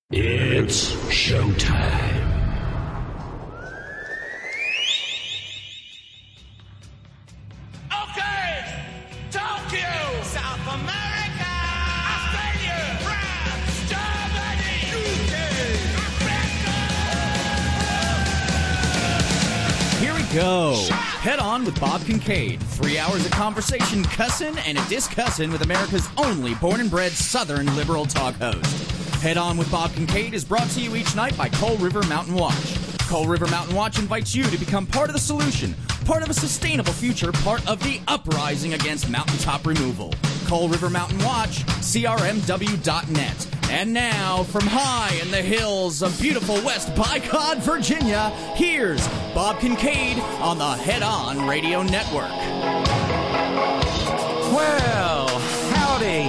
It's showtime. Okay, Tokyo, South America, Australia, France, Germany, UK, Here we go. Head On with Bob Kincaid. 3 hours of conversation, cussin' and a discussin' with America's only born and bred Southern liberal talk host. Head On with Bob Kincaid is brought to you each night by Coal River Mountain Watch. Coal River Mountain Watch invites you to become part of the solution, part of a sustainable future, part of the uprising against mountaintop removal. Coal River Mountain Watch, crmw.net. And now, from high in the hills of beautiful West Bicod, Virginia, here's Bob Kincaid on the Head On Radio Network. Well, howdy.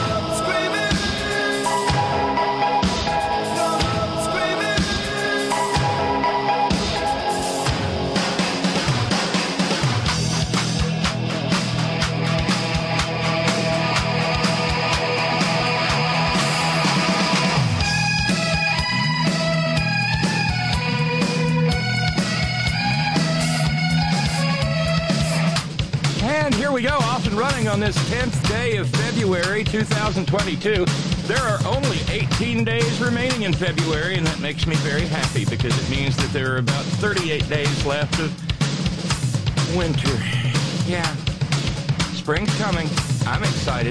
And here we go, off and running on this 10th day of February 2022. There are only 18 days remaining in February, and that makes me very happy because it means that there are about 38 days left of winter. Yeah, spring's coming. I'm excited.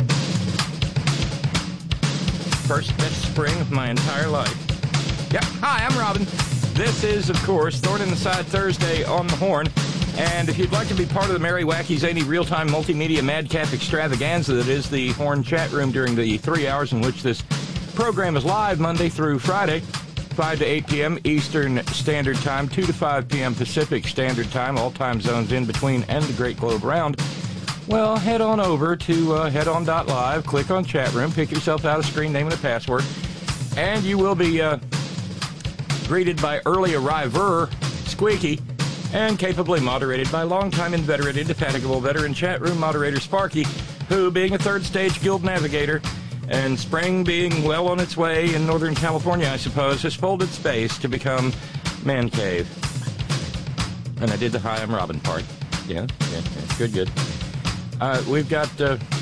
First best spring of my entire life. Yeah, hi, I'm Robin. This is, of course, Thorn in the Side Thursday on the Horn. And if you'd like to be part of the Merry, Wacky, Zany, real-time multimedia madcap extravaganza that is the Horn chat room during the 3 hours in which this program is live Monday through Friday, 5 to 8 p.m. Eastern Standard Time, 2 to 5 p.m. Pacific Standard Time, all time zones in between and the Great Globe Round, well, head on over to headon.live, click on chat room, pick yourself out a screen name and a password, and you will be greeted by early arriver Squeaky, and capably moderated by longtime inveterate, indefatigable veteran chat room moderator Sparky, who, being a third stage guild navigator, and spring being well on its way in Northern California, I suppose, has folded space to become Man Cave. And I did the hi, I'm Robin part. Yeah, good. We've got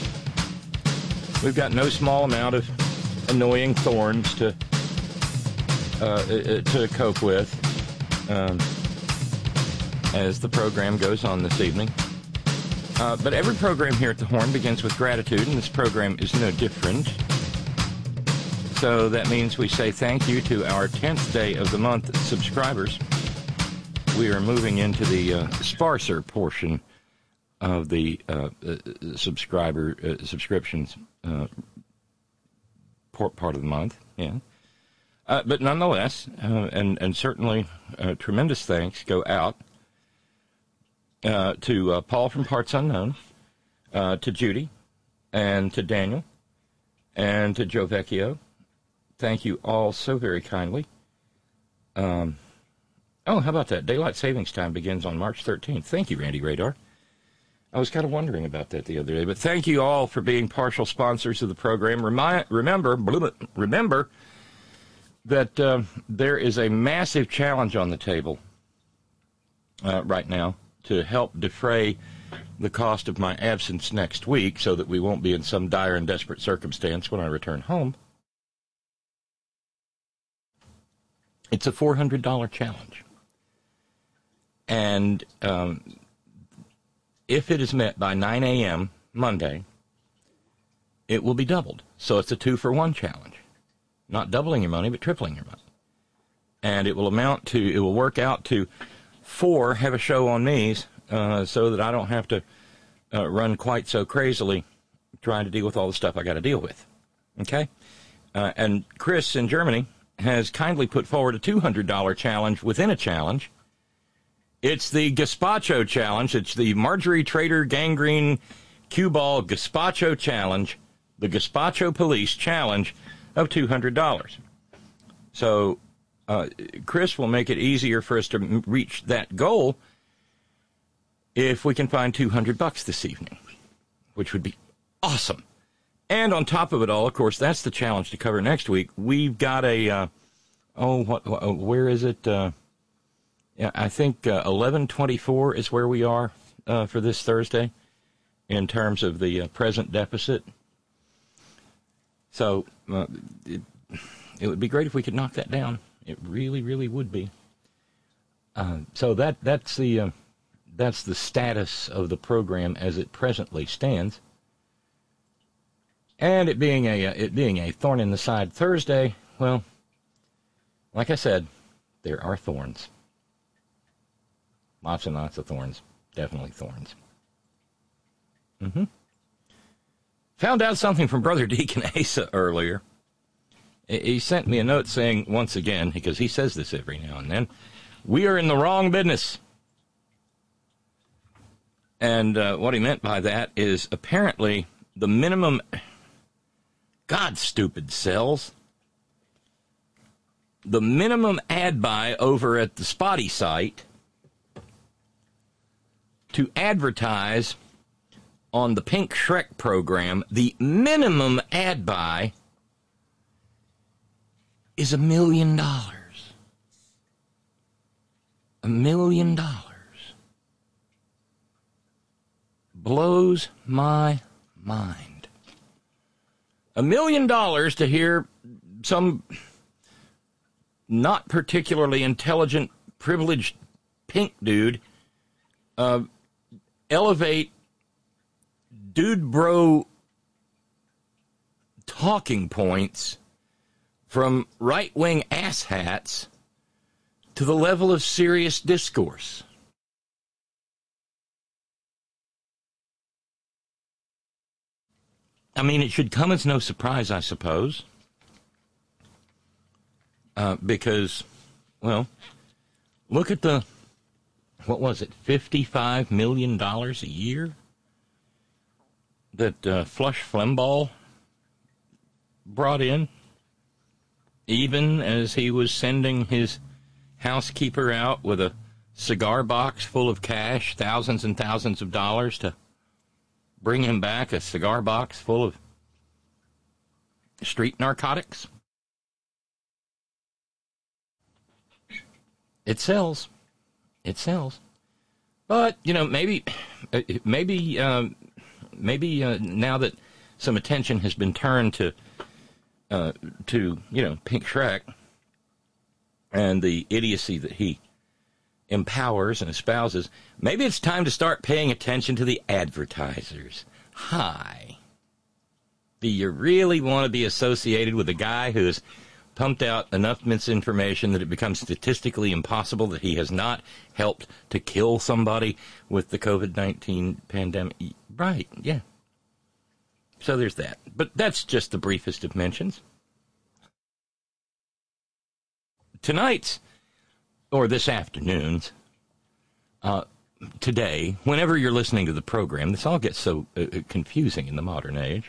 no small amount of annoying thorns to cope with. As the program goes on this evening. But every program here at the Horn begins with gratitude, and this program is no different. So that means we say thank you to our 10th day of the month subscribers. We are moving into the sparser portion of the subscriptions part of the month. Yeah. But nonetheless, and certainly tremendous thanks go out to Paul from Parts Unknown, to Judy, and to Daniel, and to Joe Vecchio. Thank you all so very kindly. Oh, how about that? Daylight Savings Time begins on March 13th. Thank you, Randy Radar. I was kind of wondering about that the other day, but thank you all for being partial sponsors of the program. Remember that there is a massive challenge on the table right now to help defray the cost of my absence next week so that we won't be in some dire and desperate circumstance when I return home. It's a $400 challenge. And if it is met by 9 a.m. Monday, it will be doubled. So it's a 2-for-1 challenge. Not doubling your money, but tripling your money. And it will work out to 4 have a show on me's so that I don't have to run quite so crazily trying to deal with all the stuff I got to deal with. Okay? And Chris in Germany has kindly put forward a $200 challenge within a challenge. It's the Gazpacho Challenge. It's the Marjorie Trader Gangrene Cue Ball Gazpacho Challenge, the Gazpacho Police Challenge of $200. So Chris will make it easier for us to reach that goal if we can find $200 this evening, which would be awesome. And on top of it all, of course, that's the challenge to cover next week. We've got a, where is it? Yeah, I think 1124 is where we are for this Thursday in terms of the present deficit. So it would be great if we could knock that down. It really, really would be. So that's the status of the program as it presently stands. And it being a thorn in the side Thursday, well, like I said, there are thorns. Lots and lots of thorns. Definitely thorns. Found out something from Brother Deacon Asa earlier. He sent me a note saying, once again, because he says this every now and then, we are in the wrong business. And what he meant by that is apparently the minimum... God, stupid cells. The minimum ad buy over at the Spotty site to advertise on the Pink Shrek program, the minimum ad buy is $1 million. $1 million. Blows my mind. $1 million to hear some not particularly intelligent, privileged pink dude elevate dude bro talking points from right-wing asshats to the level of serious discourse. I mean, it should come as no surprise, I suppose, because, well, look at the, what was it, $55 million a year that Flush Flembaugh brought in, even as he was sending his housekeeper out with a cigar box full of cash, thousands and thousands of dollars, to bring him back a cigar box full of street narcotics. It sells. It sells. But, you know, maybe now that some attention has been turned to Pink Shrek and the idiocy that he empowers and espouses, maybe it's time to start paying attention to the advertisers. Hi. Do you really want to be associated with a guy who has pumped out enough misinformation that it becomes statistically impossible that he has not helped to kill somebody with the COVID-19 pandemic? Right, yeah. So there's that. But that's just the briefest of mentions. Tonight's, or this afternoon's, today, whenever you're listening to the program, this all gets so confusing in the modern age.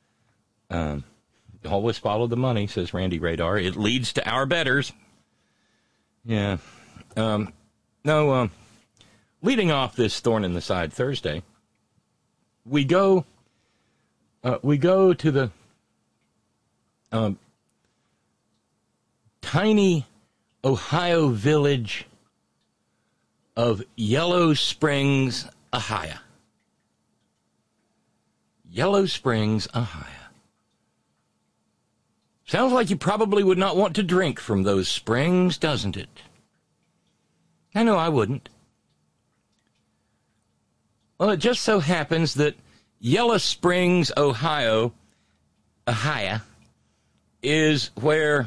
Always follow the money, says Randy Radar. It leads to our betters. Yeah. Leading off this thorn in the side Thursday, we go to the tiny Ohio village of Yellow Springs, Ohio. Yellow Springs, Ohio. Sounds like you probably would not want to drink from those springs, doesn't it? I know I wouldn't. Well, it just so happens that Yellow Springs, Ohio, is where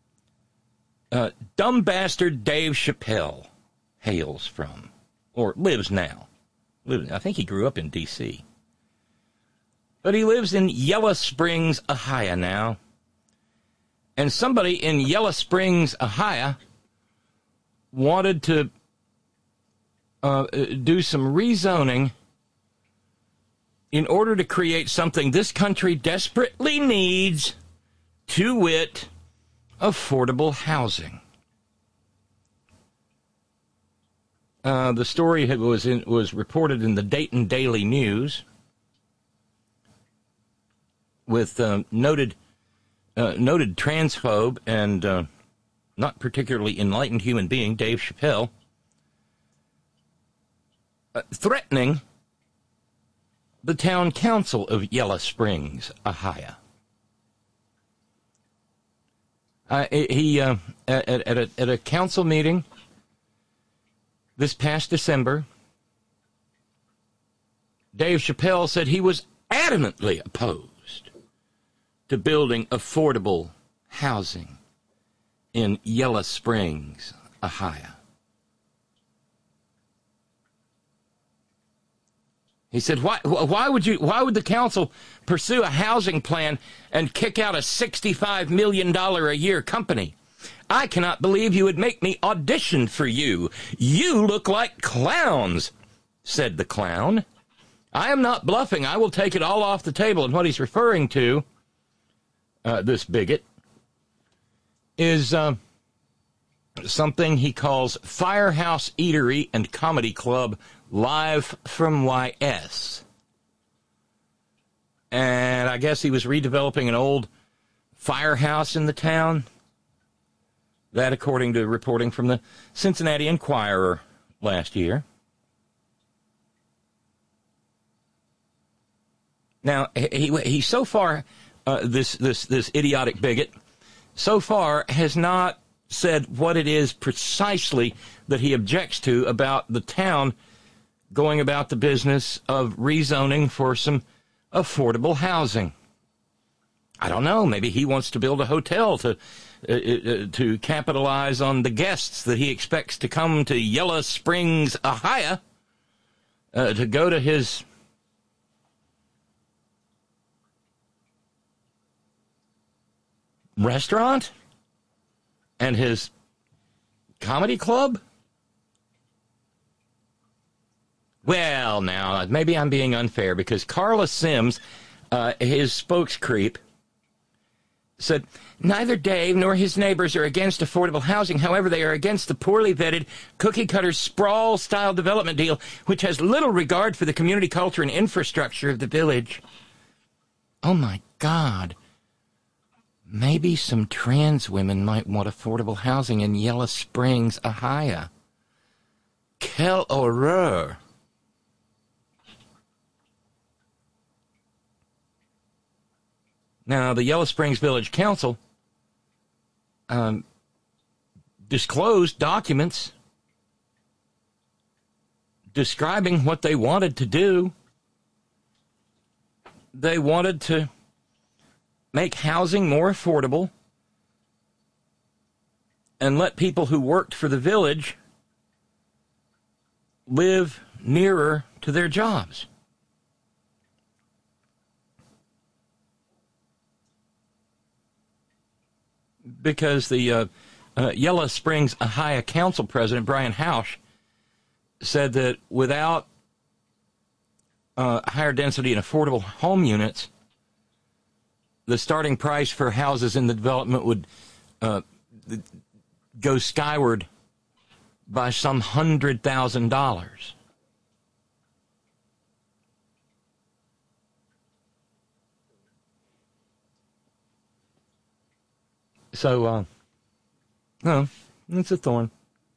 dumb bastard Dave Chappelle hails from, or lives now. I think he grew up in D.C. But he lives in Yellow Springs, Ohio now. And somebody in Yellow Springs, Ohio, wanted to do some rezoning in order to create something this country desperately needs, to wit, affordable housing. The story was reported in the Dayton Daily News. with noted transphobe and not particularly enlightened human being, Dave Chappelle, threatening the town council of Yellow Springs, Ohio. He at a council meeting this past December, Dave Chappelle said he was adamantly opposed to building affordable housing in Yellow Springs, Ohio. He said, why would the council pursue a housing plan and kick out a $65 million a year company? I cannot believe you would make me audition for you. You look like clowns, said the clown. I am not bluffing. I will take it all off the table. And what he's referring to, this bigot, is something he calls Firehouse Eatery and Comedy Club Live from YS. And I guess he was redeveloping an old firehouse in the town. That, according to reporting from the Cincinnati Enquirer last year. Now, he so far, this idiotic bigot, so far has not said what it is precisely that he objects to about the town going about the business of rezoning for some affordable housing. I don't know. Maybe he wants to build a hotel to capitalize on the guests that he expects to come to Yellow Springs, Ohio, to go to his restaurant and his comedy club. Well, now, maybe I'm being unfair because Carla Sims, his spokescreep, said, neither Dave nor his neighbors are against affordable housing. However, they are against the poorly vetted, cookie-cutter, sprawl-style development deal, which has little regard for the community culture and infrastructure of the village. Oh, my God. Maybe some trans women might want affordable housing in Yellow Springs, Ohio. Quelle horreur. Now, the Yellow Springs Village Council disclosed documents describing what they wanted to do. They wanted to make housing more affordable and let people who worked for the village live nearer to their jobs. Because the Yellow Springs, Ohio Council President, Brian Hausch, said that without higher density and affordable home units, the starting price for houses in the development would go skyward by some $100,000. So, no, it's a thorn.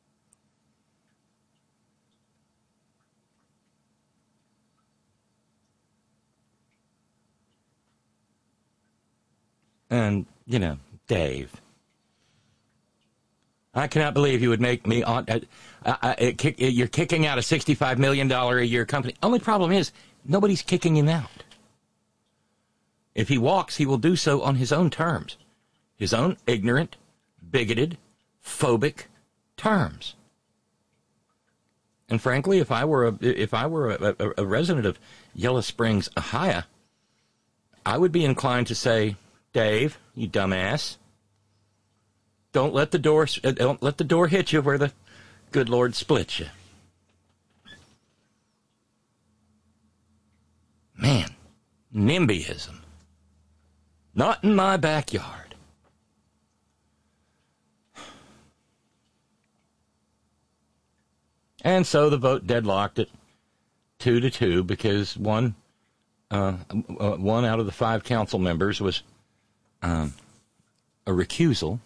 And, you know, Dave, I cannot believe you would make me on. You're kicking out a $65 million a year company. Only problem is nobody's kicking him out. If he walks, he will do so on his own terms. His own ignorant, bigoted, phobic terms. And frankly, if I were a resident of Yellow Springs, Ohio, I would be inclined to say, Dave, you dumbass, don't let the door hit you where the good Lord splits you. Man, NIMBYism. Not in my backyard. And so the vote deadlocked at 2-2 because one one out of the 5 council members was a recusal.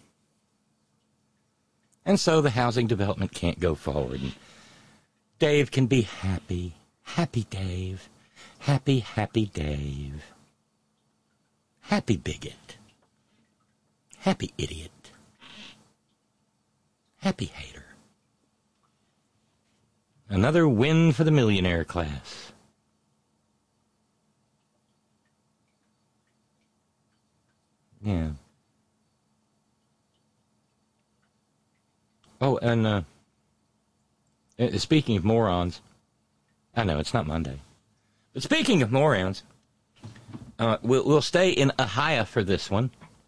And so the housing development can't go forward. And Dave can be happy. Happy Dave. Happy, happy Dave. Happy bigot. Happy idiot. Happy hater. Another win for the millionaire class. Yeah. Oh, and speaking of morons, I know it's not Monday, but speaking of morons, we'll stay in Ohio for this one.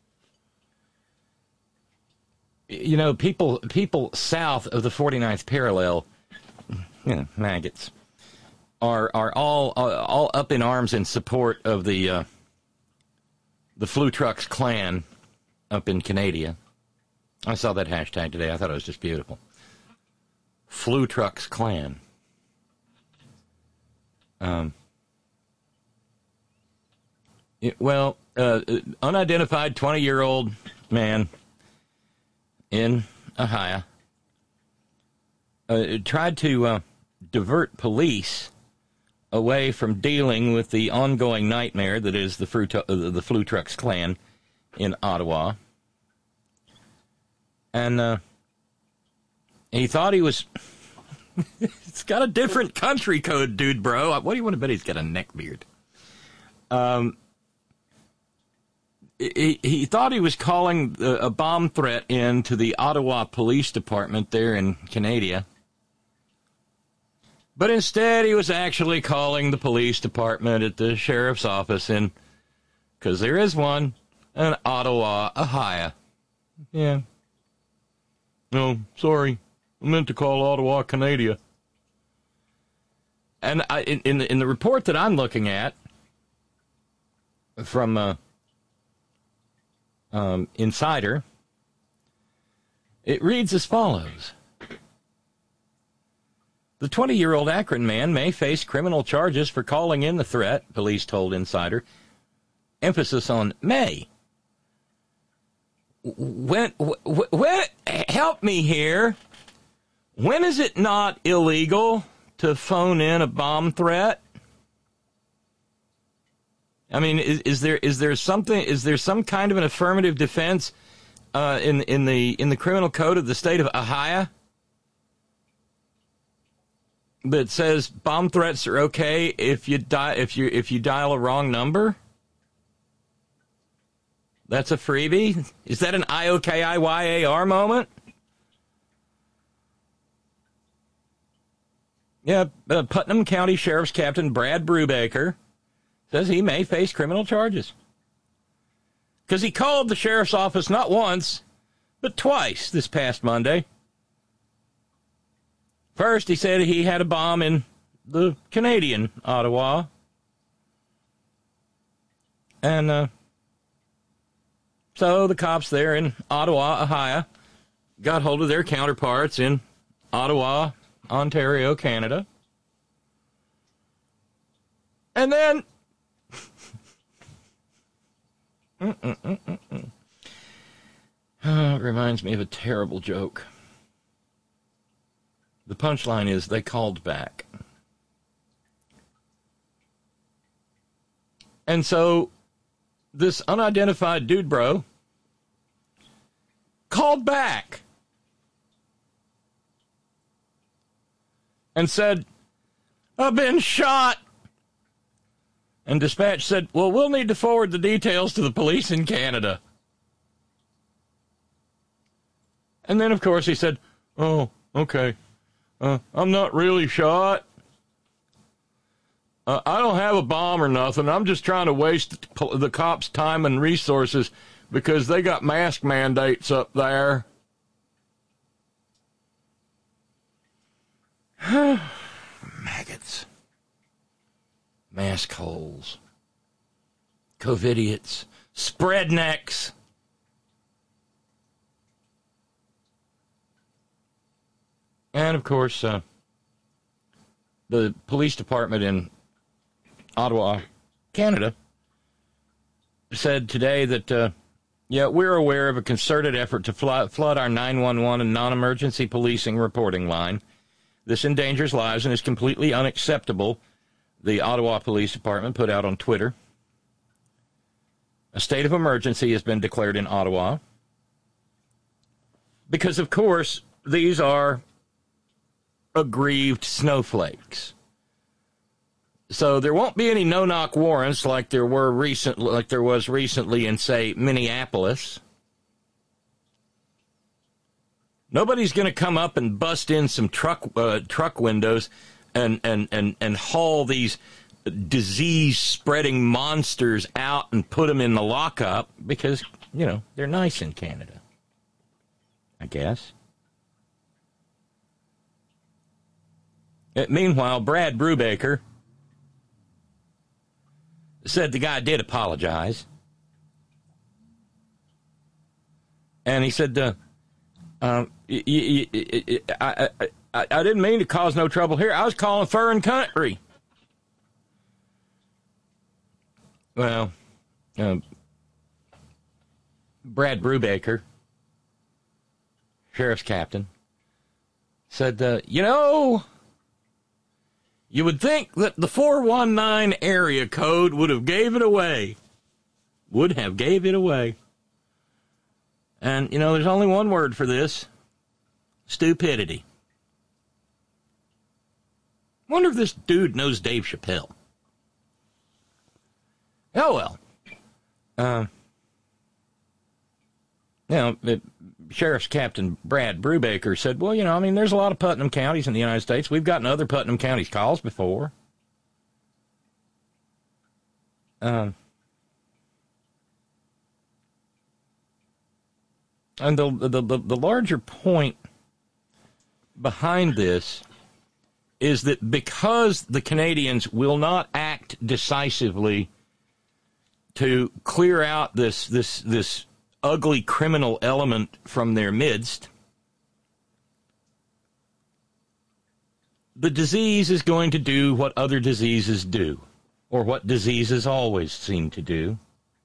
You know, people south of the 49th parallel, maggots, are all up in arms in support of the Flu Trucks Klan up in Canada. I saw that hashtag today. I thought it was just beautiful. Flu Trucks Klan. Unidentified 20-year-old man in Ohio tried to divert police away from dealing with the ongoing nightmare that is the Flu Trucks Klan in Ottawa. And he thought he was... It's got a different country code, dude, bro. What do you want to bet he's got a neck beard? He thought he was calling a bomb threat into the Ottawa Police Department there in Canada. But instead, he was actually calling the police department at the sheriff's office in... Because there is one in Ottawa, Ohio. Yeah. No, sorry. I meant to call Ottawa, Canada. And in the report that I'm looking at from Insider, it reads as follows. The 20-year-old Akron man may face criminal charges for calling in the threat, police told Insider. Emphasis on may. When help me here. When is it not illegal to phone in a bomb threat? I mean, is there some kind of an affirmative defense in the criminal code of the state of Ohio that says bomb threats are okay if you dial a wrong number? That's a freebie? Is that an IOKIYAR moment? Yeah, Putnam County Sheriff's Captain Brad Brubaker says he may face criminal charges. Because he called the sheriff's office not once, but twice this past Monday. First, he said he had a bomb in the Canadian Ottawa. And so the cops there in Ottawa, Ohio, got hold of their counterparts in Ottawa, Ontario, Canada. And then... it reminds me of a terrible joke. The punchline is they called back. And so this unidentified dude bro called back and said, I've been shot. And dispatch said, well, we'll need to forward the details to the police in Canada. And then, of course, he said, oh, okay. I'm not really shot. I don't have a bomb or nothing. I'm just trying to waste the cops' time and resources because they got mask mandates up there. Maggots. Mask holes. Covidiots. Spread necks. And, of course, the police department in Ottawa, Canada, said today that, we're aware of a concerted effort to flood our 911 and non-emergency policing reporting line. This endangers lives and is completely unacceptable, the Ottawa Police Department put out on Twitter. A state of emergency has been declared in Ottawa because, of course, these are aggrieved snowflakes. So there won't be any no-knock warrants like there was recently in, say, Minneapolis. Nobody's going to come up and bust in some truck windows and haul these disease-spreading monsters out and put them in the lockup because, they're nice in Canada, I guess. Meanwhile, Brad Brubaker said the guy did apologize. And he said, I didn't mean to cause no trouble here. I was calling furrin country. Well, Brad Brubaker, sheriff's captain, said, you would think that the 419 area code would have gave it away. And, there's only one word for this. Stupidity. Wonder if this dude knows Dave Chappelle. Oh, well. Sheriff's Captain Brad Brubaker said, well, there's a lot of Putnam counties in the United States. We've gotten other Putnam counties calls before. And the larger point behind this is that because the Canadians will not act decisively to clear out this ugly criminal element from their midst, the disease is going to do what other diseases do, or what diseases always seem to do.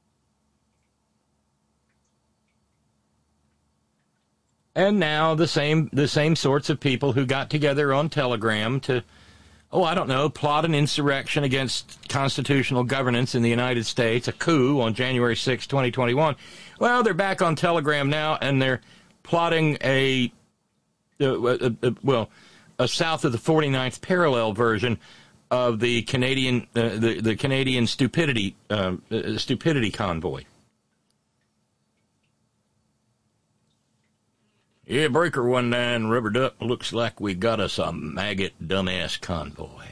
And now the same sorts of people who got together on Telegram to, plot an insurrection against constitutional governance in the United States, a coup on January 6, 2021. Well, they're back on Telegram now, and they're plotting a south of the 49th parallel version of the Canadian the Canadian stupidity convoy. Yeah, breaker 19, rubber duck, looks like we got us a maggot dumbass convoy.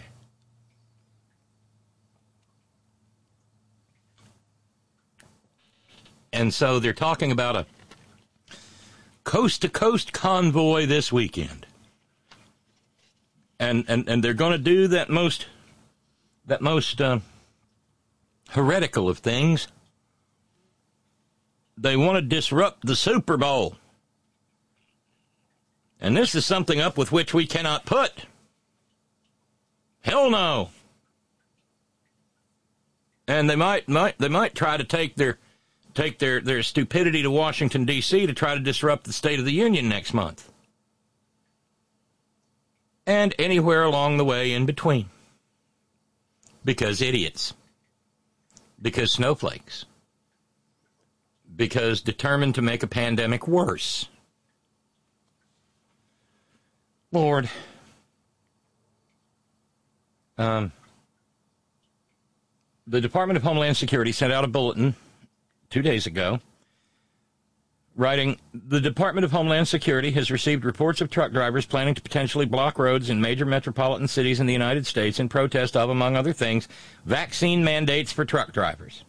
And so they're talking about a coast-to-coast convoy this weekend. And they're going to do that most heretical of things. They want to disrupt the Super Bowl. And this is something up with which we cannot put. Hell no. And they might try to take their stupidity to Washington, D.C. to try to disrupt the State of the Union next month. And anywhere along the way in between. Because idiots. Because snowflakes. Because determined to make a pandemic worse. Lord. The Department of Homeland Security sent out a bulletin 2 days ago, writing, the Department of Homeland Security has received reports of truck drivers planning to potentially block roads in major metropolitan cities in the United States in protest of, among other things, vaccine mandates for truck drivers.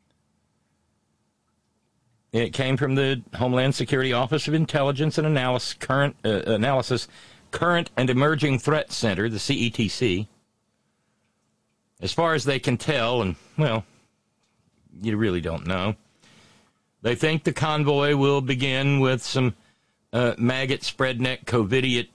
It came from the Homeland Security Office of Intelligence and Analysis, Current and Emerging Threat Center, the CETC. As far as they can tell, and, well, you really don't know, they think the convoy will begin with some maggot, spreadneck, covidiot,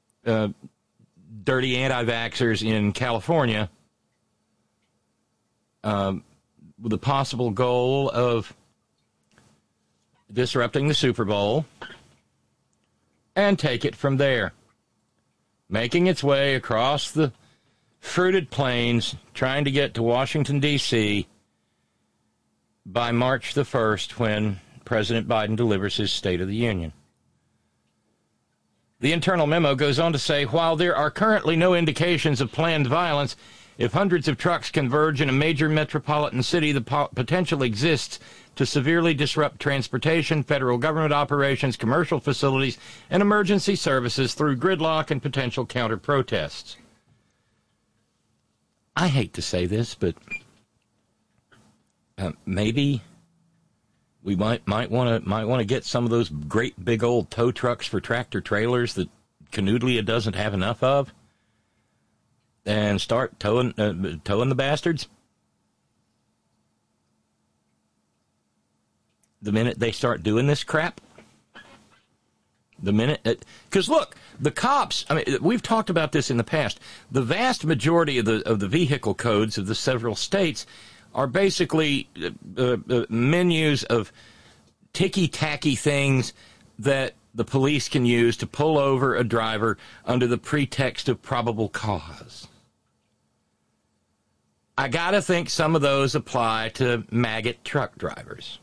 dirty anti-vaxxers in California, with the possible goal of disrupting the Super Bowl and take it from there, making its way across the fruited plains, trying to get to Washington, D.C. by March the 1st when President Biden delivers his State of the Union. The internal memo goes on to say, while there are currently no indications of planned violence, if hundreds of trucks converge in a major metropolitan city, the potential exists to severely disrupt transportation, federal government operations, commercial facilities, and emergency services through gridlock and potential counter-protests. I hate to say this, but maybe we might want to get some of those great big old tow trucks for tractor trailers that Canoodlia doesn't have enough of, and start towing the bastards. The minute they start doing this crap, because look, the cops. I mean, we've talked about this in the past. The vast majority of the vehicle codes of the several states are basically menus of ticky-tacky things that the police can use to pull over a driver under the pretext of probable cause. I gotta think some of those apply to maggot truck drivers.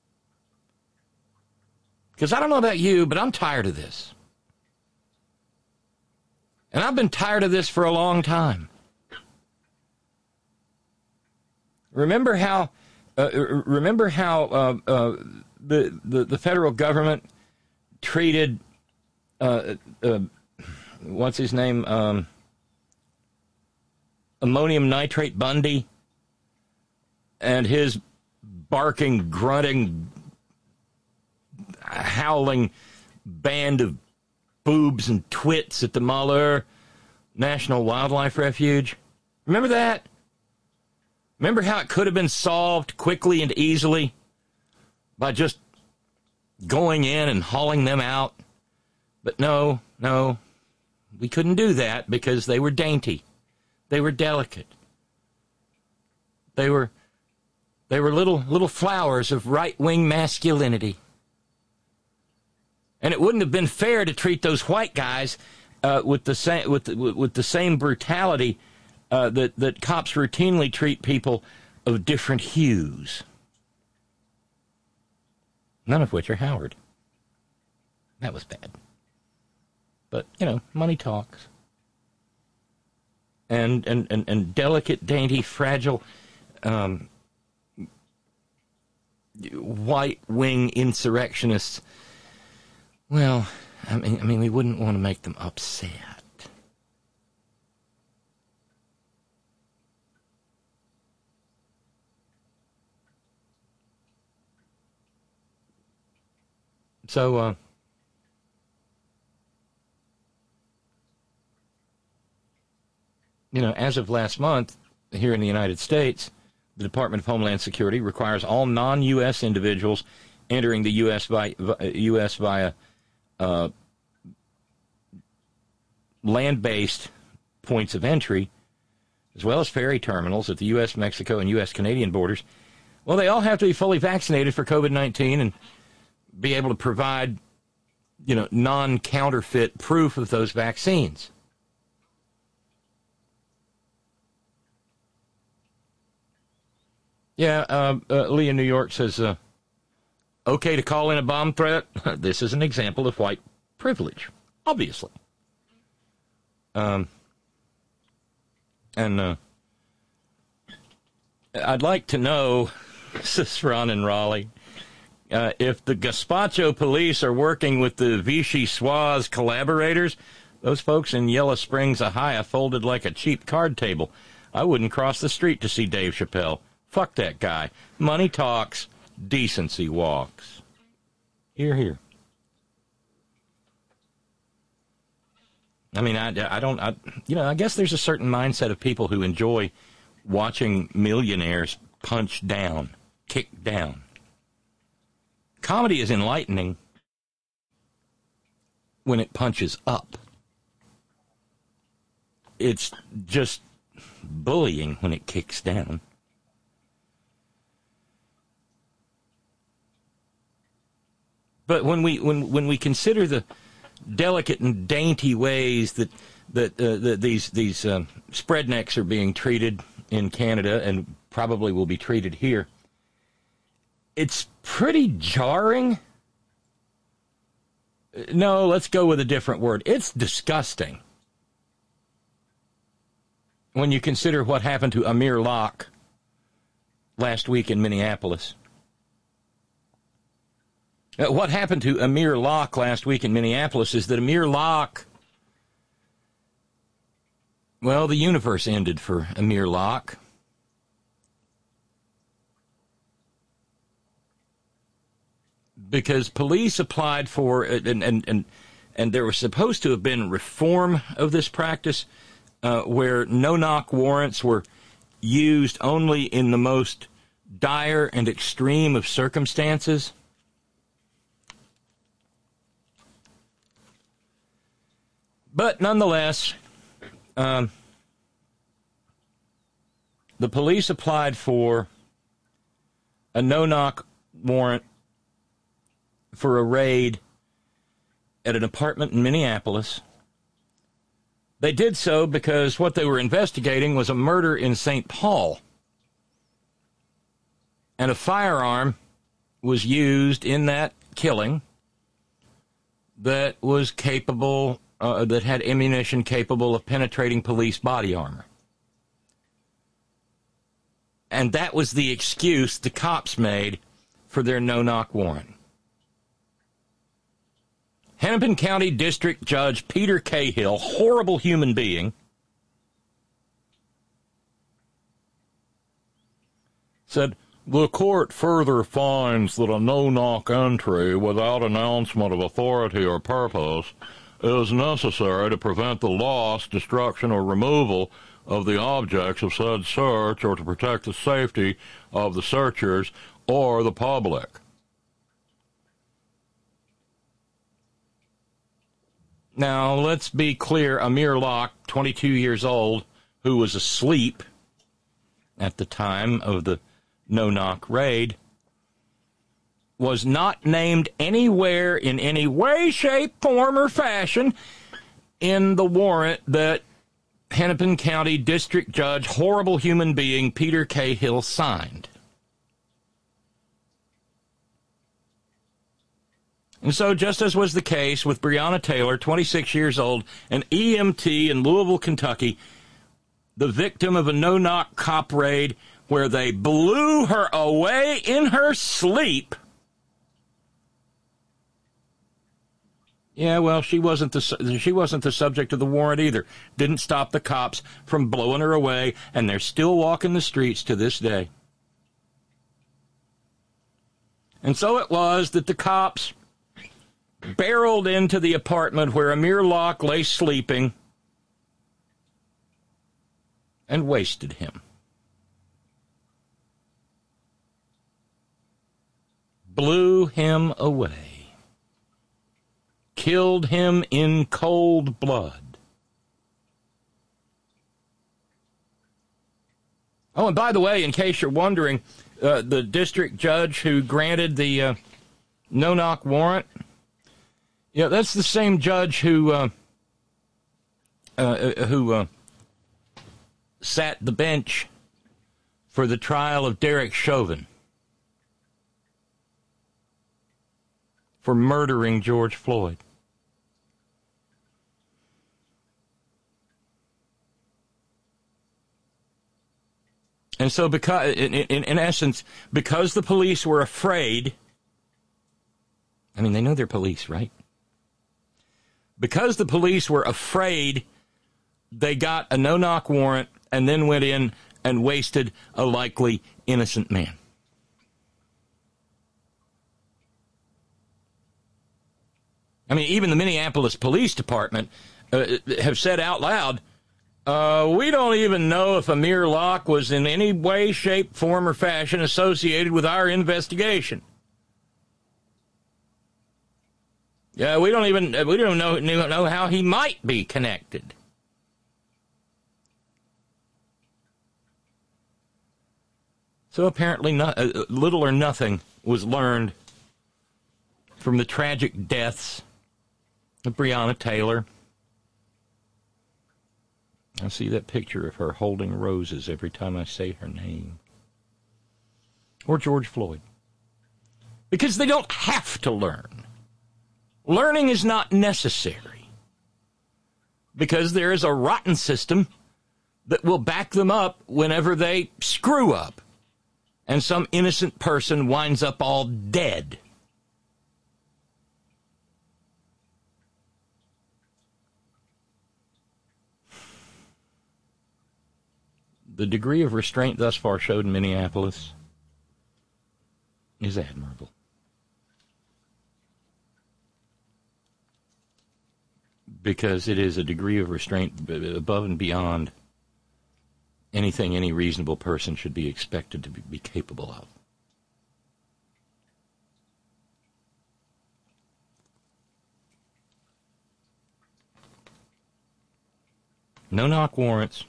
Because I don't know about you, but I'm tired of this. And I've been tired of this for a long time. Remember how the federal government treated what's his name, ammonium nitrate Bundy, and his barking, grunting, howling band of boobs and twits at the Malheur National Wildlife Refuge? Remember that? Remember how it could have been solved quickly and easily by just going in and hauling them out? But no, we couldn't do that because they were dainty. They were delicate. They were little flowers of right-wing masculinity. And it wouldn't have been fair to treat those white guys with the same brutality that cops routinely treat people of different hues. None of which are Howard. That was bad. But, money talks. And delicate, dainty, fragile, white-wing insurrectionists, well, I mean, we wouldn't want to make them upset. So, as of last month, here in the United States, the Department of Homeland Security requires all non-U.S. individuals entering the U.S. via land-based points of entry, as well as ferry terminals at the U.S., Mexico, and U.S. Canadian borders. Well, they all have to be fully vaccinated for COVID-19 and be able to provide, non-counterfeit proof of those vaccines. Yeah, Lee in New York says, okay to call in a bomb threat? This is an example of white privilege, obviously. And I'd like to know, says Ron in Raleigh, if the Gazpacho police are working with the Vichy Suaz collaborators, those folks in Yellow Springs, Ohio, folded like a cheap card table. I wouldn't cross the street to see Dave Chappelle. Fuck that guy. Money talks, decency walks. Hear, hear. I mean, I guess there's a certain mindset of people who enjoy watching millionaires punch down, kick down. Comedy is enlightening when it punches up. It's just bullying when it kicks down. But when we consider the delicate and dainty ways that these spreadnecks are being treated in Canada and probably will be treated here, it's pretty jarring. No, let's go with a different word. It's disgusting when you consider what happened to Amir Locke last week in Minneapolis. What happened to Amir Locke last week in Minneapolis is that Amir Locke, well, the universe ended for Amir Locke. Because police applied for, and there was supposed to have been reform of this practice, where no-knock warrants were used only in the most dire and extreme of circumstances. But nonetheless, the police applied for a no-knock warrant for a raid at an apartment in Minneapolis. They did so because what they were investigating was a murder in St. Paul. And a firearm was used in that killing that was capable, that had ammunition capable of penetrating police body armor. And that was the excuse the cops made for their no-knock warrant. Hennepin County District Judge Peter Cahill, horrible human being, said, "The court further finds that a no-knock entry without announcement of authority or purpose is necessary to prevent the loss, destruction, or removal of the objects of said search or to protect the safety of the searchers or the public." Now, let's be clear, Amir Locke, 22 years old, who was asleep at the time of the no-knock raid, was not named anywhere in any way, shape, form, or fashion in the warrant that Hennepin County District Judge, horrible human being, Peter Cahill signed. And so, just as was the case with Breonna Taylor, 26 years old, an EMT in Louisville, Kentucky, the victim of a no-knock cop raid where they blew her away in her sleep. Yeah, well, she wasn't the subject of the warrant either. Didn't stop the cops from blowing her away, and they're still walking the streets to this day. And so it was that the cops barreled into the apartment where Amir Locke lay sleeping and wasted him. Blew him away. Killed him in cold blood. Oh, and by the way, in case you're wondering, the district judge who granted the no-knock warrant, yeah, that's the same judge who sat the bench for the trial of Derek Chauvin for murdering George Floyd. And so, because, in essence, because the police were afraid, I mean, they know they're police, right? Because the police were afraid, they got a no-knock warrant and then went in and wasted a likely innocent man. I mean, even the Minneapolis Police Department have said out loud, we don't even know if Amir Locke was in any way, shape, form, or fashion associated with our investigation. Yeah, we don't know how he might be connected. So apparently little or nothing was learned from the tragic deaths of Breonna Taylor. I see that picture of her holding roses every time I say her name. Or George Floyd. Because they don't have to learn. Learning is not necessary. Because there is a rotten system that will back them up whenever they screw up. And some innocent person winds up all dead. The degree of restraint thus far showed in Minneapolis is admirable. Because it is a degree of restraint above and beyond anything any reasonable person should be expected to be capable of. No-knock warrants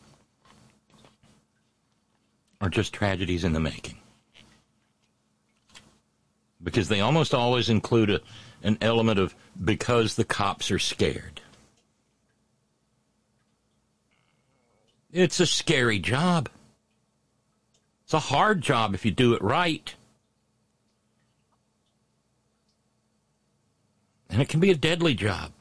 are just tragedies in the making. Because they almost always include an element of because the cops are scared. It's a scary job. It's a hard job if you do it right. And it can be a deadly job.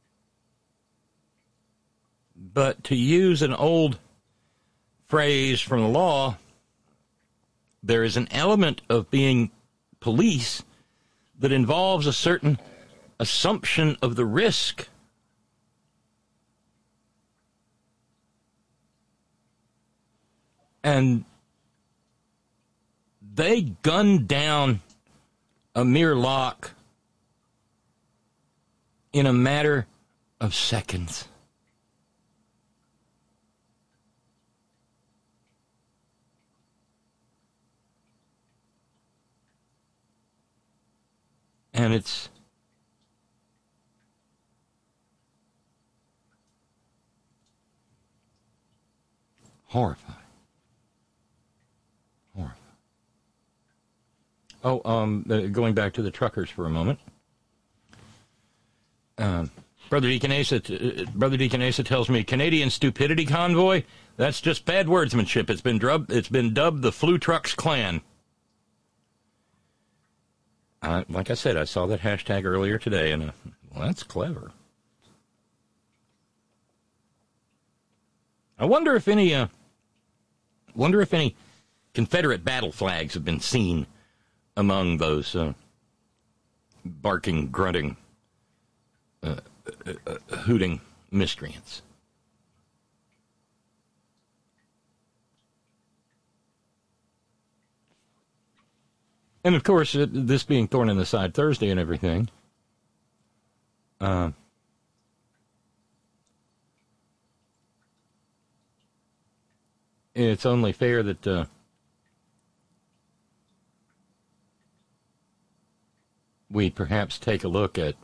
But to use an old phrase from the law, there is an element of being police that involves a certain assumption of the risk. And they gunned down Amir Locke in a matter of seconds. And it's horrifying. Horrifying. Going back to the truckers for a moment. Brother Deacon Asa tells me Canadian stupidity convoy. That's just bad wordsmanship. It's been dubbed the Flu Trucks Clan. Like I said, I saw that hashtag earlier today, and well, that's clever. I wonder if any Confederate battle flags have been seen among those barking, grunting, hooting miscreants. And, of course, this being Thorn in the Side Thursday and everything, it's only fair that we perhaps take a look at,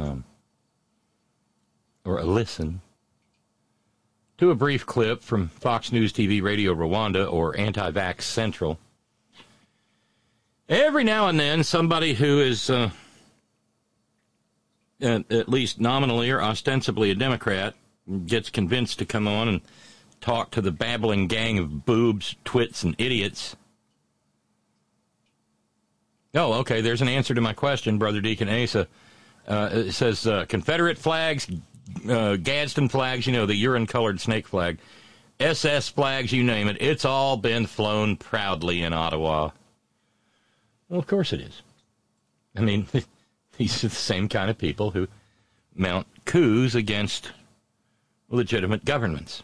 or a listen, to a brief clip from Fox News TV Radio Rwanda, or Anti-Vax Central. Every now and then, somebody who is at least nominally or ostensibly a Democrat gets convinced to come on and talk to the babbling gang of boobs, twits, and idiots. Oh, okay, there's an answer to my question, Brother Deacon Asa. It says Confederate flags, Gadsden flags, the urine-colored snake flag, SS flags, you name it. It's all been flown proudly in Ottawa. Well, of course it is. I mean, these are the same kind of people who mount coups against legitimate governments.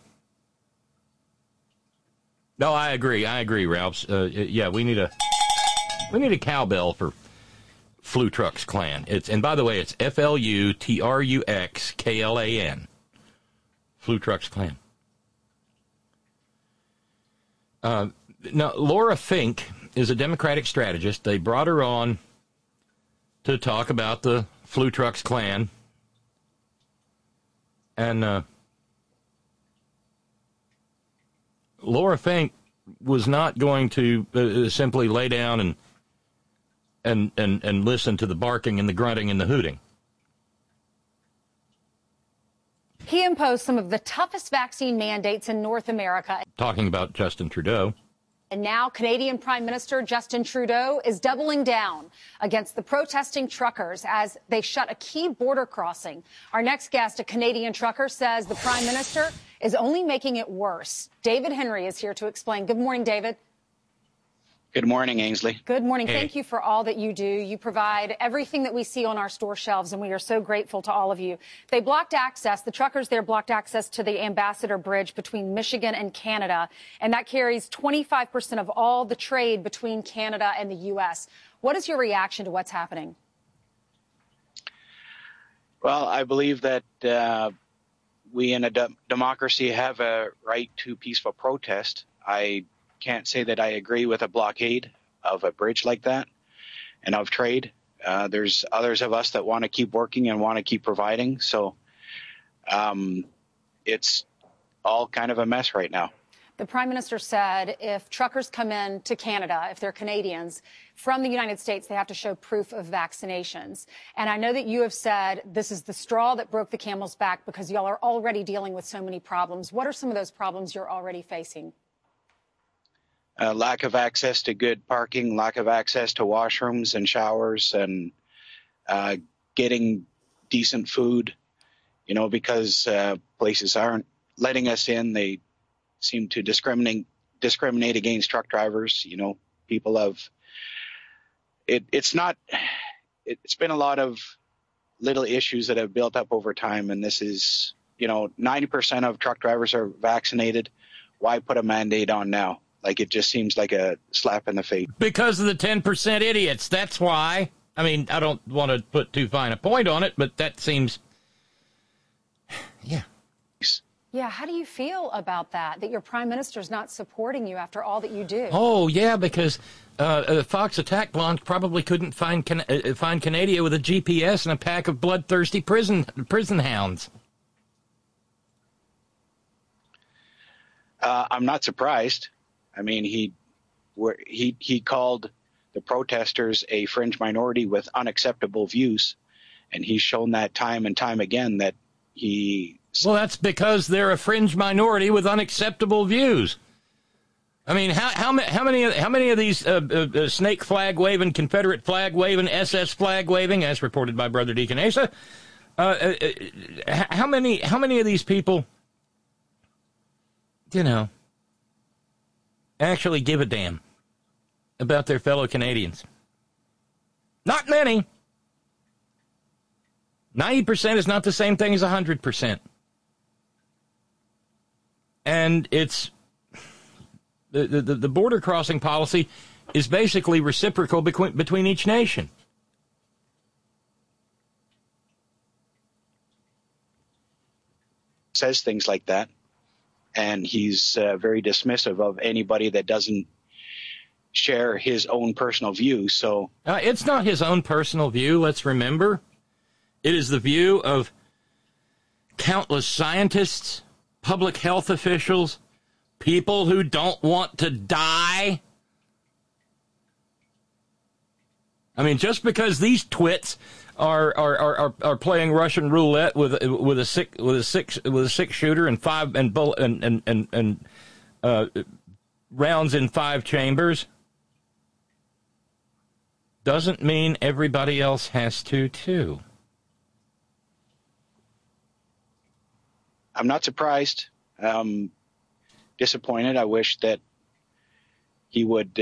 No, I agree, Ralph. Yeah, we need a cowbell for Flu Trucks Clan. And by the way, it's FLUTRUXKLAN. Flu Trucks Clan. Now, Laura Fink is a Democratic strategist. They brought her on to talk about the Flu Trucks Clan. And Laura Fink was not going to simply lay down and listen to the barking and the grunting and the hooting. He imposed some of the toughest vaccine mandates in North America. Talking about Justin Trudeau. And now Canadian Prime Minister Justin Trudeau is doubling down against the protesting truckers as they shut a key border crossing. Our next guest, a Canadian trucker, says the Prime Minister is only making it worse. David Henry is here to explain. Good morning, David. Good morning, Ainsley. Good morning. Hey. Thank you for all that you do. You provide everything that we see on our store shelves, and we are so grateful to all of you. They blocked access. The truckers there blocked access to the Ambassador Bridge between Michigan and Canada, and that carries 25% of all the trade between Canada and the U.S. What is your reaction to what's happening? Well, I believe that we in a democracy have a right to peaceful protest. I can't say that I agree with a blockade of a bridge like that and of trade. There's others of us that want to keep working and want to keep providing. So it's all kind of a mess right now. The Prime Minister said if truckers come in to Canada, if they're Canadians, from the United States, they have to show proof of vaccinations. And I know that you have said this is the straw that broke the camel's back because y'all are already dealing with so many problems. What are some of those problems you're already facing? Lack of access to good parking, lack of access to washrooms and showers, and getting decent food, because places aren't letting us in. They seem to discriminate against truck drivers. People have it's been a lot of little issues that have built up over time. And this is, 90% of truck drivers are vaccinated. Why put a mandate on now? Like, it just seems like a slap in the face. Because of the 10% idiots. That's why. I mean, I don't want to put too fine a point on it, but that seems, yeah. Yeah, how do you feel about that your Prime Minister's not supporting you after all that you do? Oh, yeah, because Fox attack blonde probably couldn't find Canada with a GPS and a pack of bloodthirsty prison hounds. I'm not surprised. I mean, he called the protesters a fringe minority with unacceptable views, and he's shown that time and time again that he. Well, that's because they're a fringe minority with unacceptable views. I mean, how many of these snake flag waving, Confederate flag waving, SS flag waving, as reported by Brother Deacon Asa, how many of these people, actually give a damn about their fellow Canadians? Not many. 90% is not the same thing as 100%. And it's the border crossing policy is basically reciprocal between each nation. Says things like that, and he's very dismissive of anybody that doesn't share his own personal view. So it's not his own personal view, let's remember. It is the view of countless scientists, public health officials, people who don't want to die. I mean, just because these twits are playing Russian roulette with a six shooter and five and rounds in 5 chambers, doesn't mean everybody else has to too. I'm not surprised. Disappointed. I wish that he would,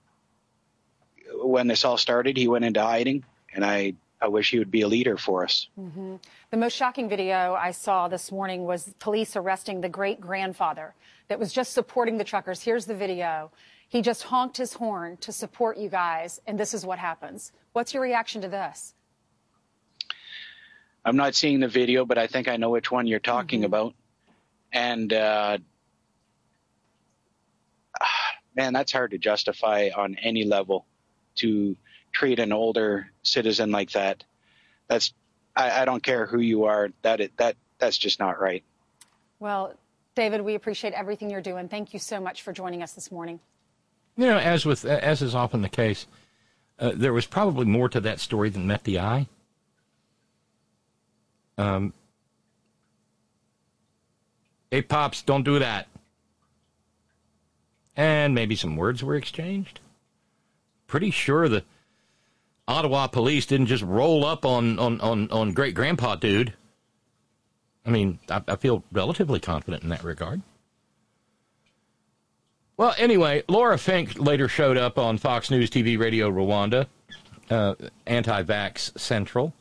when this all started, he went into hiding, and I wish he would be a leader for us. Mm-hmm. The most shocking video I saw this morning was police arresting the great-grandfather that was just supporting the truckers. Here's the video. He just honked his horn to support you guys, and this is what happens. What's your reaction to this? I'm not seeing the video, but I think I know which one you're talking about. And, man, that's hard to justify on any level, to treat an older citizen like that. I don't care who you are. That's just not right. Well, David, we appreciate everything you're doing. Thank you so much for joining us this morning. As is often the case, There was probably more to that story than met the eye. Hey, Pops, don't do that. And maybe some words were exchanged. Pretty sure the Ottawa police didn't just roll up on great-grandpa dude. I mean, I feel relatively confident in that regard. Well, anyway, Laura Fink later showed up on Fox News TV Radio Rwanda, Anti-Vax Central.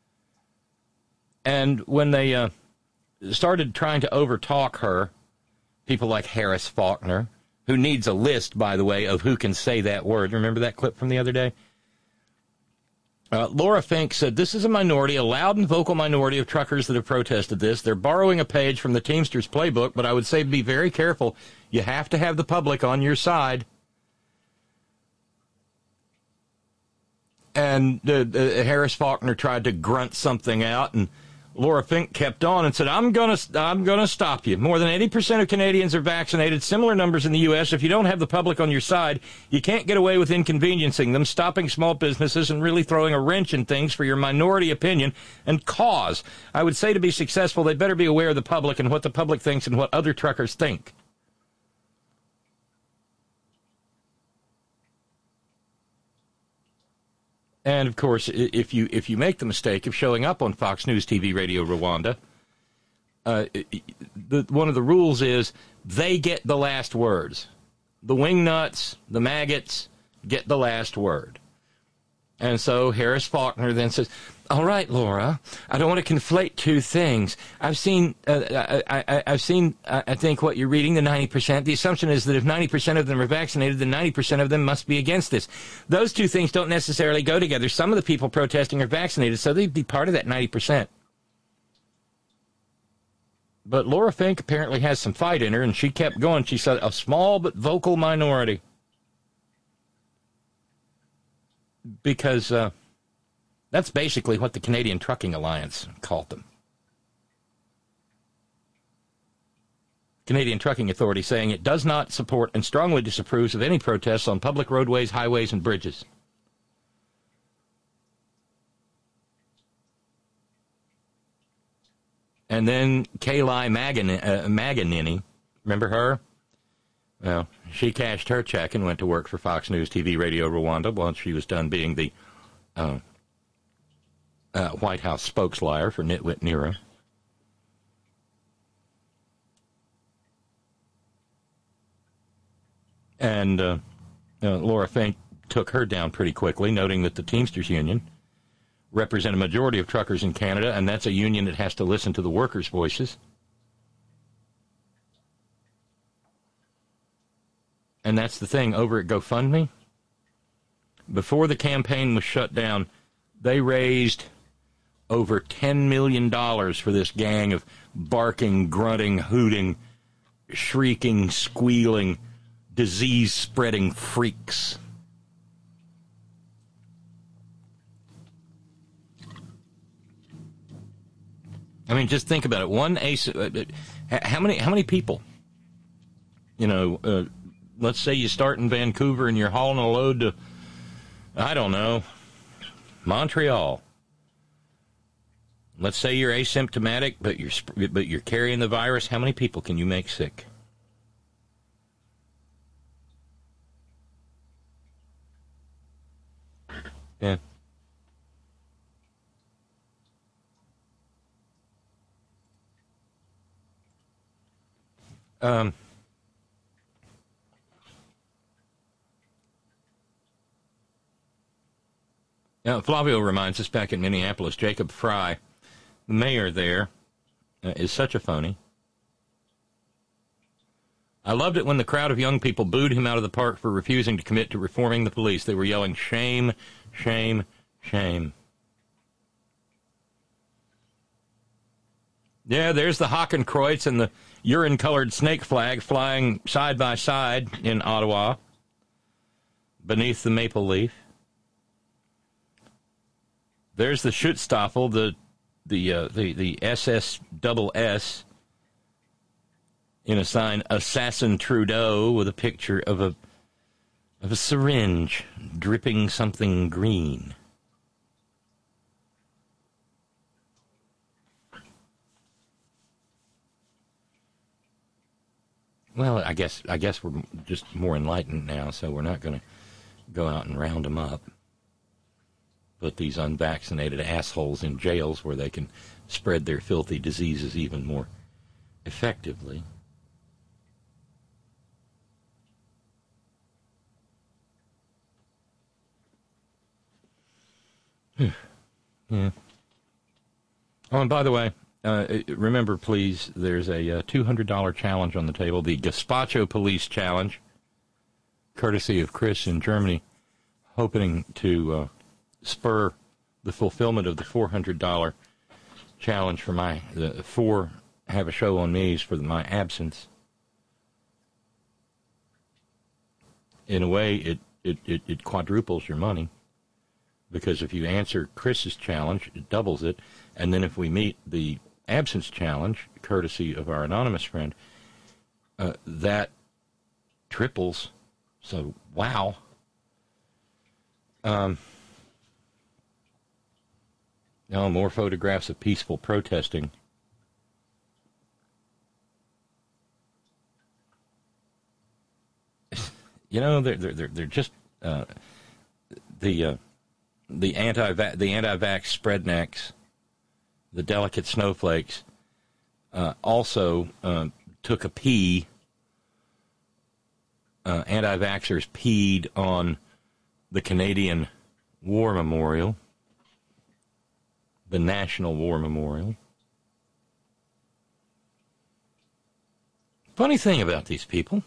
And when they started trying to overtalk her, people like Harris Faulkner, who needs a list, by the way, of who can say that word. Remember that clip from the other day? Laura Fink said, this is a minority, a loud and vocal minority of truckers that have protested this. They're borrowing a page from the Teamsters playbook, but I would say be very careful. You have to have the public on your side. And Harris Faulkner tried to grunt something out, and Laura Fink kept on and said, I'm gonna stop you. More than 80% of Canadians are vaccinated, similar numbers in the U.S. If you don't have the public on your side, you can't get away with inconveniencing them, stopping small businesses, and really throwing a wrench in things for your minority opinion and cause. I would say to be successful, they better be aware of the public and what the public thinks and what other truckers think. And, of course, if you make the mistake of showing up on Fox News TV Radio Rwanda, one of the rules is they get the last words. The wingnuts, the maggots, get the last word. And so Harris Faulkner then says, all right, Laura, I don't want to conflate two things. I've seen, I think, what you're reading, the 90%. The assumption is that if 90% of them are vaccinated, then 90% of them must be against this. Those two things don't necessarily go together. Some of the people protesting are vaccinated, so they'd be part of that 90%. But Laura Fink apparently has some fight in her, and she kept going. She said, a small but vocal minority. Because that's basically what the Canadian Trucking Alliance called them. Canadian Trucking Authority saying it does not support and strongly disapproves of any protests on public roadways, highways, and bridges. And then Kaylee Maganini, remember her? Well, she cashed her check and went to work for Fox News TV Radio Rwanda once she was done being the White House spokesliar for Nitwit Nero. And Laura Fink took her down pretty quickly, noting that the Teamsters Union represent a majority of truckers in Canada, and that's a union that has to listen to the workers' voices. And that's the thing, over at GoFundMe, before the campaign was shut down, they raised over $10 million for this gang of barking, grunting, hooting, shrieking, squealing, disease-spreading freaks. I mean, just think about it. How many people, let's say you start in Vancouver and you're hauling a load to, I don't know, Montreal. Let's say you're asymptomatic, but you're carrying the virus. How many people can you make sick? Yeah. Now, Flavio reminds us back in Minneapolis, Jacob Fry, the mayor there, is such a phony. I loved it when the crowd of young people booed him out of the park for refusing to commit to reforming the police. They were yelling, shame, shame, shame. Yeah, there's the Hakenkreuz and the urine-colored snake flag flying side by side in Ottawa beneath the maple leaf. There's the Schutzstaffel, the SSSS in a sign, Assassin Trudeau, with a picture of of a syringe dripping something green. Well, I guess we're just more enlightened now, so we're not going to go out and round them up. Put these unvaccinated assholes in jails where they can spread their filthy diseases even more effectively. Yeah. Oh, and by the way, remember, please, there's a $200 challenge on the table, the Gazpacho Police Challenge, courtesy of Chris in Germany, hoping to spur the fulfillment of the $400 challenge for my four have a show on me's for my absence. In a way, it quadruples your money, because if you answer Chris's challenge, it doubles it, and then if we meet the absence challenge, courtesy of our anonymous friend, that triples. So, wow. Now, more photographs of peaceful protesting. You know, they're just the anti-vax spreadnecks, the delicate snowflakes, also took a pee. Anti-vaxxers peed on the Canadian War Memorial, the National War Memorial. Funny thing about these people,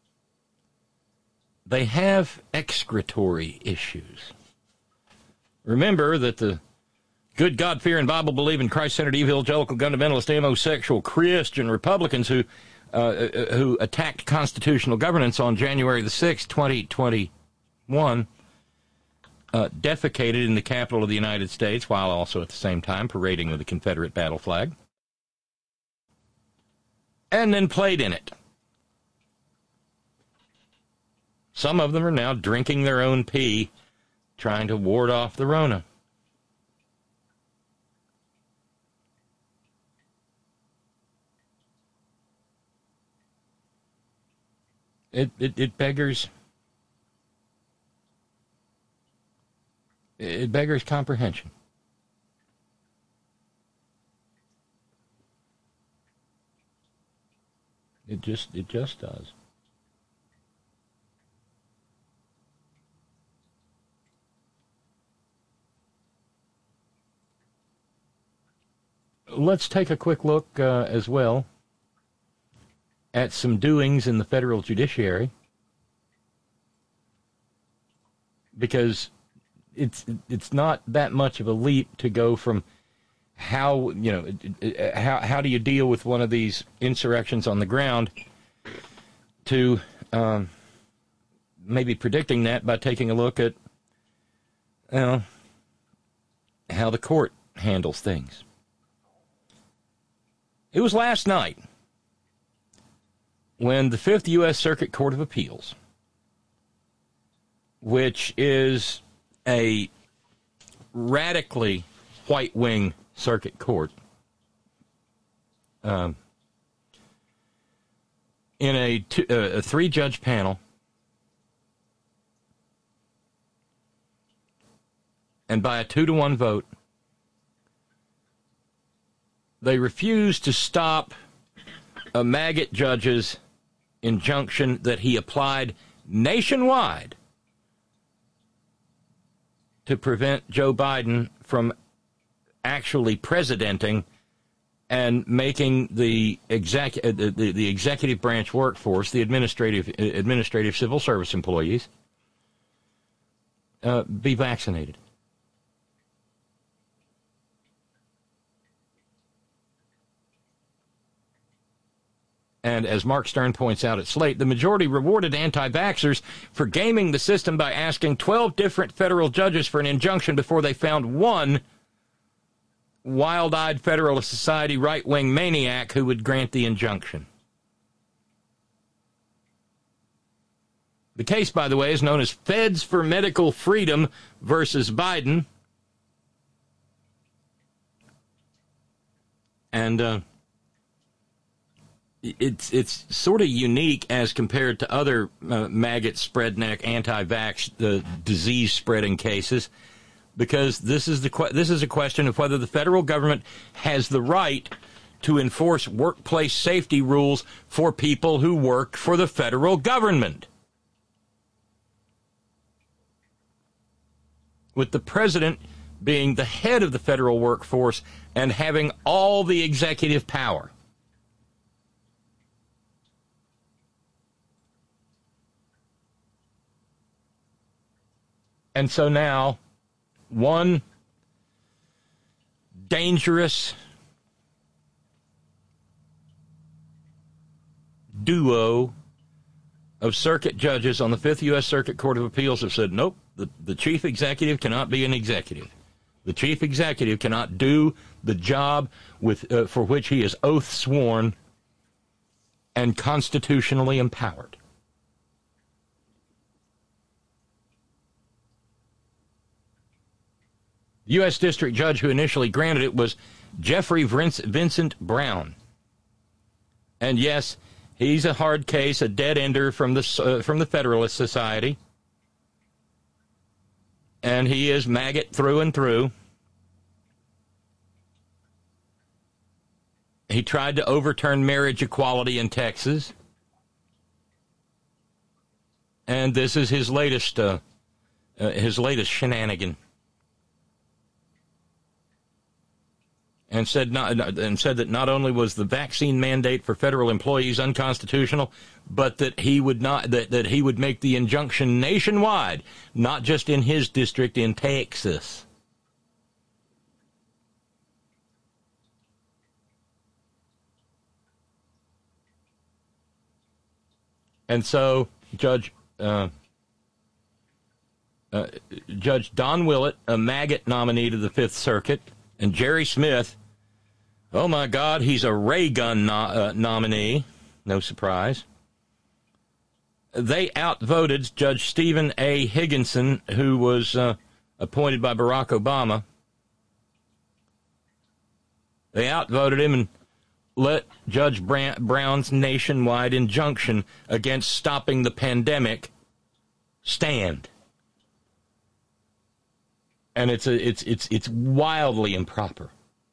they have excretory issues. Remember that the good, God-fearing, Bible-believing, Christ-centered, evangelical, fundamentalist, homosexual Christian Republicans who attacked constitutional governance on January the 6th, 2021, defecated in the capital of the United States while also at the same time parading with the Confederate battle flag, and then played in it. Some of them are now drinking their own pee, trying to ward off the Rona. It beggars comprehension. It just does. Let's take a quick look as well at some doings in the federal judiciary, because it's not that much of a leap to go from how do you deal with one of these insurrections on the ground to maybe predicting that by taking a look at how the court handles things. It was last night when the Fifth U.S. Circuit Court of Appeals, which is a radically white-wing circuit court, in a three-judge panel, and by a 2-1 vote, they refused to stop a maggot judge's injunction that he applied nationwide to prevent Joe Biden from actually presidenting and making the executive branch workforce, the administrative civil service employees, be vaccinated. And as Mark Stern points out at Slate, the majority rewarded anti-vaxxers for gaming the system by asking 12 different federal judges for an injunction before they found one wild-eyed Federalist Society right-wing maniac who would grant the injunction. The case, by the way, is known as Feds for Medical Freedom versus Biden. And it's sort of unique as compared to other maggot, spreadneck, anti-vax, disease-spreading cases, because this is a question of whether the federal government has the right to enforce workplace safety rules for people who work for the federal government. With the president being the head of the federal workforce and having all the executive power. And so now, one dangerous duo of circuit judges on the 5th U.S. Circuit Court of Appeals have said, nope, the chief executive cannot be an executive. The chief executive cannot do the job for which he is oath sworn and constitutionally empowered. The U.S. District Judge who initially granted it was Jeffrey Vincent Brown. And yes, he's a hard case, a dead-ender from the Federalist Society. And he is maggot through and through. He tried to overturn marriage equality in Texas. And this is his latest shenanigan. And said that not only was the vaccine mandate for federal employees unconstitutional, but that he would make the injunction nationwide, not just in his district in Texas. And so Judge Don Willett, a maggot nominee to the Fifth Circuit, and Jerry Smith, oh my God, he's a ray gun nominee, no surprise. They outvoted Judge Stephen A. Higginson, who was appointed by Barack Obama. They outvoted him and let Judge Brown's nationwide injunction against stopping the pandemic stand. And it's wildly improper.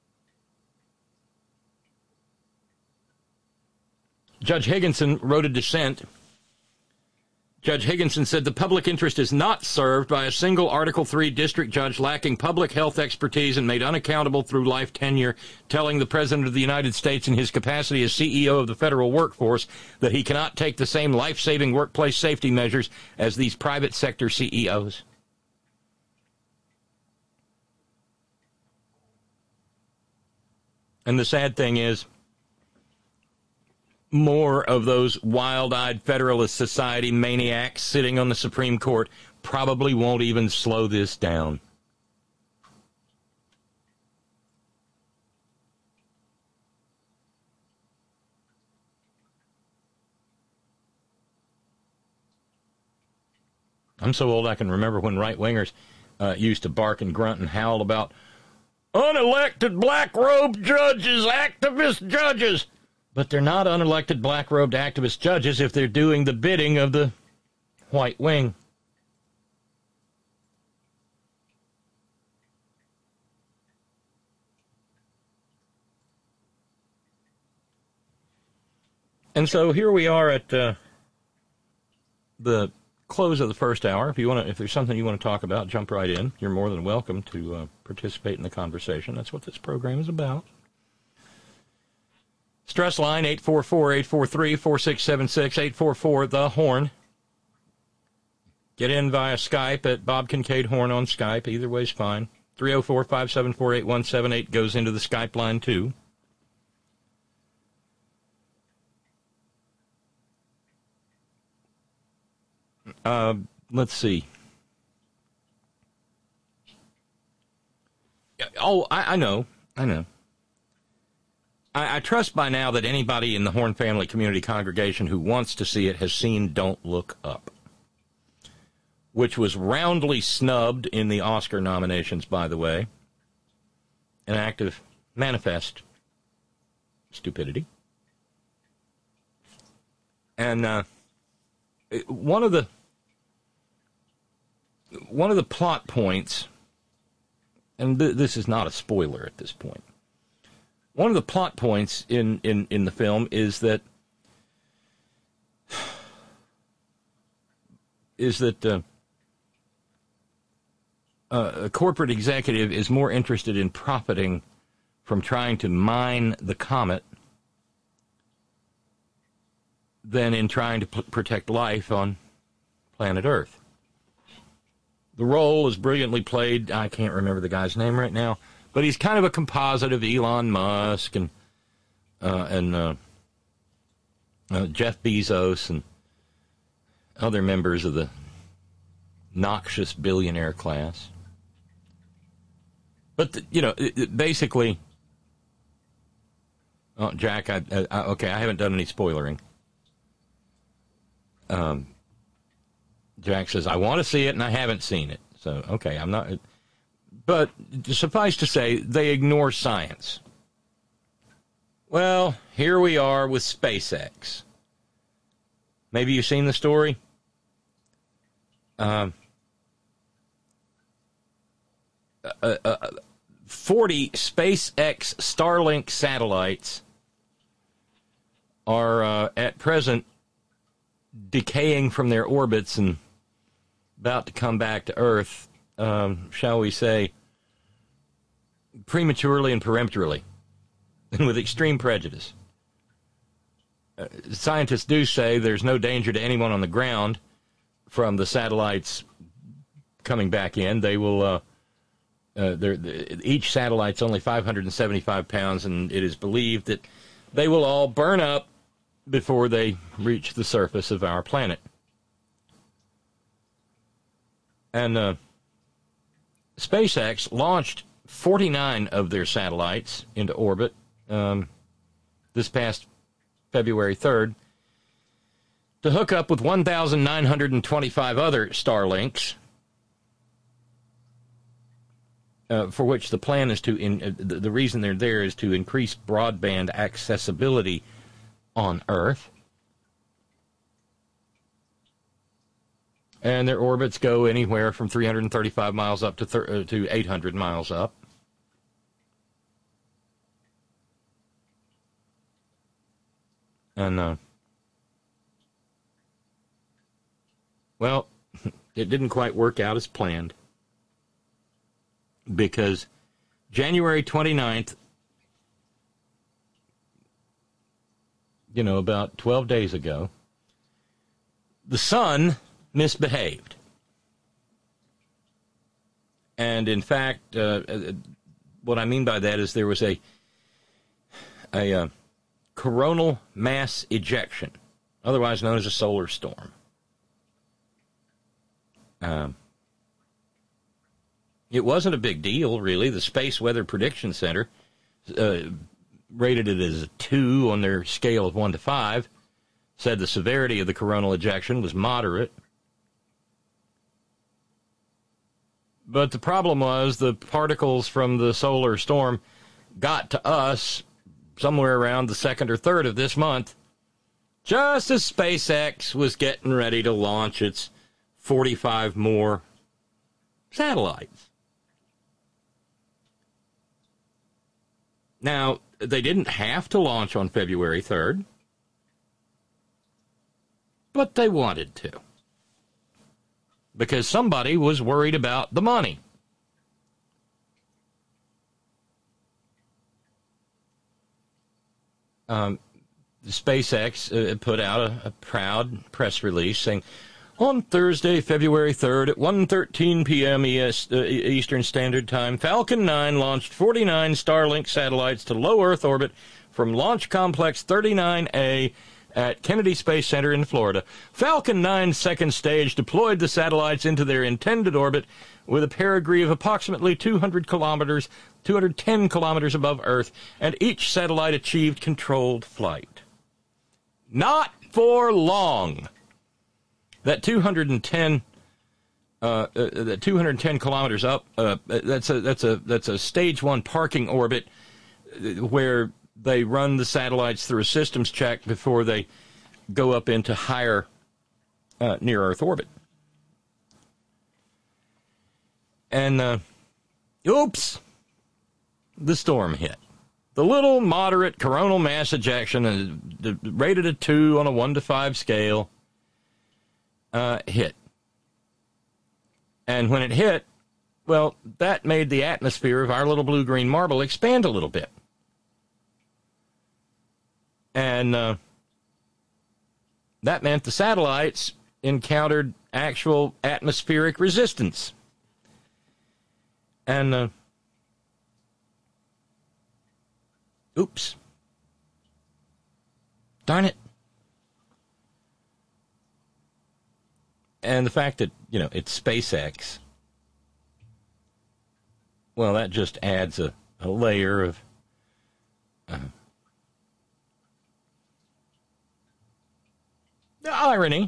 Judge Higginson wrote a dissent. Judge Higginson said the public interest is not served by a single Article III district judge lacking public health expertise and made unaccountable through life tenure, telling the President of the United States in his capacity as CEO of the federal workforce that he cannot take the same life-saving workplace safety measures as these private sector CEOs. And the sad thing is, more of those wild-eyed Federalist Society maniacs sitting on the Supreme Court probably won't even slow this down. I'm so old I can remember when right-wingers used to bark and grunt and howl about unelected black-robed judges, activist judges. But they're not unelected black-robed activist judges if they're doing the bidding of the white wing. And so here we are at the close of the first hour. If there's something you want to talk about, jump right in. You're more than welcome to participate in the conversation. That's what this program is about. Stress line, 844-843-4676, 844-THE-HORN. Get in via Skype at Bob Kincaid Horn on Skype. Either way's fine. 304-574-8178 goes into the Skype line, too. Let's see. Oh, I know. I trust by now that anybody in the Horn Family Community Congregation who wants to see it has seen Don't Look Up. which was roundly snubbed in the Oscar nominations, by the way. An act of manifest stupidity. And one of the plot points, and this is not a spoiler at this point, one of the plot points in the film is that a corporate executive is more interested in profiting from trying to mine the comet than in trying to protect life on planet Earth. The role is brilliantly played. I can't remember the guy's name right now, but he's kind of a composite of Elon Musk and Jeff Bezos and other members of the noxious billionaire class. But, basically... Oh, Jack, okay, I haven't done any spoilering. Jack says, I want to see it, and I haven't seen it. So, okay, I'm not... But suffice to say, they ignore science. Well, here we are with SpaceX. Maybe you've seen the story? 40 SpaceX Starlink satellites are at present decaying from their orbits and about to come back to Earth, shall we say, prematurely and peremptorily, and with extreme prejudice. Scientists do say there's no danger to anyone on the ground from the satellites coming back in. They will... each satellite's only 575 pounds, and it is believed that they will all burn up before they reach the surface of our planet. And SpaceX launched 49 of their satellites into orbit this past February 3rd to hook up with 1,925 other Starlinks, for which the plan is to, the reason they're there is to increase broadband accessibility on Earth. And their orbits go anywhere from 335 miles up to 800 miles up. And, well, it didn't quite work out as planned, because January 29th, about 12 days ago, the sun misbehaved. And in fact, what I mean by that is there was a coronal mass ejection, otherwise known as a solar storm. It wasn't a big deal, really. The Space Weather Prediction Center rated it as a 2 on their scale of 1 to 5, said the severity of the coronal ejection was moderate. But the problem was the particles from the solar storm got to us somewhere around the 2nd or 3rd of this month, just as SpaceX was getting ready to launch its 45 more satellites. Now, they didn't have to launch on February 3rd, but they wanted to, because somebody was worried about the money. SpaceX put out a proud press release saying, on Thursday, February 3rd at 1:13 p.m. Eastern Standard Time, Falcon 9 launched 49 Starlink satellites to low Earth orbit from Launch Complex 39A at Kennedy Space Center in Florida. Falcon 9's second stage deployed the satellites into their intended orbit with a perigee of approximately 210 kilometers above Earth, and each satellite achieved controlled flight. Not for long. That 210 210 kilometers up. That's a stage 1 parking orbit where they run the satellites through a systems check before they go up into higher near Earth orbit. And oops, the storm hit. The little moderate coronal mass ejection, rated a 2 on a 1 to 5 scale, hit. And when it hit, well, that made the atmosphere of our little blue-green marble expand a little bit. And that meant the satellites encountered actual atmospheric resistance. And, oops. Darn it. And the fact that, it's SpaceX, well, that just adds a layer of irony.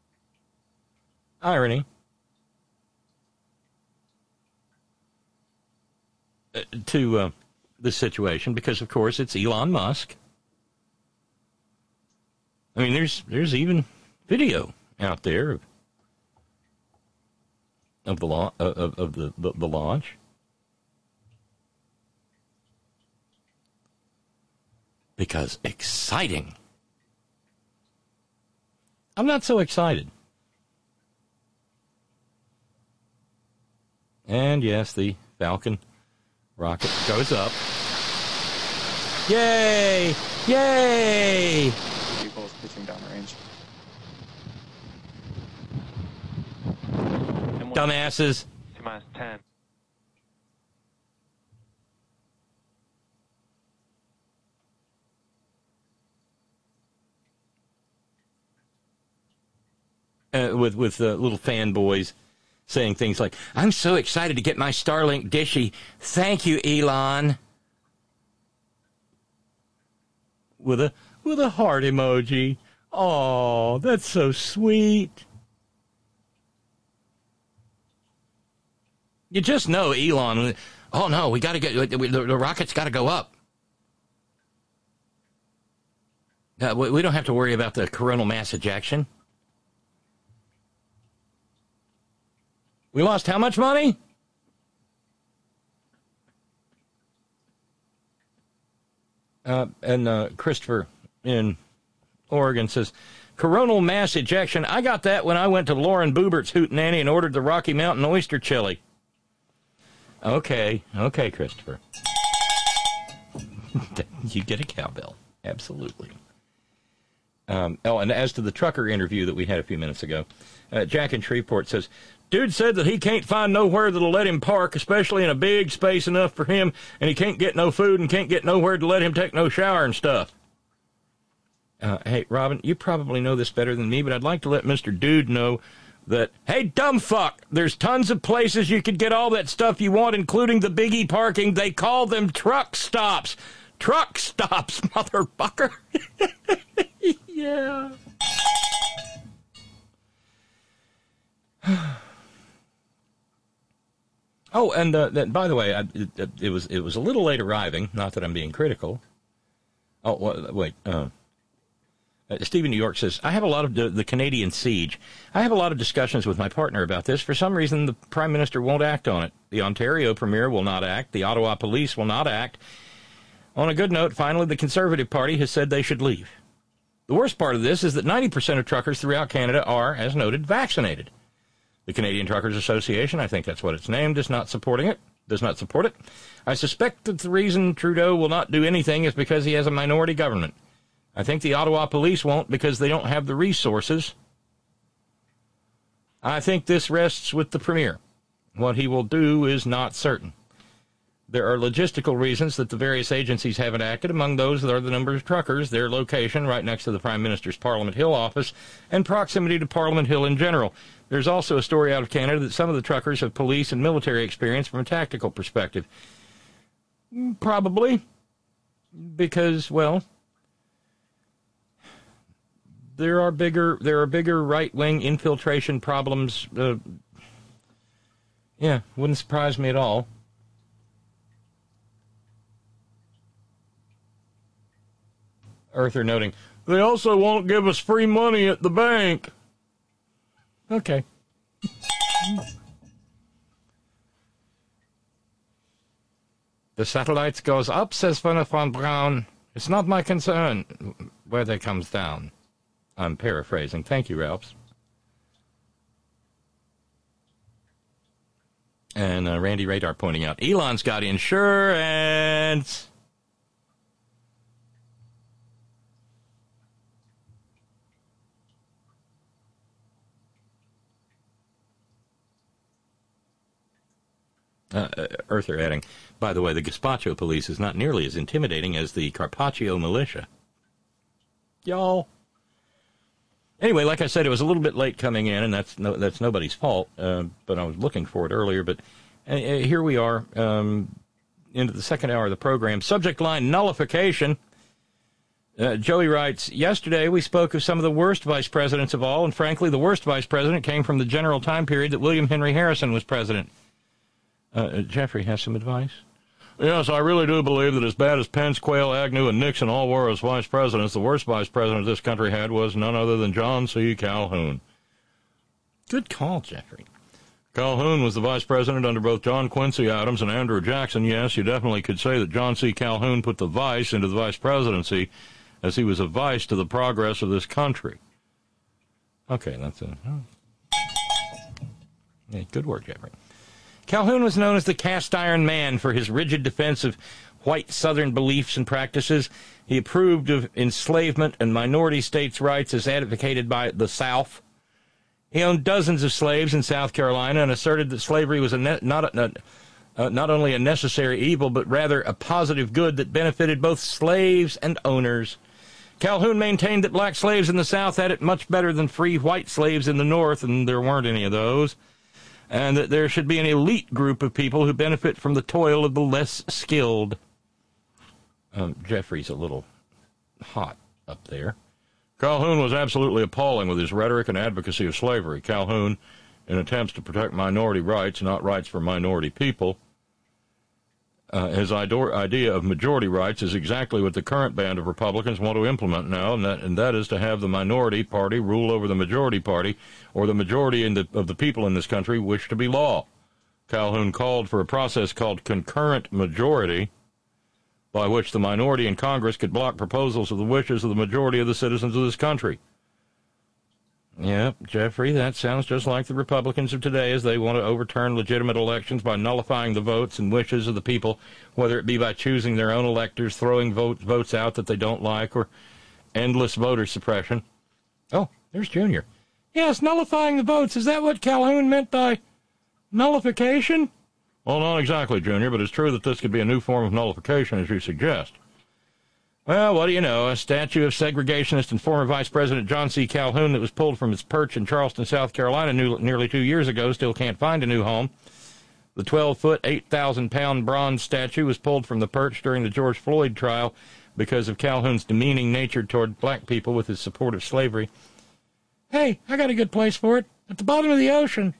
To the situation, because, of course, it's Elon Musk. I mean, there's even video out there of the launch. Because exciting. I'm not so excited. And yes, the Falcon rocket goes up. Yay! Yay! Vehicles pitching downrange. Dumbasses. T-minus 10. With little fanboys saying things like, "I'm so excited to get my Starlink dishy. Thank you, Elon." With a heart emoji. Oh, that's so sweet. You just know Elon. Oh no, we got to get the rocket's got to go up. We don't have to worry about the coronal mass ejection. We lost how much money? And Christopher in Oregon says, coronal mass ejection. I got that when I went to Lauren Boobert's Hootenanny and ordered the Rocky Mountain oyster chili. Okay, Christopher. You get a cowbell. Absolutely. And as to the trucker interview that we had a few minutes ago, Jack in Shreveport says, dude said that he can't find nowhere that'll let him park, especially in a big space enough for him, and he can't get no food and can't get nowhere to let him take no shower and stuff. Hey, Robin, you probably know this better than me, but I'd like to let Mr. Dude know that, hey, dumb fuck, there's tons of places you could get all that stuff you want, including the biggie parking. They call them truck stops. Truck stops, motherfucker. Yeah. Oh, and by the way, it was a little late arriving. Not that I'm being critical. Oh, wait. Stephen New York says, I have a lot of the Canadian siege. I have a lot of discussions with my partner about this. For some reason, the Prime Minister won't act on it. The Ontario Premier will not act. The Ottawa Police will not act. On a good note, finally, the Conservative Party has said they should leave. The worst part of this is that 90% of truckers throughout Canada are, as noted, vaccinated. The Canadian Truckers Association, I think that's what it's named, does not support it. I suspect that the reason Trudeau will not do anything is because he has a minority government. I think the Ottawa Police won't because they don't have the resources. I think this rests with the Premier. What he will do is not certain. There are logistical reasons that the various agencies haven't acted. Among those are the number of truckers, their location right next to the Prime Minister's Parliament Hill office, and proximity to Parliament Hill in general. There's also a story out of Canada that some of the truckers have police and military experience from a tactical perspective. Probably. Because, well, there are bigger right-wing infiltration problems Yeah, wouldn't surprise me at all. Earther noting, they also won't give us free money at the bank. Okay. The satellites goes up, says Werner von Braun. It's not my concern where they comes down. I'm paraphrasing. Thank you, Ralphs. And Randy Radar pointing out, Elon's got insurance. Earther adding, by the way, the Gazpacho police is not nearly as intimidating as the Carpaccio militia. Y'all. Anyway, like I said, it was a little bit late coming in, and that's nobody's fault, but I was looking for it earlier. But here we are, into the second hour of the program. Subject line, nullification. Joey writes, yesterday we spoke of some of the worst vice presidents of all, and frankly, the worst vice president came from the general time period that William Henry Harrison was president. Jeffrey has some advice? Yes, I really do believe that as bad as Pence, Quayle, Agnew, and Nixon all were as vice presidents, the worst vice president this country had was none other than John C. Calhoun. Good call, Jeffrey. Calhoun was the vice president under both John Quincy Adams and Andrew Jackson. Yes, you definitely could say that John C. Calhoun put the vice into the vice presidency as he was a vice to the progress of this country. Okay, that's it. Yeah, good work, Jeffrey. Calhoun was known as the cast-iron man for his rigid defense of white Southern beliefs and practices. He approved of enslavement and minority states' rights as advocated by the South. He owned dozens of slaves in South Carolina and asserted that slavery was not only a necessary evil, but rather a positive good that benefited both slaves and owners. Calhoun maintained that black slaves in the South had it much better than free white slaves in the North, and there weren't any of those, and that there should be an elite group of people who benefit from the toil of the less skilled. Jeffrey's a little hot up there. Calhoun was absolutely appalling with his rhetoric and advocacy of slavery. Calhoun, in attempts to protect minority rights, not rights for minority people, his idea of majority rights is exactly what the current band of Republicans want to implement now, and that is to have the minority party rule over the majority party, or the majority of the people in this country wish to be law. Calhoun called for a process called concurrent majority, by which the minority in Congress could block proposals of the wishes of the majority of the citizens of this country. Yep, Jeffrey, that sounds just like the Republicans of today, as they want to overturn legitimate elections by nullifying the votes and wishes of the people, whether it be by choosing their own electors, throwing votes out that they don't like, or endless voter suppression. Oh, there's Junior. Yes, nullifying the votes. Is that what Calhoun meant by nullification? Well, not exactly, Junior, but it's true that this could be a new form of nullification, as you suggest. Well, what do you know? A statue of segregationist and former Vice President John C. Calhoun that was pulled from its perch in Charleston, South Carolina nearly 2 years ago still can't find a new home. The 12-foot, 8,000-pound bronze statue was pulled from the perch during the George Floyd trial because of Calhoun's demeaning nature toward black people with his support of slavery. Hey, I got a good place for it. At the bottom of the ocean.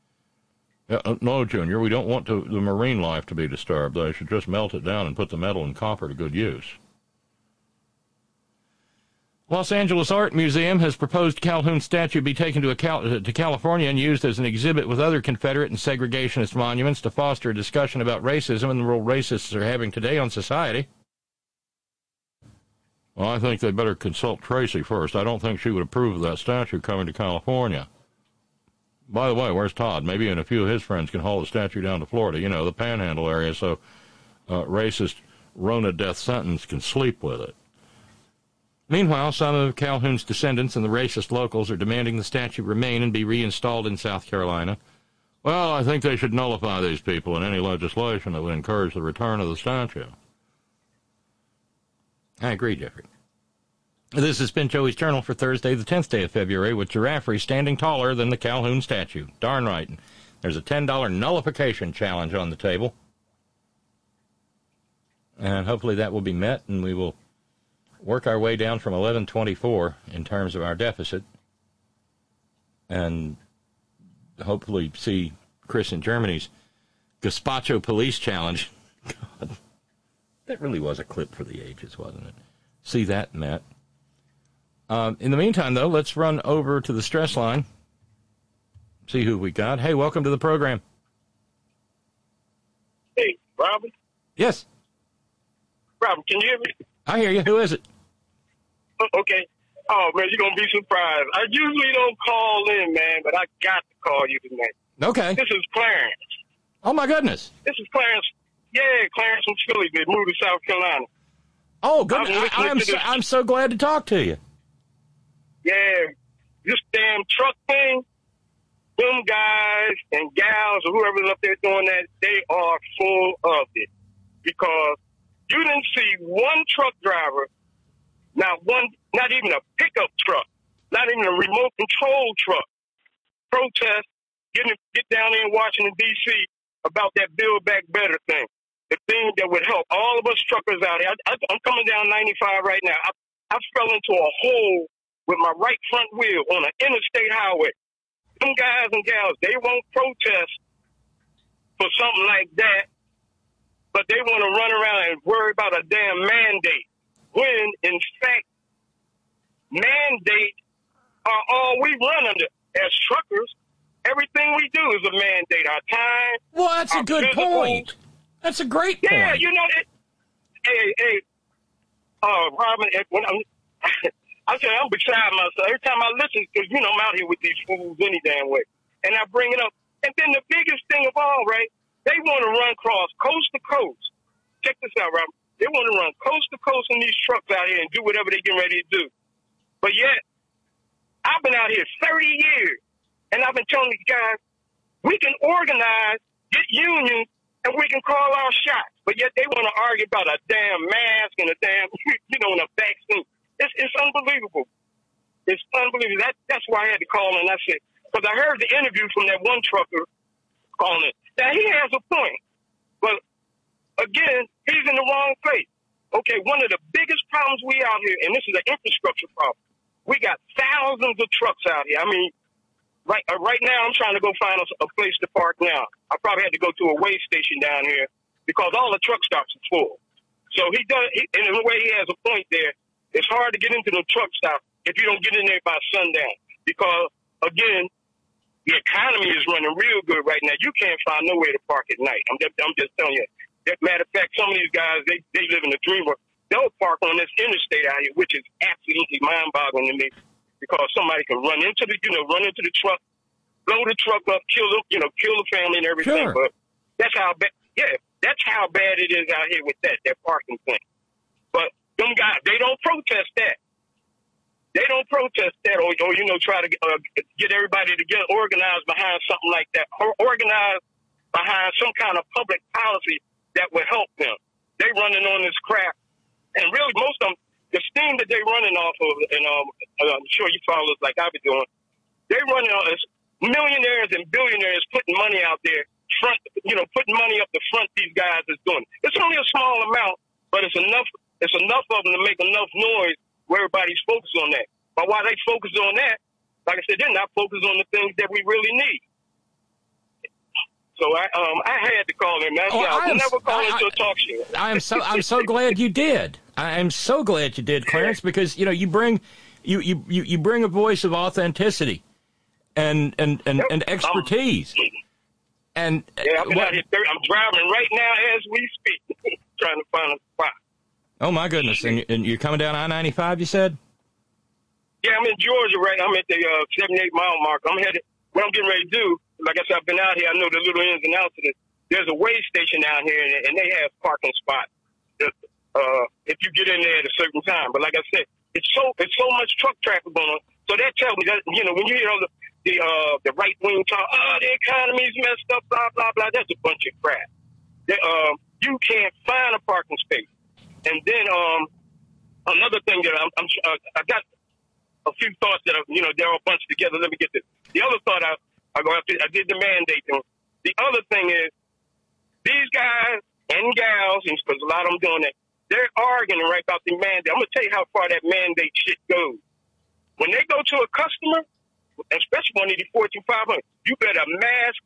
No, Junior, we don't want the marine life to be disturbed. They should just melt it down and put the metal and copper to good use. Los Angeles Art Museum has proposed Calhoun statue be taken to California and used as an exhibit with other Confederate and segregationist monuments to foster a discussion about racism and the role racists are having today on society. Well, I think they better consult Tracy first. I don't think she would approve of that statue coming to California. By the way, where's Todd? Maybe and a few of his friends can haul the statue down to Florida, the Panhandle area, so racist Rona death sentence can sleep with it. Meanwhile, some of Calhoun's descendants and the racist locals are demanding the statue remain and be reinstalled in South Carolina. Well, I think they should nullify these people in any legislation that would encourage the return of the statue. I agree, Jeffrey. This has been Joey's Journal for Thursday, the 10th day of February, with Giraffe standing taller than the Calhoun statue. Darn right. There's a $10 nullification challenge on the table. And hopefully that will be met, and we will work our way down from 1124 in terms of our deficit, and hopefully see Chris in Germany's Gazpacho Police Challenge. God, that really was a clip for the ages, wasn't it? See that, Matt. In the meantime, though, let's run over to the stress line. See who we got. Hey, welcome to the program. Hey, Robin? Yes. Robin, can you hear me? I hear you. Who is it? Okay. Oh, man, you're going to be surprised. I usually don't call in, man, but I got to call you tonight. Okay. This is Clarence. Oh, my goodness. This is Clarence. Yeah, Clarence from Philly. They moved to South Carolina. Oh, good. I'm so glad to talk to you. Yeah, this damn truck thing, them guys and gals or whoever's up there doing that, they are full of it. Because you didn't see one truck driver, not even a pickup truck, not even a remote control truck, protest, get down there in Washington, D.C. about that Build Back Better thing, the thing that would help all of us truckers out here. I'm coming down 95 right now. I fell into a hole with my right front wheel on an interstate highway. Them guys and gals, they won't protest for something like that, but they want to run around and worry about a damn mandate. When, in fact, mandates are all we run under as truckers. Everything we do is a mandate. Our time. Well, that's a good point. That's a great point. Yeah, you know it. Hey, Robin, when I'm beside myself every time I listen, because I'm out here with these fools any damn way, and I bring it up. And then the biggest thing of all, right? They want to run across coast to coast. Check this out, Robin. They want to run coast to coast in these trucks out here and do whatever they get ready to do. But yet, I've been out here 30 years, and I've been telling these guys, we can organize, get unions, and we can call our shots. But yet they want to argue about a damn mask and a damn, and a vaccine. It's unbelievable. It's unbelievable. That's why I had to call in. That's it. Because I heard the interview from that one trucker calling it. Now, he has a point. But, again, he's in the wrong place. Okay, one of the biggest problems we out here, and this is an infrastructure problem, we got thousands of trucks out here. I mean, right now I'm trying to go find a place to park now. I probably had to go to a way station down here because all the truck stops are full. So in a way, he has a point there. It's hard to get into the truck stop if you don't get in there by sundown because, again, the economy is running real good right now. You can't find nowhere to park at night. I'm just telling you. Matter of fact, some of these guys, they live in a dream world. They'll park on this interstate out here, which is absolutely mind-boggling to me because somebody can run into the truck, blow the truck up, kill the family and everything. Sure. But that's how bad it is out here with that parking thing. But them guys, they don't protest that. They don't protest that or try to get everybody to get organized behind something like that, or organized behind some kind of public policy that would help them. They running on this crap. And really, most of them, the steam that they're running off of, and I'm sure you follow us like I've been doing, they're running on this millionaires and billionaires putting money out there, putting money up the front these guys is doing. It's only a small amount, but it's enough of them to make enough noise where everybody's focused on that. But while they focus on that, like I said, they're not focused on the things that we really need. So I had to call him. That's why I'll never call into a talk show. I'm so glad you did. I'm so glad you did, Clarence, because you bring a voice of authenticity and expertise. And I'm out here. I'm driving right now as we speak, trying to find a spot. Oh my goodness! And you're coming down I-95, you said? Yeah, I'm in Georgia, right? I'm at the 78-mile mark. I'm headed. What I'm getting ready to do, like I said, I've been out here. I know the little ins and outs of it. There's a way station down here, and they have parking spots if you get in there at a certain time. But like I said, it's so much truck traffic going on. So that tells me that when you hear all the right wing talk, the economy's messed up, blah blah blah. That's a bunch of crap. You can't find a parking space. And then another thing that I got a few thoughts that they're all bunched together. Let me get this. The other thought I did the mandate thing. The other thing is these guys and gals, because a lot of them doing that, they're arguing right about the mandate. I'm gonna tell you how far that mandate shit goes. When they go to a customer, especially one of these Fortune 500, you better mask up,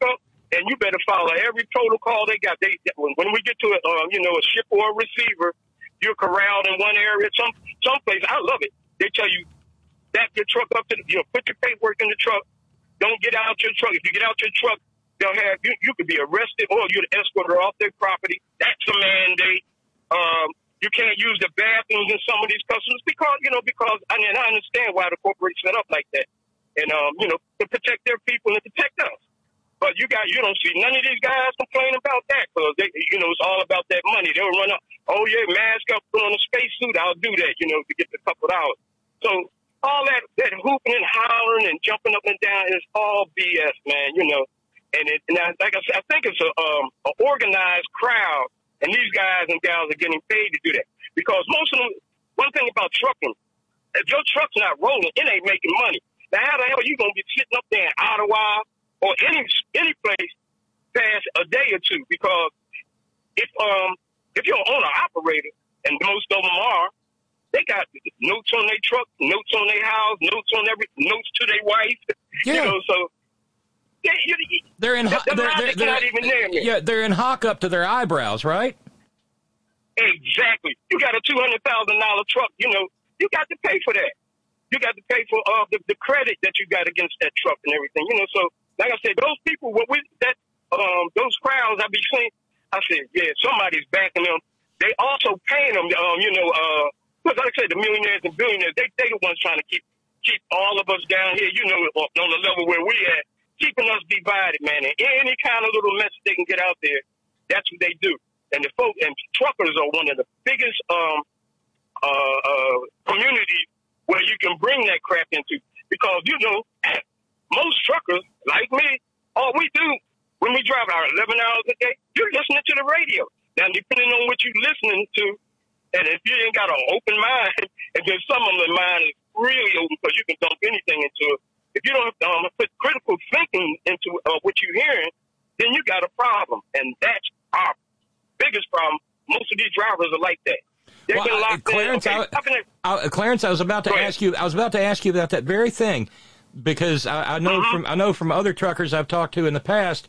and you better follow every protocol they got. When we get to a ship or a receiver, you're corralled in one area. Some place, I love it. They tell you back your truck up to put your paperwork in the truck. Don't get out your truck. If you get out your truck, they'll have you could be arrested or you're the escorter off their property. That's a mandate. You can't use the bathrooms in some of these customers because I understand why the corporation set up like that, and to protect their people and to protect us. But you don't see none of these guys complaining about that because it's all about that money. They'll run up, oh yeah, mask up, put on a spacesuit. I'll do that, to get the couple dollars. So all that hooping and hollering and jumping up and down is all BS, man. And like I said, I think it's a organized crowd. And these guys and gals are getting paid to do that. Because most of them, one thing about trucking, if your truck's not rolling, it ain't making money. Now, how the hell are you going to be sitting up there in Ottawa or any place past a day or two? Because if you're an owner-operator, and most of them are, they got notes on their truck, notes on their house, notes on notes to their wife. Yeah. So they're in they're in hock up to their eyebrows, right? Exactly. You got a $200,000 truck, you got to pay for that. You got to pay for the credit that you got against that truck and everything. So like I said, those people those crowds I be seeing, I said, yeah, somebody's backing them. They also paying them, because like I said, the millionaires and billionaires, they the ones trying to keep all of us down here, on the level where we at. Keeping us divided, man. And any kind of little message they can get out there, that's what they do. And the folks and truckers are one of the biggest communities where you can bring that crap into. Because, most truckers, like me, all we do when we drive our 11 hours a day, you're listening to the radio. Now, depending on what you're listening to, and if you ain't got an open mind, and then some of the mind is really open because you can dump anything into it. If you don't put critical thinking into what you're hearing, then you got a problem. And that's our biggest problem. Most of these drivers are like that. They've been locked Clarence, in. Clarence, I was about to ask you about that very thing, because I know from other truckers I've talked to in the past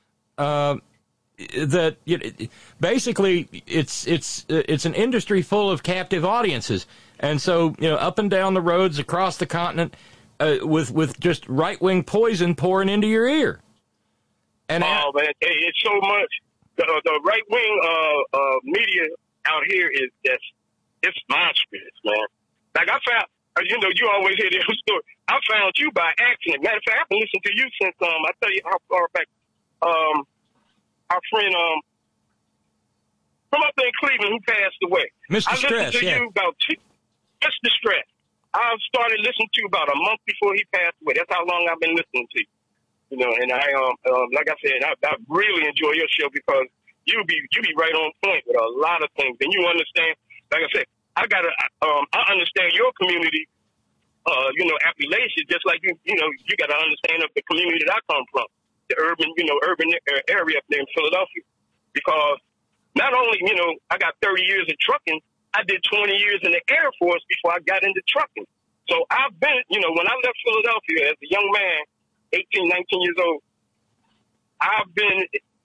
that basically it's an industry full of captive audiences, and so up and down the roads across the continent. With just right-wing poison pouring into your ear. And man, it's so much. The right-wing media out here is it's monstrous, man. Like I found, you always hear this story. I found you by accident. Matter of fact, I've been listening to you since I tell you how far back. Our friend from up there in Cleveland who passed away. Mr. Stress, I listened to you about Mr. Stress. I started listening to you about a month before he passed away. That's how long I've been listening to you. And I, like I said, I really enjoy your show because you be right on point with a lot of things, and you understand. Like I said, I understand your community, Appalachia, just like you got to understand of the community that I come from, the urban area up there in Philadelphia, because not only I got 30 years of trucking. I did 20 years in the Air Force before I got into trucking. So I've been, when I left Philadelphia as a young man, 18, 19 years old, I've been,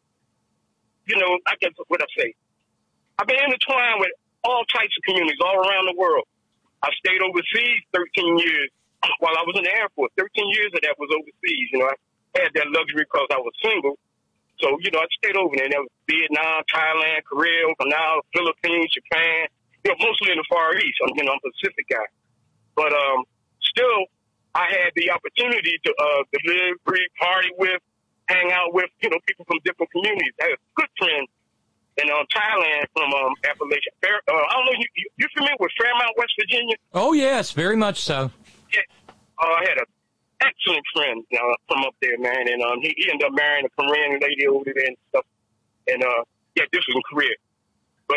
I guess what I say. I've been intertwined with all types of communities all around the world. I stayed overseas 13 years while I was in the Air Force. 13 years of that was overseas. I had that luxury because I was single. So, I stayed over there. That was Vietnam, Thailand, Korea, now Philippines, Japan. Mostly in the Far East. I'm a Pacific guy. But still, I had the opportunity to live, breathe, party with, hang out with, people from different communities. I had a good friend in Thailand from Appalachia. I don't know, you familiar with Fairmount, West Virginia? Oh, yes, very much so. Yeah. I had an excellent friend from up there, man. And he ended up marrying a Korean lady over there and stuff. And, this was in Korea. But,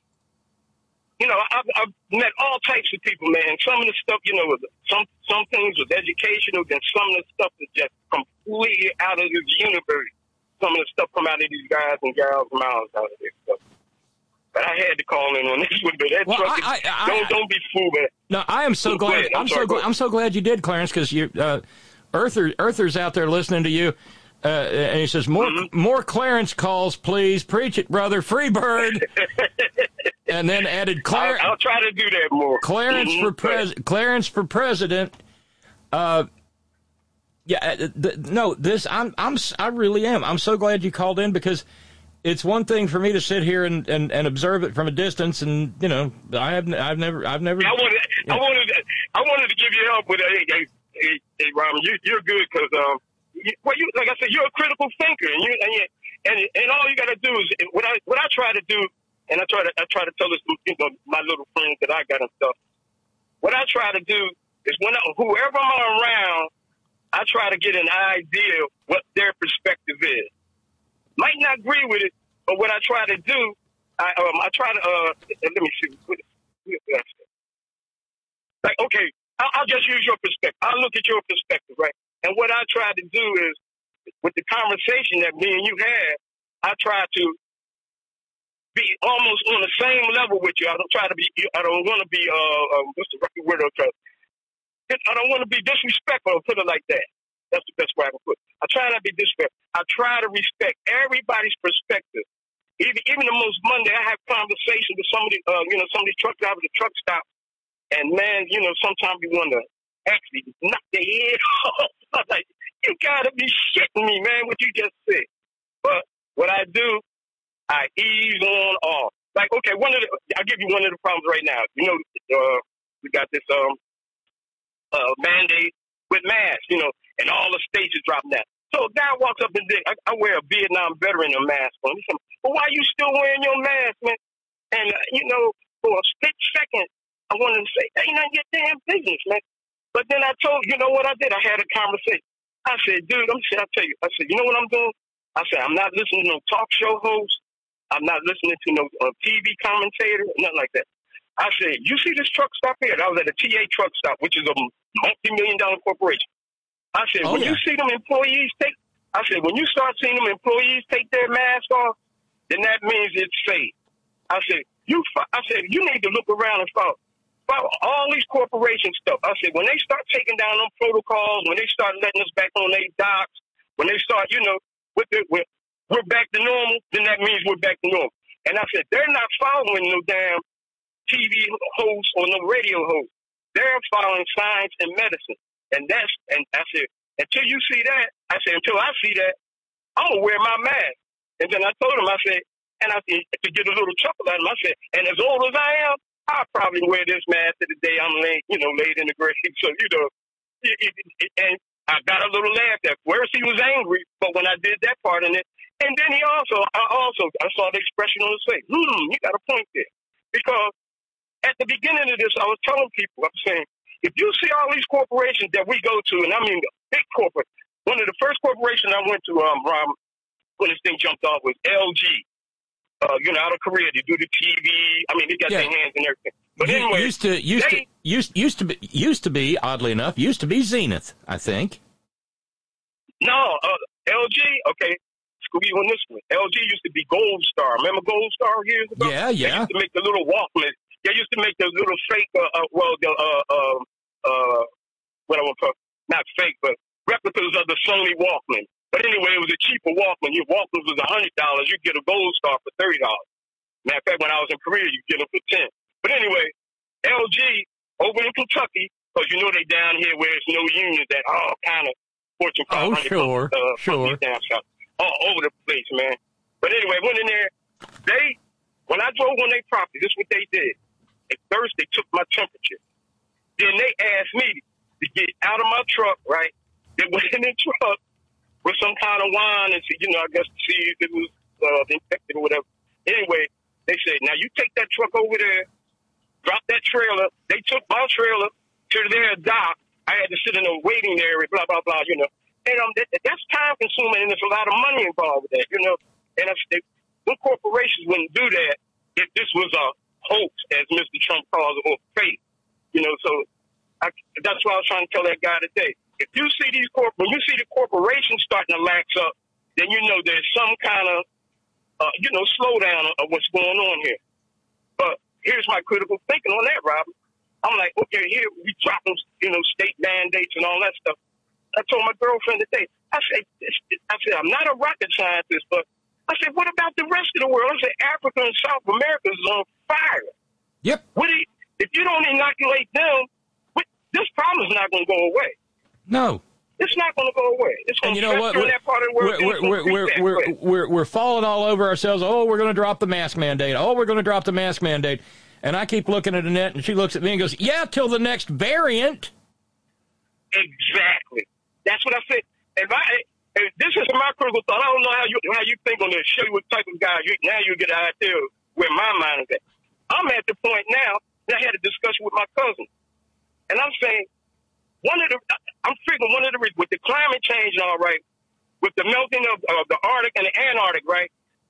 I've met all types of people, man. Some of the stuff, some things was educational, and some of the stuff is just completely out of this universe. Some of the stuff come out of these guys and gals' mouths out of this stuff. But I had to call in on this one. But that don't be fooled. No, I am so glad. I'm so glad you did, Clarence, because you Earthers out there listening to you. And he says, more clearance calls, please. Preach it, brother. Free bird. And then added I'll try to do that more. Clearance for president. I really am. I'm so glad you called in, because it's one thing for me to sit here and observe it from a distance, and I've never. I wanted to give you help with hey, Robin, you're good because like I said, you're a critical thinker, and all you got to do is what I try to do, and I try to tell this my little friends that I got and stuff. What I try to do is whoever I'm around, I try to get an idea of what their perspective is. Might not agree with it, but what I try to do, I try to let me see. Like, okay, I'll just use your perspective. I'll look at your perspective, right? And what I try to do is, with the conversation that me and you had, I try to be almost on the same level with you. I don't want to be what's the right word? I don't want to be disrespectful. I'll put it like that. That's the best way I can put it. I try not to be disrespectful. I try to respect everybody's perspective. Even the most Monday, I have conversations with some of these truck drivers at truck stops. And man, sometimes you want to actually knock their head off. I'm like, you gotta be shitting me, man, what you just said. But what I do, I ease on off. Like, okay, I'll give you one of the problems right now. We got this mandate with masks, and all the states are dropping that. So a guy walks up and I wear a Vietnam veteran a mask on. He said, well, why you still wearing your mask, man? And, for a split second, I wanted to say, that ain't none of your damn business, man. But then I told you know what I did? I had a conversation. I said, dude, I'll tell you. I said, you know what I'm doing? I said, I'm not listening to no talk show host. I'm not listening to no TV commentator, nothing like that. I said, you see this truck stop here? I was at a TA truck stop, which is a multi-million-dollar corporation. I said, you see them employees when you start seeing them employees take their mask off, then that means it's safe. I said, you need to look around and follow all these corporation stuff. I said, when they start taking down them protocols, when they start letting us back on their docks, when they start, we're back to normal, then that means we're back to normal. And I said, they're not following no damn TV hosts or no radio hosts. They're following science and medicine. And I said, until you see that, until I see that, I'm going to wear my mask. And then I told him, I said, to get a little chuckle out of him, I said, and as old as I am, I'll probably wear this mask to the day I'm laid in the grave. So, and I got a little laugh at first. He was angry, but when I did that part in it, and then I saw the expression on his face. You got a point there. Because at the beginning of this, I was telling people, I'm saying, if you see all these corporations that we go to, and I mean the big corporate, one of the first corporations I went to, Rob, when this thing jumped off was LG. Out of Korea, they do the TV. I mean, they got their hands in everything. But anyway, used to be oddly enough, Zenith, I think. No, LG. Okay, screw you on this one. LG used to be Gold Star. Remember Gold Star years ago? Yeah. They used to make the little Walkman. They used to make the little fake, what I want to call, not fake, but replicas of the Sony Walkman. But anyway, it was a cheaper Walkman. Your Walkman was $100. You get a Gold Star for $30. Matter of fact, when I was in Korea, you get them for $10. But anyway, LG over in Kentucky, because they down here where there's no unions, that all kind of Fortune 500 sure. Down south, all over the place, man. But anyway, went in there. When I drove on their property, this is what they did. At first, they took my temperature. Then they asked me to get out of my truck, right? They went in the truck with some kind of wine and said, I guess to see if it was infected or whatever. Anyway, they said, now you take that truck over there, drop that trailer. They took my trailer to their dock. I had to sit in a waiting area, blah, blah, blah, And that's time consuming, and there's a lot of money involved with that, And the corporations wouldn't do that if this was a hoax, as Mr. Trump calls it, or fake. So that's why I was trying to tell that guy today. If you see when you see the corporations starting to lax up, then there's some kind of, slowdown of what's going on here. But here's my critical thinking on that, Robin. I'm like, okay, here we dropping, state mandates and all that stuff. I told my girlfriend today, I said, I'm not a rocket scientist, but I said, what about the rest of the world? I said, Africa and South America is on fire. Yep. If you don't inoculate them, this problem is not going to go away. No. It's not going to go away. It's going to fester in that part of the world. We're falling all over ourselves. Oh, we're going to drop the mask mandate. Oh, we're going to drop the mask mandate. And I keep looking at Annette, and she looks at me and goes, yeah, till the next variant. Exactly. That's what I said. If this is my critical thought. I don't know how you think on this. Show you what type of guy. Now you get an idea where my mind is at. I'm at the point now that I had a discussion with my cousin. And I'm saying, one of the reasons, with the climate change and all right, with the melting of the Arctic and the Antarctic, right?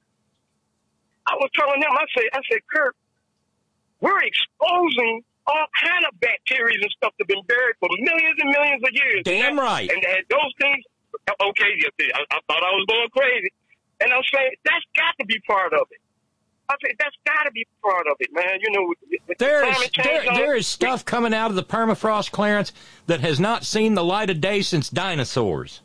I was telling them, I said, Kurt, we're exposing all kind of bacteria and stuff that have been buried for millions and millions of years. Damn right. And those things, okay, I thought I was going crazy. And I'm saying, that's got to be part of it. I said, that's got to be part of it, man. You know, there is stuff coming out of the permafrost, Clarence, that has not seen the light of day since dinosaurs.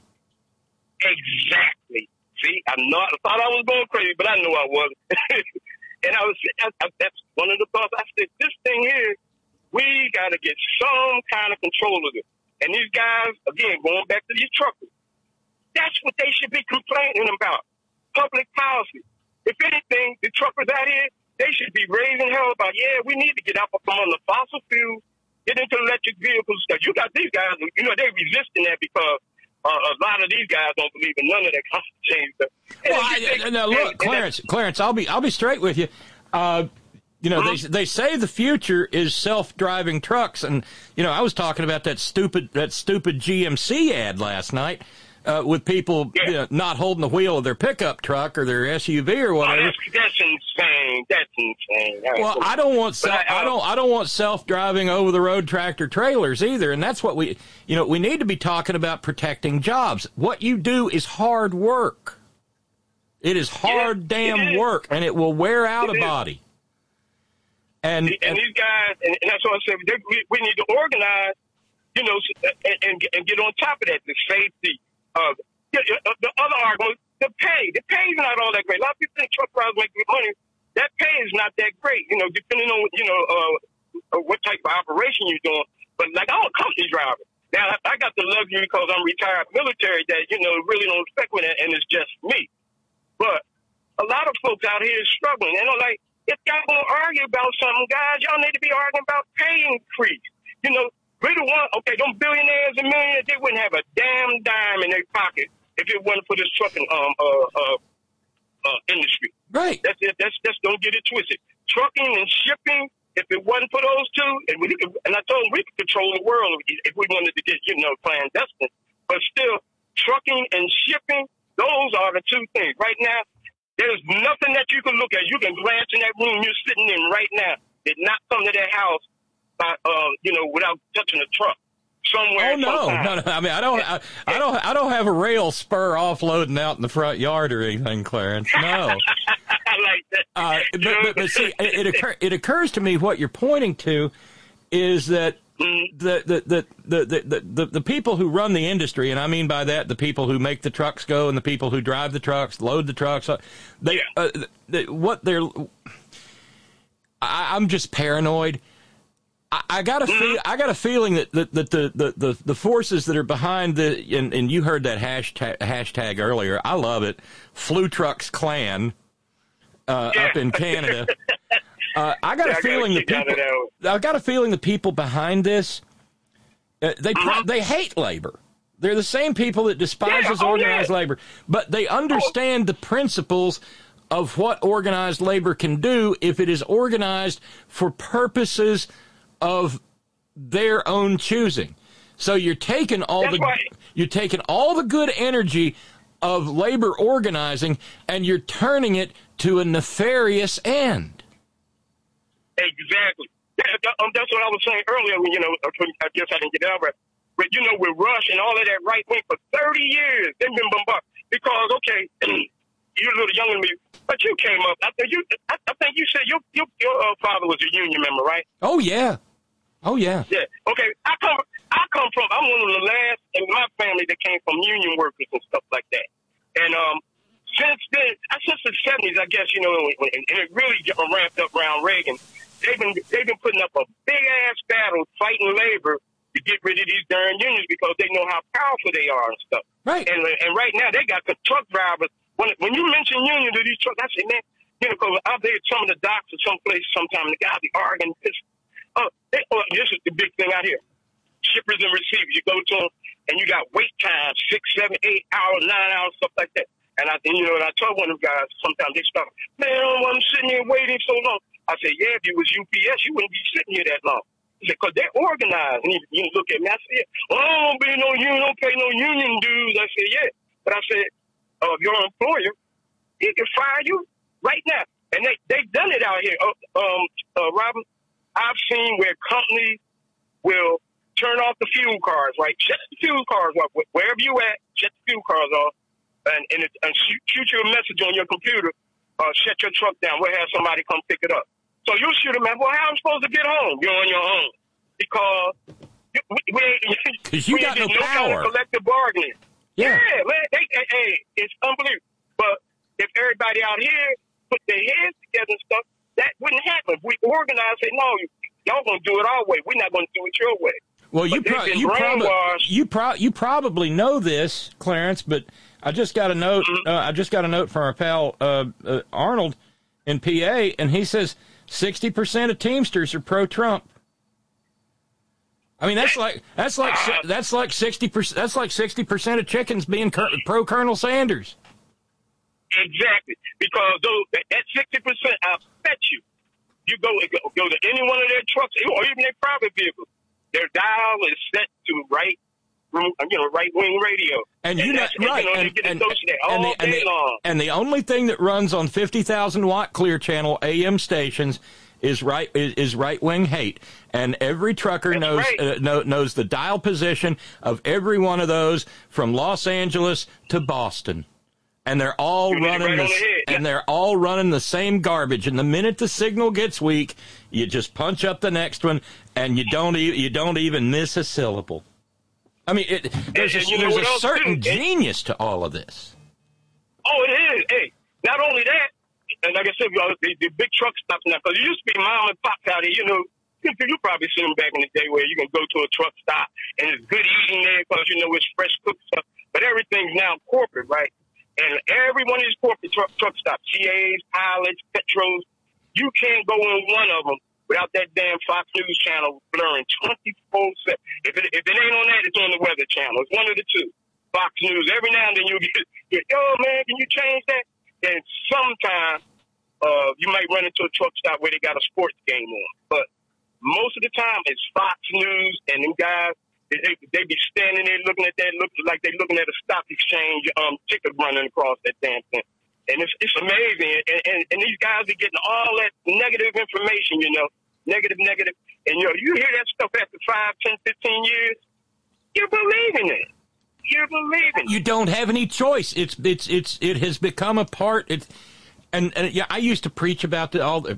Exactly. See, I thought I was going crazy, but I knew I wasn't. And that's one of the thoughts. I said, this thing here, we got to get some kind of control of it. And these guys, again, going back to these truckers, that's what they should be complaining about. Public policy. If anything, the truckers out here, they should be raising hell about, we need to get out from under fossil fuels, get into electric vehicles. Because you got these guys, you know, they're resisting that because a lot of these guys don't believe in none of that climate change stuff. Well, look, Clarence, I'll be straight with you. You know, they say the future is self-driving trucks, and you know, I was talking about that stupid GMC ad last night. With people not holding the wheel of their pickup truck or their SUV or whatever. Oh, that's insane. That's insane. Well, I don't want self-driving over-the-road tractor trailers either, and that's what we need to be talking about, protecting jobs. What you do is hard work. It is hard damn work, and it will wear out a body. And these guys, and that's what I said. We need to organize, you know, and get on top of that. The safety. The other argument, the pay is not all that great. A lot of people think truck drivers make good money. That pay is not that great, you know, depending on, what type of operation you're doing. But like, I'm a company driver. Now, I got the luxury because I'm retired military that, you know, really don't expect me that, and it's just me. But a lot of folks out here is struggling. And I'm like, if y'all going to argue about something, guys, y'all need to be arguing about pay increase. You know, we the one, okay, them billionaires and millionaires, they wouldn't have a damn dime in their pocket if it wasn't for this trucking industry. Right. That's don't get it twisted. Trucking and shipping, if it wasn't for those two, and I told them we could control the world if we wanted to get, you know, clandestine. But still, trucking and shipping, those are the two things. Right now, there's nothing that you can look at. You can glance in that room you're sitting in right now. Did not come to that house. You know, without touching a truck somewhere. Oh no! I mean, I don't have a rail spur offloading out in the front yard or anything, Clarence. No. I like that. But see, it occurs to me what you're pointing to is that the people who run the industry, and I mean by that the people who make the trucks go and the people who drive the trucks, load the trucks, I'm just paranoid. I got a feeling that the forces that are behind and you heard that hashtag earlier. I love it. Flu Trucks Clan up in Canada. I got a feeling the people behind this they hate labor. They're the same people that despises organized labor, but they understand the principles of what organized labor can do if it is organized for purposes of their own choosing. So you're taking all the good energy of labor organizing and you're turning it to a nefarious end. Exactly. That's what I was saying earlier. You know, I guess I didn't get out right. But you know, with Rush and all of that right wing for 30 years, they've been bombarded because you're a little younger than me, but you came up. I think you said your father was a union member, right? Oh yeah. Yeah. Okay. I I'm one of the last in my family that came from union workers and stuff like that. And since the 70s, I guess, you know, and it really ramped up around Reagan, they've been putting up a big ass battle fighting labor to get rid of these darn unions because they know how powerful they are and stuff. Right. And right now they got the truck drivers. When you mention union to these trucks, I say, man, you know, because out there at some of the docks or someplace sometime, the guys be arguing. This is the big thing out here. Shippers and receivers, you go to them and you got wait time, 6, 7, 8 hours, 9 hours, stuff like that. And I told one of them guys, sometimes they start, man, I'm sitting here waiting so long. I said, yeah, if you was UPS, you wouldn't be sitting here that long. He said, because they're organized. And you look at me, I said, well, I don't be no union, don't pay no union dues. I said, yeah. But I said, your employer, he can fire you right now. And they've done it out here. Robin, I've seen where companies will turn off the fuel cards, right? Shut the fuel cards off. Wherever you at, shut the fuel cards off. And shoot you a message on your computer. Shut your truck down. We'll have somebody come pick it up. So you shoot them, man. Well, how am I supposed to get home? You're on your own because you got no power. Kind of collective bargaining. Yeah, man. It's unbelievable. But if everybody out here put their heads together and stuff, that wouldn't happen. If we organize, say, no, y'all gonna do it our way. We're not gonna do it your way. Well, you probably know this, Clarence, but I just got a note. I just got a note from our pal Arnold in PA, and he says 60% of Teamsters are pro-Trump. I mean, that's like 60%. That's like 60% of chickens being pro Colonel Sanders. Exactly, because that 60%, I bet you go to any one of their trucks or even their private vehicles. Their dial is set to right wing radio, and and the only thing that runs on 50,000 watt Clear Channel AM stations is right wing hate, and every trucker knows the dial position of every one of those from Los Angeles to Boston. And they're all running the same garbage. And the minute the signal gets weak, you just punch up the next one, and you don't even miss a syllable. I mean, there's a certain genius to all of this. Oh, it is. Hey, not only that, and like I said, the big truck stops now, because it used to be mom and pops out here. You know, you probably seen them back in the day where you can go to a truck stop and it's good eating there because you know it's fresh cooked stuff. But everything's now corporate, right? And every one of these corporate truck stops, CAs, pilots, Petros, you can't go in one of them without that damn Fox News channel blurring 24/7. If it ain't on that, it's on the Weather Channel. It's one of the two. Fox News. Every now and then you'll get, yo, man, can you change that? And sometimes you might run into a truck stop where they got a sports game on. But most of the time it's Fox News and them guys, they be standing there looking at that, looking like they're looking at a stock exchange ticket running across that damn thing. And it's amazing. And these guys are getting all that negative information, you know, negative. And, you know, you hear that stuff after 5, 10, 15 years, you're believing it. You don't have any choice. It has become a part. And I used to preach about this all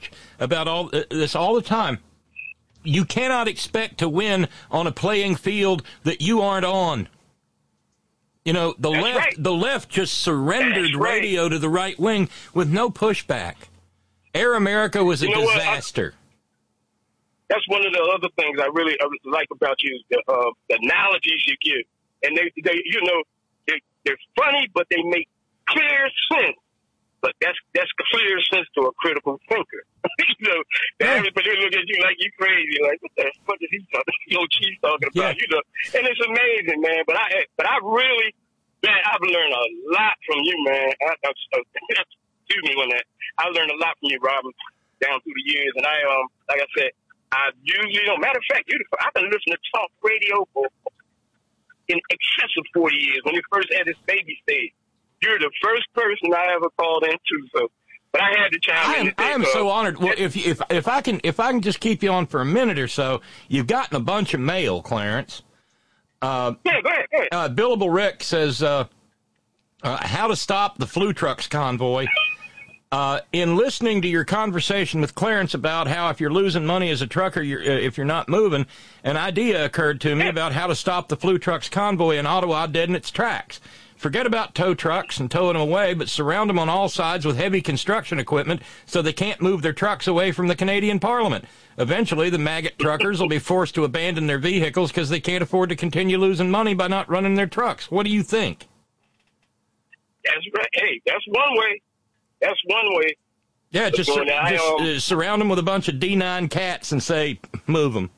the time. You cannot expect to win on a playing field that you aren't on. You know, the left just surrendered radio to the right wing with no pushback. Air America was a disaster. That's one of the other things I really like about you, the analogies you give. And they're funny, but they make clear sense. But that's clear sense to a critical thinker. Everybody look at you like you crazy, like what the fuck is he talking about? You know, and it's amazing, man. But I've learned a lot from you, man. Excuse me on that. I learned a lot from you, Robin, down through the years. And like I said, I usually don't. Matter of fact, I've been listening to talk radio for in excess of 40 years when it first had its baby stage. You're the first person I ever called into, so. But I had to chime in. I am so honored. Well, if I can just keep you on for a minute or so, you've gotten a bunch of mail, Clarence. Yeah, go ahead. Billable Rick says, how to stop the flu trucks convoy. In listening to your conversation with Clarence about how if you're losing money as a trucker, if you're not moving, an idea occurred to me about how to stop the Flu Trucks convoy in Ottawa dead in its tracks. Forget about tow trucks and towing them away, but surround them on all sides with heavy construction equipment so they can't move their trucks away from the Canadian Parliament. Eventually, the maggot truckers will be forced to abandon their vehicles because they can't afford to continue losing money by not running their trucks. What do you think? That's right. Hey, that's one way. That's one way. Yeah, just surround them with a bunch of D9 cats and say, move them.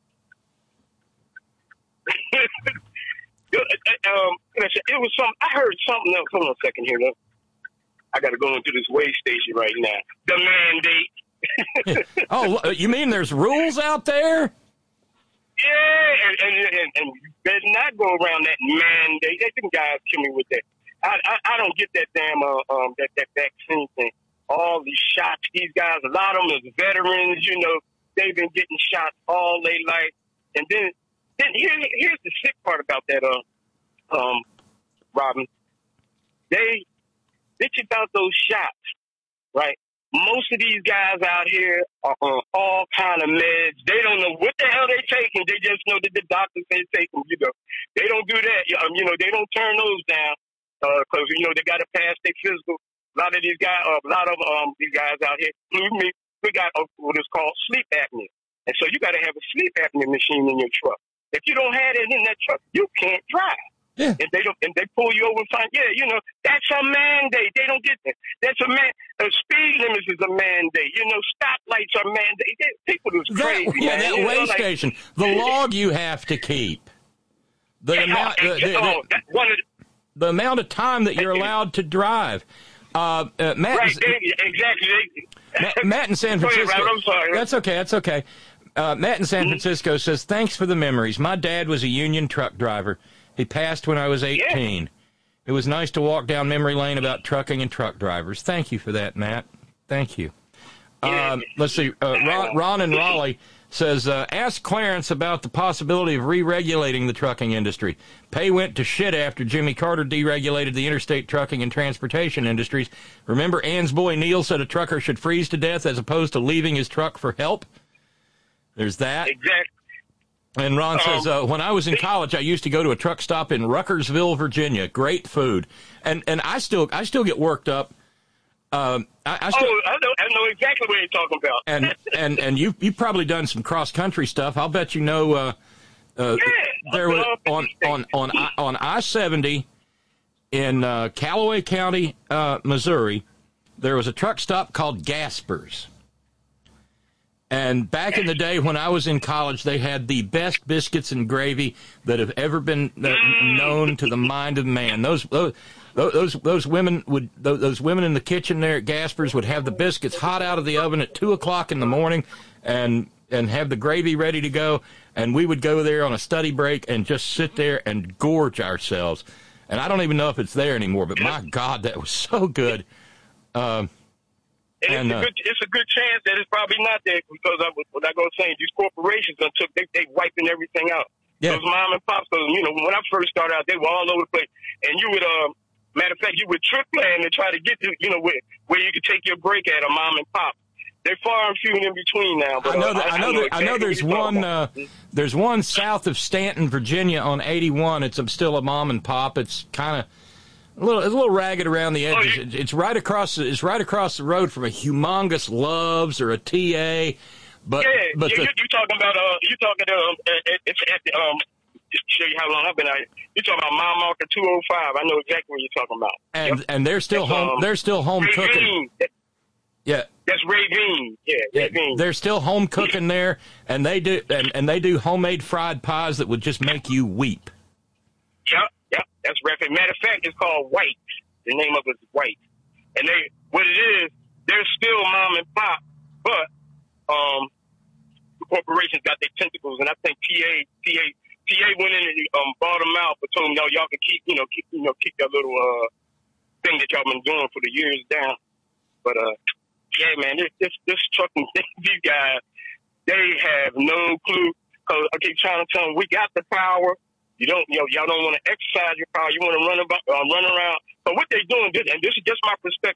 It was some. I heard something else. Hold on a second here, though. I got to go into this way station right now. The mandate. Oh, you mean there's rules out there? Yeah, and you better not go around that mandate. They them guys kill me with that. I don't get that damn that vaccine thing. All these shots, these guys, a lot of them is veterans. You know, they've been getting shot all their life. And then here's the sick part about that, Robin. They bitch about those shots, right? Most of these guys out here are on all kind of meds. They don't know what the hell they're taking. They just know that the doctor said take them. You know, they don't do that. You know, they don't turn those down because you know they got to pass their physical. A lot of these guys out here, including me, we got what is called sleep apnea, and so you got to have a sleep apnea machine in your truck. If you don't have it in that truck, you can't drive. Yeah. And they pull you over and find, you know, that's a mandate. They don't get that. That's speed limits is a mandate. You know, stoplights are mandated. People is crazy. That way station, the log you have to keep, the amount of time that you're allowed to drive. Matt, exactly. Matt in San Francisco. Ahead, I'm sorry. That's okay. Matt in San Francisco says, thanks for the memories. My dad was a union truck driver. He passed when I was 18. Yeah. It was nice to walk down memory lane about trucking and truck drivers. Thank you for that, Matt. Thank you. Let's see. Ron in Raleigh says, ask Clarence about the possibility of re-regulating the trucking industry. Pay went to shit after Jimmy Carter deregulated the interstate trucking and transportation industries. Remember Ann's boy Neil said a trucker should freeze to death as opposed to leaving his truck for help? There's that. Exactly. And Ron says, when I was in college, I used to go to a truck stop in Ruckersville, Virginia. Great food. And I still get worked up. I know exactly what you're talking about. and you've probably done some cross country stuff. I'll bet you know. There was on I-70 in Callaway County, Missouri. There was a truck stop called Gasper's. And back in the day when I was in college, they had the best biscuits and gravy that have ever been known to the mind of man. Those women in the kitchen there at Gasper's would have the biscuits hot out of the oven at 2:00 in the morning, and have the gravy ready to go. And we would go there on a study break and just sit there and gorge ourselves. And I don't even know if it's there anymore, but my God, that was so good. It's a good chance that it's probably not there because what I was saying, these corporations they wiping everything out. Yeah. Those mom and pops, you know, when I first started out, they were all over the place. And you would, matter of fact, you would trip plan to try to get to, you know, where you could take your break at a mom and pop. They're far and few in between now. But I know there's one. There's one south of Stanton, Virginia, on 81. It's still a mom and pop. It's kind of a little ragged around the edges. It's right across the road from a humongous Love's or a TA. But you're talking about it's at the just to show you how long I've been out here. You're talking about mile marker 205. I know exactly what you're talking about. And they're still home. They're still home cooking. Yeah. That's Ravine. Yeah, Ravine. They're still home cooking there, and they do homemade fried pies that would just make you weep. Yep. That's rapid. Matter of fact, it's called White. The name of it is White. And they're still mom and pop, but the corporations got their tentacles, and I think TA went in and bought them out, but told them y'all can keep that little thing that y'all been doing for the years down. But yeah, man, this trucking thing, these guys, they have no clue. Cause I keep trying to tell them we got the power. Y'all don't want to exercise your power. You want to run around. But what they're doing, and this is just my perspective,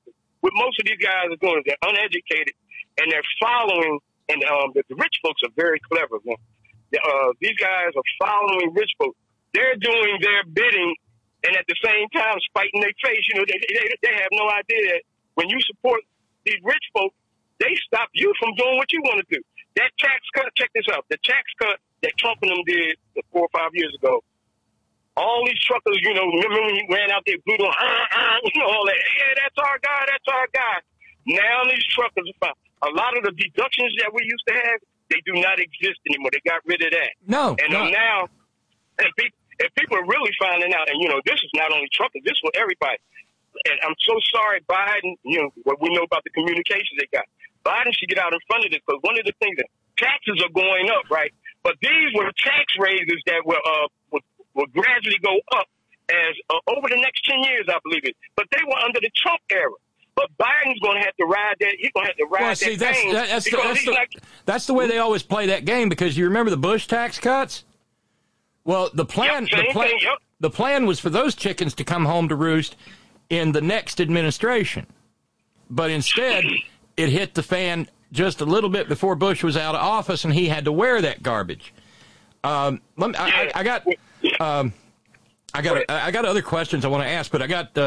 what most of these guys are doing is they're uneducated and they're following. And the rich folks are very clever, man. These guys are following rich folks. They're doing their bidding, and at the same time, spiting their face. You know, they have no idea that when you support these rich folks, they stop you from doing what you want to do. That tax cut, check this out. The tax cut that Trump and them did 4 or 5 years ago, all these truckers, you know, remember when he ran out there, blew on, you know, all that. Yeah, that's our guy, that's our guy. Now these truckers, a lot of the deductions that we used to have, they do not exist anymore. They got rid of that. No. And now, if people are really finding out, and, you know, this is not only truckers, this is for everybody. And I'm so sorry, Biden, you know, what we know about the communications they got. Biden should get out in front of this, because one of the things that taxes are going up, right? But these were tax raises that will gradually go up as over the next 10 years, I believe it. But they were under the Trump era. But Biden's going to have to ride that. He's going to have to ride that's the way they always play that game, because you remember the Bush tax cuts? Well, the plan was for those chickens to come home to roost in the next administration. But instead, it hit the fan just a little bit before Bush was out of office, and he had to wear that garbage. I got other questions I want to ask, but I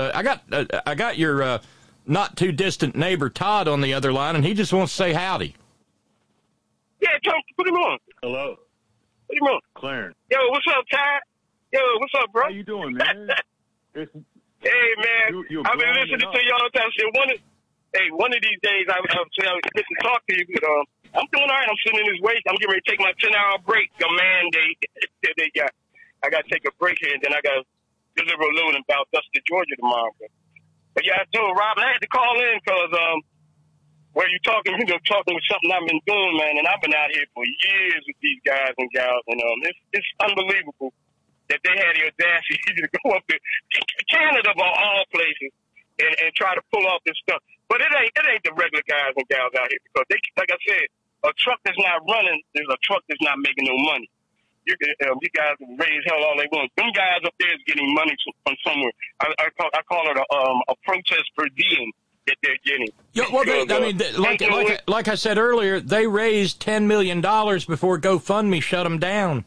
got your not too distant neighbor Todd on the other line, and he just wants to say howdy. Yeah, Tom, put him on. Hello. Put him on. Clarence. Yo, what's up, Todd? Yo, what's up, bro? How you doing, man? Hey, man, I've been listening to y'all time. One of these days, I'll get to talk to you. But, I'm doing all right. I'm sitting in this weight. I'm getting ready to take my 10-hour break. A mandate. I got to take a break here, and then I got to deliver a load in Valdosta, Georgia tomorrow. But yeah, I told Robin I had to call in because where you talking with something I've been doing, man, and I've been out here for years with these guys and gals, and it's unbelievable that they had the audacity to go up to Canada of all places and try to pull off this stuff. But it ain't the regular guys and gals out here, because they, like I said, a truck that's not running is a truck that's not making no money. You guys can raise hell all they want. Them guys up there is getting money from somewhere. I call it a protest per diem that they're getting. Yeah, well, like I said earlier, they raised $10 million before GoFundMe shut them down.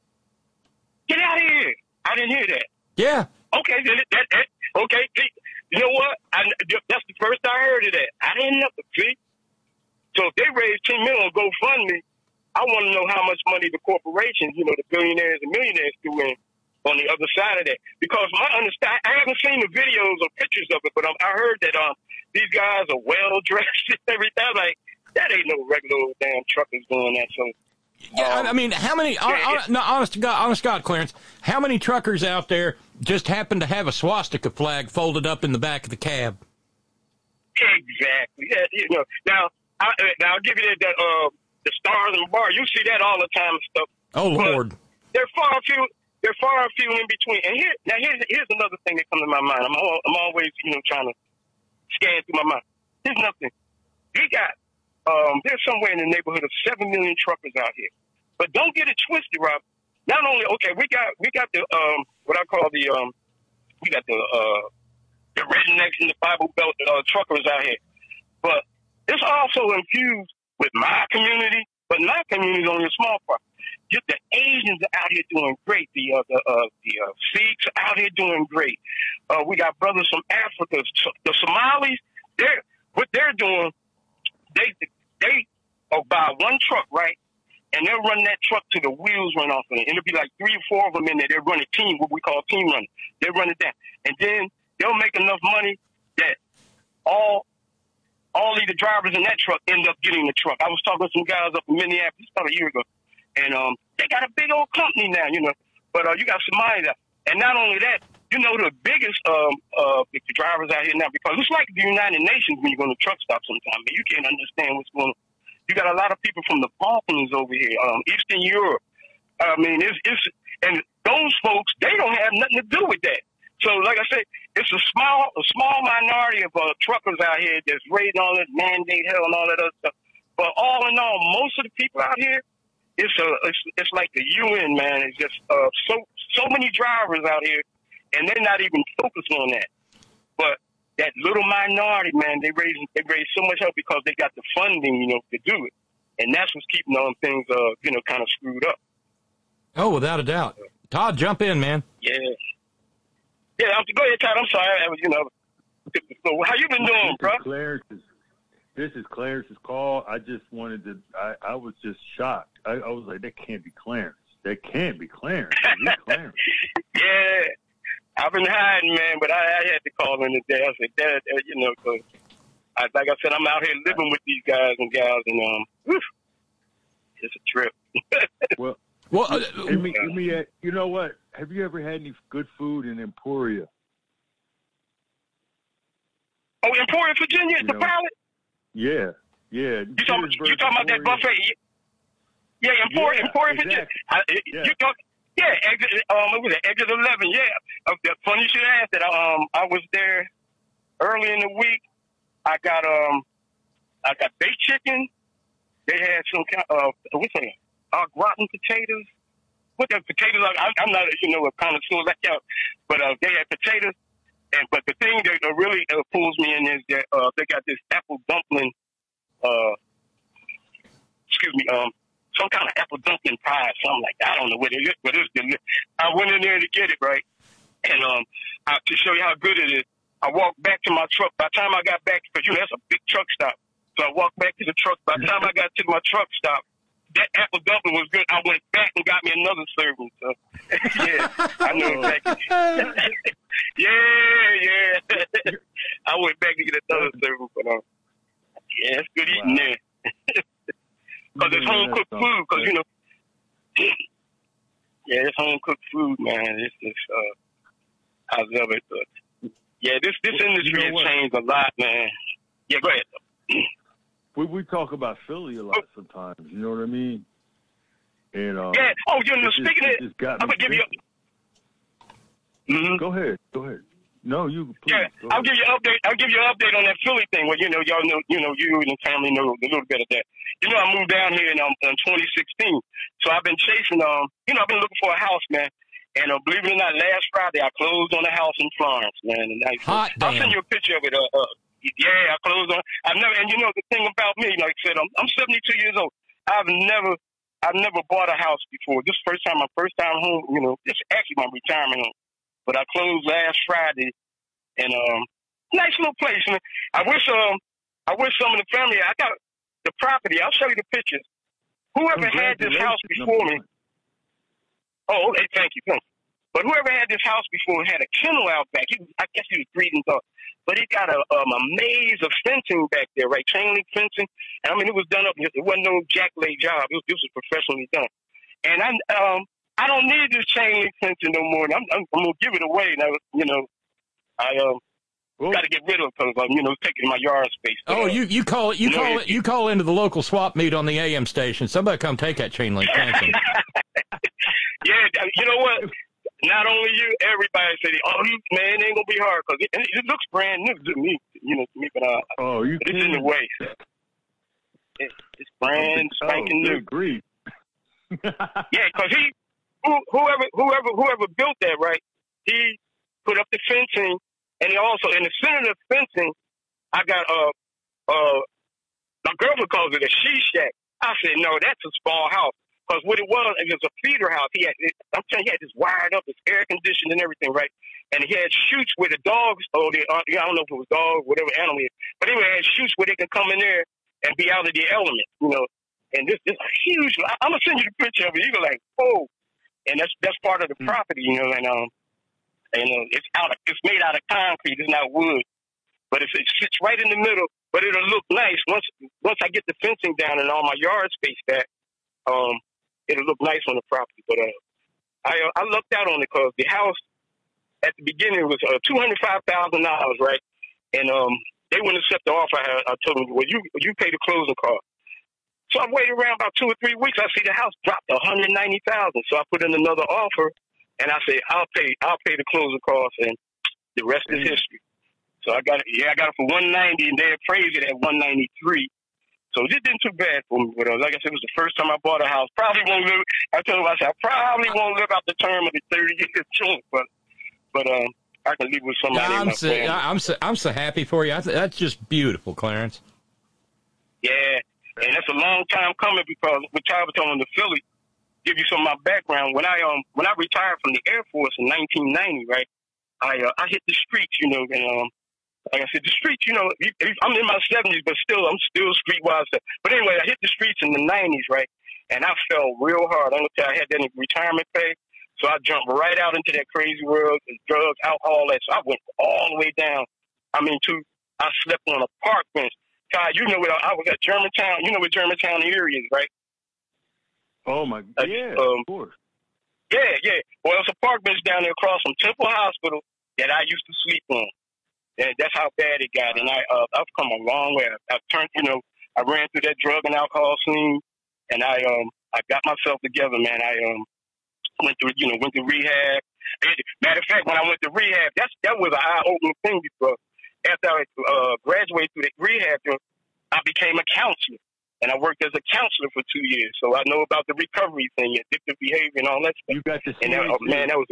Get out of here! I didn't hear that. Yeah. Okay, okay. You know what? That's the first I heard of that. I didn't know. See, so if they raised $10 million on GoFundMe, I want to know how much money the corporations, the billionaires and millionaires threw in on the other side of that. Because I haven't seen the videos or pictures of it, but I heard that these guys are well dressed and everything. Like, that ain't no regular old damn truckers doing that. So, yeah, I mean, how many? Honest to God, Clarence, how many truckers out there just happen to have a swastika flag folded up in the back of the cab? Exactly. Yeah, Now I'll give you that. The stars and bar, you see that all the time and stuff. Oh, Lord. They're far and few in between. And here's another thing that comes to my mind. I'm always, trying to scan through my mind. Here's nothing. We got, there's somewhere in the neighborhood of 7 million truckers out here. But don't get it twisted, Rob. Not only, okay, we got the, what I call the rednecks in the Bible Belt truckers out here. But it's also infused with my community, but my community is only a small part. Just the Asians are out here doing great. The Sikhs are out here doing great. We got brothers from Africa. The Somalis, what they're doing, they buy one truck, right? And they'll run that truck till the wheels run off of it. And it'll be like 3 or 4 of them in there. They're running team, what we call team running. They run it down. And then they'll make enough money that all of the drivers in that truck end up getting the truck. I was talking to some guys up in Minneapolis about a year ago, and they got a big old company now, But you got Somalia, and not only that, the biggest the drivers out here now, because it's like the United Nations when you go to truck stop sometimes. Man, you can't understand what's going on. You got a lot of people from the Balkans over here, Eastern Europe. I mean, and those folks, they don't have nothing to do with that. So, like I said, it's a small minority of truckers out here that's raising all this mandate hell and all that other stuff. But all in all, most of the people out here, it's like the UN, man. It's just so many drivers out here, and they're not even focused on that. But that little minority, man, they raise so much hell because they got the funding, you know, to do it. And that's what's keeping on things, you know, kind of screwed up. Oh, without a doubt. Todd, jump in, man. Yeah. Yeah, go ahead, Todd. I'm sorry. I was, you know, how you been doing, bro? This is Clarence's call. I just wanted to, I was just shocked. I was like, that can't be Clarence. That can't be Clarence. It's Clarence. Yeah. I've been hiding, man, but I had to call in today. I said, Dad, you know, cause like I said, I'm out here living with these guys and gals, and it's a trip. Well, let me you know what? Have you ever had any good food in Emporia? Oh, Emporia, Virginia, the pilot? Yeah. You talking about that buffet? Yeah, Emporia, Virginia. Exit. What was it? Exit 11. Yeah. Funny you should ask that. I was there early in the week. I got baked chicken. They had some kind of what's that? Rotten potatoes. What the potatoes? I'm not, you know, a connoisseur like y'all, but they had potatoes. But the thing that really pulls me in is that they got this apple dumpling. Some kind of apple dumpling pie, something like that. I don't know what it is, but it's delicious. I went in there to get it, right? And to show you how good it is, I walked back to my truck. By the time I got back, because, you know, that's a big truck stop. So I walked back to the truck. By the time I got to my truck stop, that apple dumpling was good. I went back and got me another serving. So, yeah, I know exactly. yeah. I went back to get another serving. But, yeah, it's good eating there. Because it's home-cooked food. Because, you know, yeah, it's home-cooked food, man. It's I love it. But, yeah, this industry has changed a lot, man. Yeah, go ahead. We talk about Philly a lot sometimes. You know what I mean? And yeah. Oh, you know, speaking of it, I'm gonna give you. Go ahead. No, you. Please, yeah, I'll give you an update. I'll give you an update on that Philly thing. Well, you know, y'all know, you and the family know a little bit of that. You know, I moved down here in 2016, so I've been chasing. You know, I've been looking for a house, man. And believe it or not, last Friday I closed on a house in Florence, man. And I'll send you a picture of it. Yeah, I closed on. I've never, and you know the thing about me, like I said, I'm 72 years old. I've never bought a house before. This is my first time home. You know, this is actually my retirement home. But I closed last Friday, and nice little place. And I wish some of the family. I got the property. I'll show you the pictures. Whoever had this house before me. Oh, okay, thank you. But whoever had this house before had a kennel out back. I guess he was breeding dogs. But he got a maze of fencing back there, right? Chain link fencing. And I mean, it was done up. It wasn't no jack-lay job. This was professionally done. And I don't need this chain link fencing no more. I'm gonna give it away. Now, you know, I got to get rid of it because you know, it's taking my yard space. Oh, you call into the local swap meet on the AM station. Somebody come take that chain link fencing. Yeah, you know what? Not only you, everybody said, man, it ain't going to be hard because it looks brand new to me, you know, to me, but it's in the way. It's brand spanking new. Agreed. Yeah, because whoever built that, right, he put up the fencing, and he also, in the center of the fencing, I got, my girlfriend calls it a she-shack. I said, no, that's a small house. Because what it was a feeder house. I'm telling you, he had this wired up, it's air conditioned and everything, right? And he had chutes where the dogs, I don't know if it was dogs, whatever animal it is, but anyway, it had chutes where they can come in there and be out of the element, you know. And this is huge. I'm gonna send you the picture of it. You go like, oh, and that's part of the property, you know. And it's made out of concrete. It's not wood, but it sits right in the middle. But it'll look nice once I get the fencing down and all my yard space back. It'll look nice on the property, but I lucked out on it because the house at the beginning was $205,000, right? And they wouldn't accept the offer. I told them, well, you pay the closing cost. So I waited around about 2 or 3 weeks. I see the house dropped to $190,000. So I put in another offer, and I said, I'll pay the closing cost, and the rest is history. So I got it for $190, and they appraised it at $193. So it didn't too bad for me, but like I said, it was the first time I bought a house. I told him, I probably won't live out the term of the 30 years joint, but I can leave with somebody. In my family. I'm so happy for you. That's just beautiful, Clarence. Yeah, and that's a long time coming because with Talbotton to Philly, give you some of my background. When I retired from the Air Force in 1990, right, I hit the streets, you know, and like I said, the streets, you know, I'm in my 70s, but I'm still streetwise. But anyway, I hit the streets in the 90s, right, and I fell real hard. I'm gonna tell you, I had that retirement pay, so I jumped right out into that crazy world, drugs, alcohol, that. So I went all the way down. I slept on a park bench. God, you know what? I was at Germantown. You know what Germantown area is, right? Oh my, yeah, of course. Yeah. Well, it's a park bench down there across from Temple Hospital that I used to sleep on. And that's how bad it got. And I've come a long way. I ran through that drug and alcohol scene, and I got myself together, man. I went through rehab. Matter of fact, when I went to rehab, that was an eye-opening thing because after I graduated through the rehab, I became a counselor. And I worked as a counselor for 2 years. So I know about the recovery thing, addictive behavior, and all that stuff. You got to see that was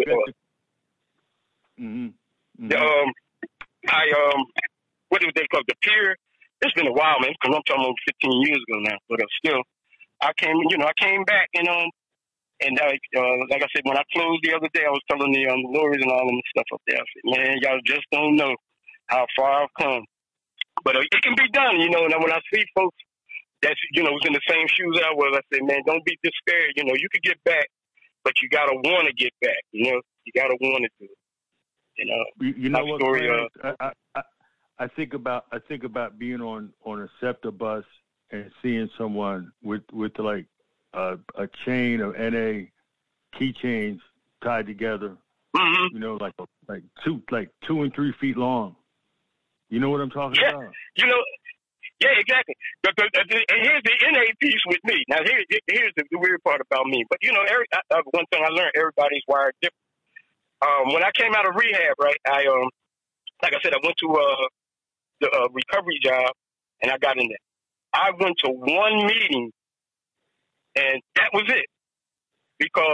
what do they call it? The pier? It's been a while, man, because I'm talking about 15 years ago now. But still, I came back, and like I said, when I closed the other day, I was telling the lawyers and all them stuff up there. I said, man, y'all just don't know how far I've come. But it can be done, you know. And when I see folks that's, you know, was in the same shoes I was, I said, man, don't be despaired. You know, you could get back, but you got to want to get back. You know, you got to want to do it. You know what, story, I think about being on a SEPTA bus and seeing someone with like a chain of NA keychains tied together. Mm-hmm. You know, like 2 and 3 feet long. You know what I'm talking about? You know. Yeah, exactly. And here's the NA piece with me. Now, here's the weird part about me. But, you know, one thing I learned, everybody's wired different. When I came out of rehab, right, like I said, I went to the recovery job, and I got in there. I went to one meeting, and that was it. Because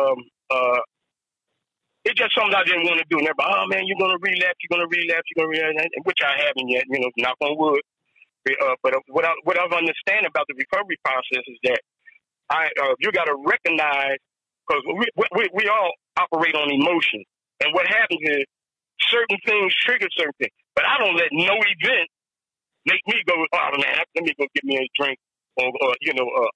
it's just something I didn't want to do. And everybody, oh, man, you're going to relapse, which I haven't yet, you know, knock on wood. But what I understand about the recovery process is that you got to recognize, because we all operate on emotion, and what happens is certain things trigger certain things. But I don't let no event make me go, oh man, let me go get me a drink or hit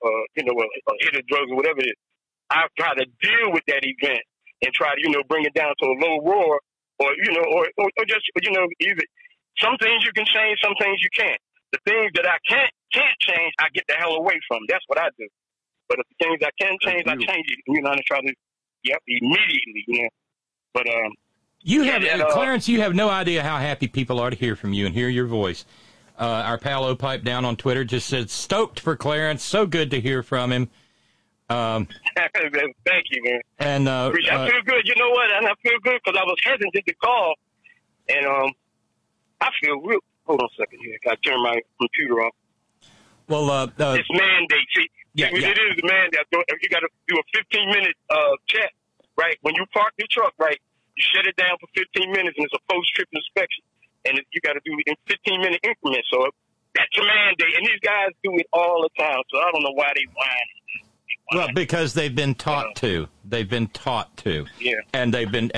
of drugs or whatever it is. I try to deal with that event and try to bring it down to a low roar, or just either some things you can change, some things you can't. The things that I can't change, I get the hell away from. That's what I do. But if the things I can change, I change it. I try to, immediately, But Clarence, you have no idea how happy people are to hear from you and hear your voice. Our pal O-Pipe down on Twitter just said, stoked for Clarence. So good to hear from him. Thank you, man. And I feel good. You know what? And I feel good because I was hesitant to call. And I feel real. Hold on a second here. I turn my computer off. Well, it's mandate. See, it is a mandate. You got to do a 15-minute check, right? When you park your truck, right, you shut it down for 15 minutes, and it's a post-trip inspection. And you got to do it in 15-minute increments. So that's a mandate. And these guys do it all the time. So I don't know why they whine. Well, because they've been taught to. They've been taught to. Yeah. And they've been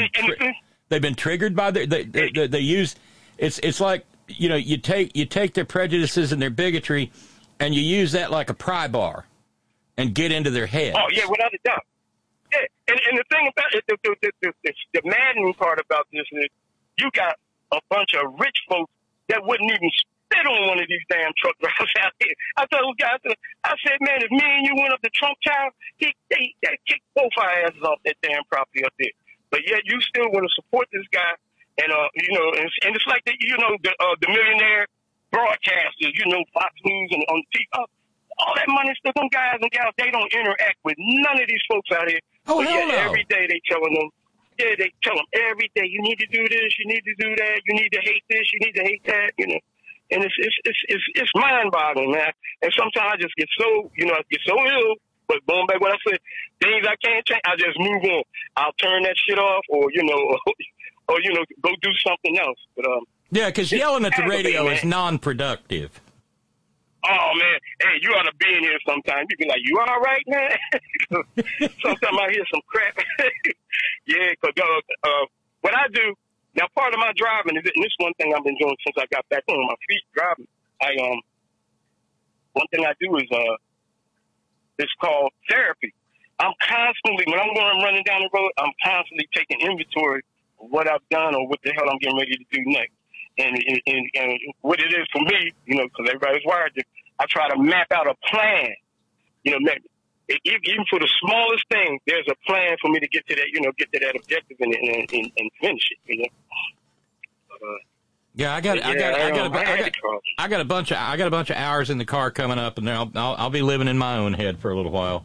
triggered by they use. It's like, you take their prejudices and their bigotry, and you use that like a pry bar, and get into their head. Oh yeah, without a doubt. Yeah, and the thing about it, the maddening part about this is you got a bunch of rich folks that wouldn't even spit on one of these damn truck drivers out here. I told those guys, I said, man, if me and you went up to Trump Tower, they kicked both our asses off that damn property up there. But yet you still want to support this guy. And, and it's like, the millionaire broadcasters, Fox News and on TV. All that money stuff, them guys and gals, they don't interact with none of these folks out here. Oh, but hell no. Every day they telling them, they tell them every day, you need to do this, you need to do that, you need to hate this, you need to hate that, And it's mind-boggling, man. And sometimes I just get so, I get so ill. But going back what I said, things I can't change, I just move on. I'll turn that shit off, or or go do something else. But yeah, because yelling at the radio is non-productive. Oh man, hey, you ought to be in here sometime. You be like, you all right, man? Sometimes I hear some crap. Yeah, because what I do now, part of my driving is, and this is one thing I've been doing since I got back on my feet driving. One thing I do is it's called therapy. I'm constantly, when I'm going running down the road, I'm constantly taking inventory of what I've done or what the hell I'm getting ready to do next. And what it is for me, because everybody's wired, I try to map out a plan. Even for the smallest thing, there's a plan for me to get to that, get to that objective and finish it. Yeah, I got a bunch of hours in the car coming up, and I'll be living in my own head for a little while.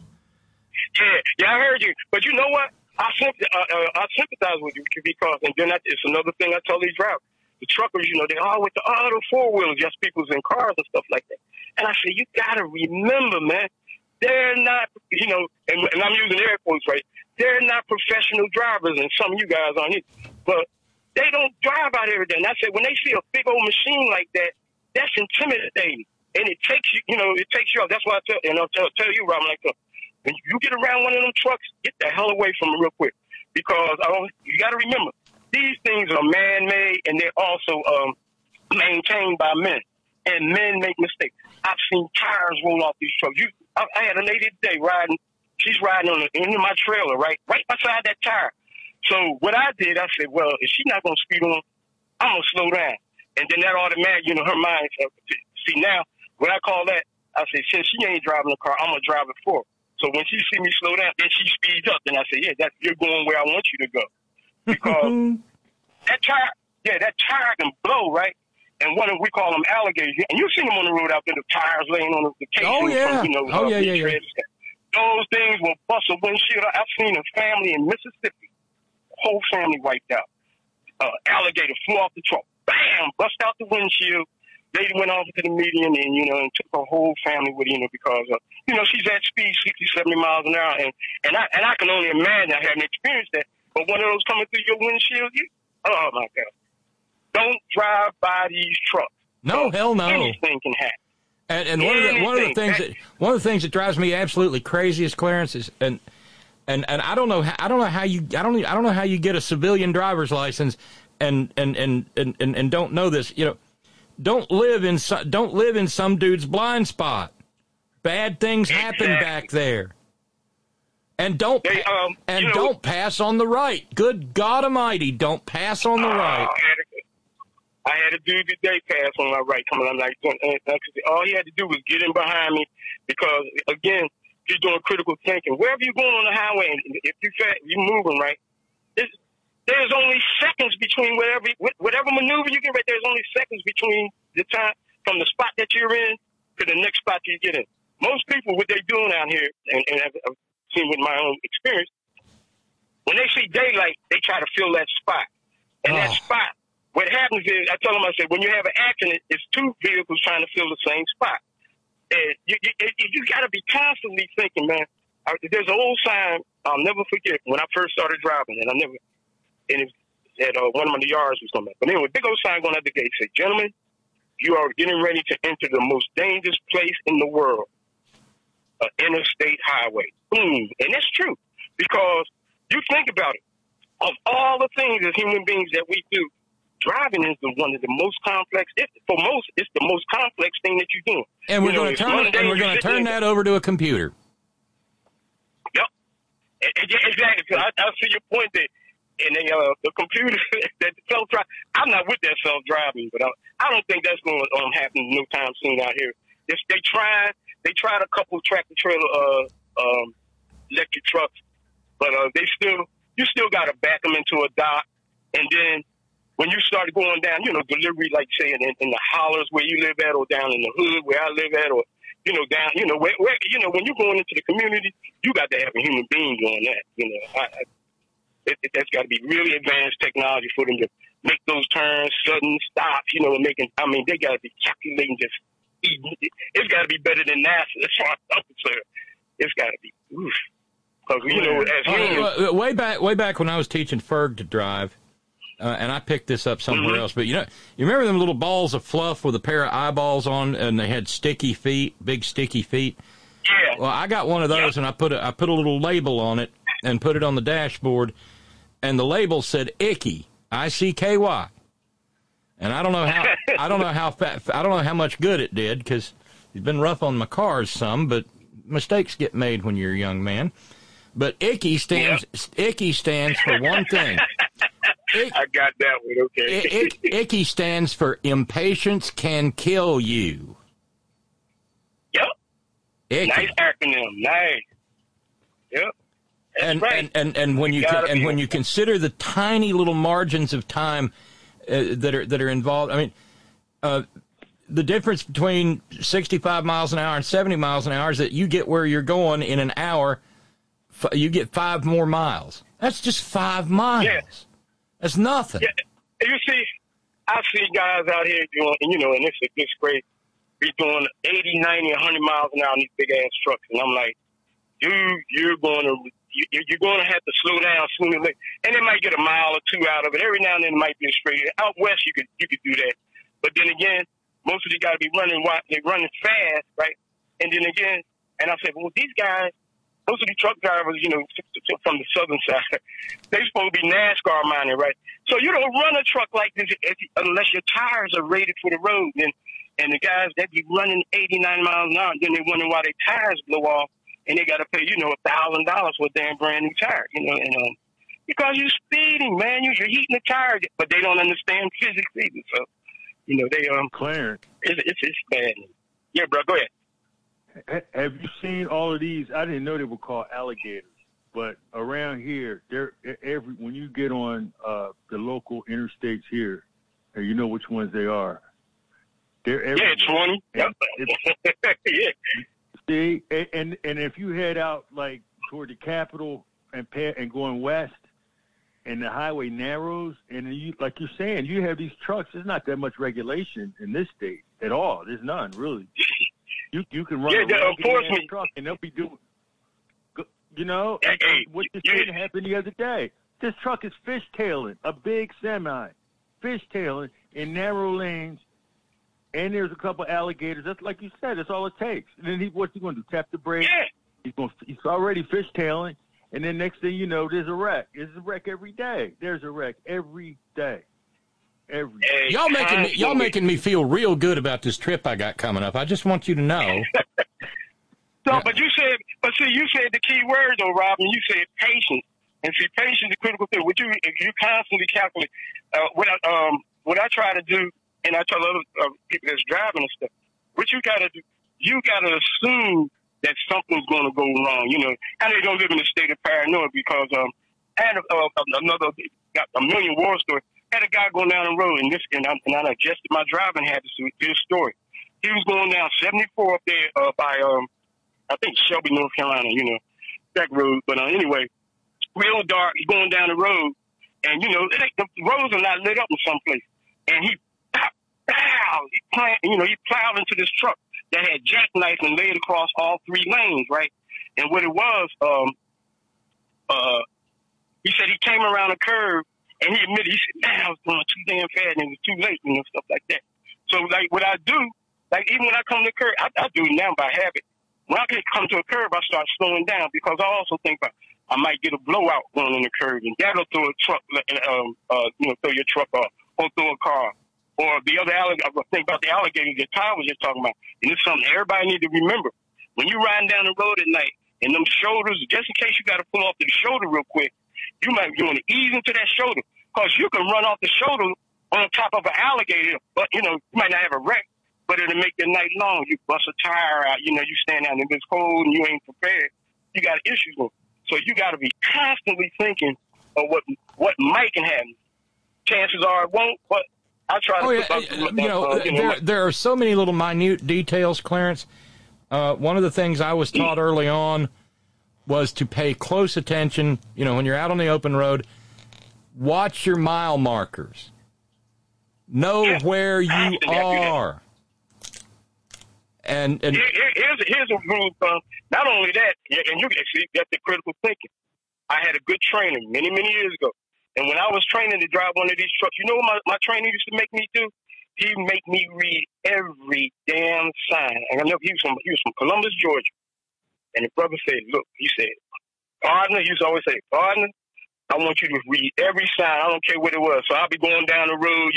Yeah, I heard you, but you know what? I sympathize with you because, and then it's another thing I tell these drivers. The truckers, they all with the four-wheelers, just people's in cars and stuff like that. And I say, you got to remember, man, they're not, and I'm using air quotes, right? They're not professional drivers, and some of you guys aren't here. But they don't drive out every day. And I say, when they see a big old machine like that, that's intimidating. And it takes you, it takes you off. That's why I'll tell you, Robin, like, when you get around one of them trucks, get the hell away from it real quick. Because you got to remember, these things are man-made, and they're also maintained by men. And men make mistakes. I've seen tires roll off these trucks. I had a lady today riding. She's riding into my trailer, right beside that tire. So what I did, I said, well, if she's not going to speed on, I'm going to slow down. And then that automatic, her mind. See, now, what I call that, I said, since she ain't driving the car, I'm going to drive it for her. So when she see me slow down, then she speeds up. Then I say, yeah, you're going where I want you to go. Because that tire can blow, right? And we call them alligators. And you see them on the road out there, the tires laying on the casing. Oh, yeah. Yeah. Those things will bust a windshield. I've seen a family in Mississippi, whole family wiped out. Alligator flew off the truck. Bam! Bust out the windshield. Lady went off to the median and took her whole family with because she's at speed 60, 70 miles an hour. And I can only imagine, I haven't experienced that. But one of those coming through your windshield, oh my God. Don't drive by these trucks. No, hell no. Anything can happen. And one of the things that drives me absolutely crazy is, Clarence, is and I don't know how you get a civilian driver's license and don't know this. Don't live in some dude's blind spot. Bad things happen back there. And don't pass on the right. Good God Almighty, don't pass on the right. I had a dude today pass on my right coming on like all he had to do was get in behind me because again he's doing critical thinking. Wherever you're going on the highway, and if you're moving right, there's only seconds between whatever maneuver you get right. There's only seconds between the time from the spot that you're in to the next spot you get in. Most people, what they're doing out here, and I've seen with my own experience, when they see daylight, they try to fill that spot. And that spot, what happens is, I tell them, I said, when you have an accident, it's two vehicles trying to fill the same spot. And you got to be constantly thinking, man. There's an old sign I'll never forget when I first started driving, and it's at one of the yards or something. But anyway, big old sign going at the gate said, gentlemen, you are getting ready to enter the most dangerous place in the world, an interstate highway. Boom. And that's true because you think about it. Of all the things as human beings that we do, driving is one of the most complex. For most, it's the most complex thing that you're doing. And we're going to turn that over to a computer. Yep. Exactly. I see your point there. And the computer that self-drive, I'm not with that self-driving, but I don't think that's going to happen no time soon out here. They tried a couple tractor trailer electric trucks, but you still got to back them into a dock. And then when you start going down, delivery, like say in the hollers where you live at, or down in the hood where I live at, or down, where when you're going into the community, you got to have a human being doing that. That's got to be really advanced technology for them to make those turns, sudden stops, they got to be calculating just. It's got to be better than NASA. As far as it's got to be. Because as humans, way back when I was teaching Ferg to drive, and I picked this up somewhere else, but you remember them little balls of fluff with a pair of eyeballs on, and they had sticky feet, big sticky feet? Yeah. Well, I got one of those, and I put a little label on it and put it on the dashboard, and the label said Icky, ICKY. And I don't know how much good it did, because it's been rough on my cars some, but mistakes get made when you're a young man. But Icky stands for one thing. I got that one. Okay. Icky stands for impatience can kill you. Yep. Icky. Nice acronym. Nice. Yep. That's right. And when you consider the tiny little margins of time that are involved, I mean, the difference between 65 miles an hour and 70 miles an hour is that you get where you're going in an hour. You get 5 more miles. That's just 5 miles. Yeah. That's nothing. Yeah. You see, I see guys out here doing, and this is great, be doing 80, 90, 100 miles an hour in these big ass trucks, and I'm like, dude, you're going to have to slow down sooner or later. And they might get a mile or two out of it. Every now and then it might be a straight. Out west, you could do that. But then again, most of you got to be running. They're running fast, right? And then again, and I said, well, these guys, most of the truck drivers, from the southern side, they supposed to be NASCAR minded, right? So you don't run a truck like this unless your tires are rated for the road. And the guys that be running 89 miles an hour, then they wonder why their tires blow off, and they got to pay, $1,000 for a damn brand new tire, and because you're speeding, man, you're heating the tire, but they don't understand physics either. So, they Clarence, it's bad. Yeah, bro, go ahead. Have you seen all of these? I didn't know they were called alligators, but around here, they're when you get on the local interstates here, you know which ones they are. They're everywhere. Yeah, 20. Yeah. See, and if you head out like toward the Capitol and going west, and the highway narrows, and you, like you're saying, you have these trucks. There's not that much regulation in this state at all. There's none really. You can run a truck and they'll be doing, what you said happened the other day. This truck is fishtailing, a big semi, fishtailing in narrow lanes, and there's a couple alligators. That's like you said. That's all it takes. And then what's he going to do? Tap the brake? Yeah. He's already fishtailing, and then next thing you know, there's a wreck. There's a wreck every day. There's a wreck every day. Y'all making me feel real good about this trip I got coming up. I just want you to know. But you said the key word though, Robin. You said patience, and see, patience is a critical thing. If you constantly calculate, what I try to do, and I tell other people that's driving and stuff, what you got to do, you got to assume that something's going to go wrong. And they don't live in a state of paranoia because I had another got a million war stories. Had a guy going down the road, and I adjusted my driving habits to this story. He was going down 74 up there by, I think, Shelby, North Carolina, that road. But anyway, real dark. He's going down the road, and, the roads are not lit up in some place. And he plowed into this truck that had jackknifed and laid across all 3 lanes, right? And what it was, he said he came around a curve, and he admitted, he said, man, I was going too damn fast, and it was too late, stuff like that. So, what I do, even when I come to the curve, I do it now by habit. When I come to a curve, I start slowing down because I also think I might get a blowout going in the curve, and that'll throw a truck, throw your truck off, or throw a car. Or the other alligator, I think about the alligators that Ty was just talking about. And it's something everybody need to remember. When you're riding down the road at night, and them shoulders, just in case you got to pull off the shoulder real quick, you might want to ease into that shoulder. Because you can run off the shoulder on top of an alligator, but, you might not have a wreck, but it'll make the night long. You bust a tire out, you stand out in this cold and you ain't prepared. You got issues with it. So you got to be constantly thinking of what might can happen. Chances are it won't, but I try to there are so many little minute details, Clarence. One of the things I was taught early on was to pay close attention, when you're out on the open road, watch your mile markers. Know where you are. And here's a rule, not only that, and you can see that's the critical thinking. I had a good trainer many, many years ago, And when I was training to drive one of these trucks, you know what my trainer used to make me do? He'd make me read every damn sign. And I know he was from Columbus, Georgia. And the brother said, look, he said, partner, he used to always say, partner, I want you to read every sign. I don't care what it was. So I'll be going down the road,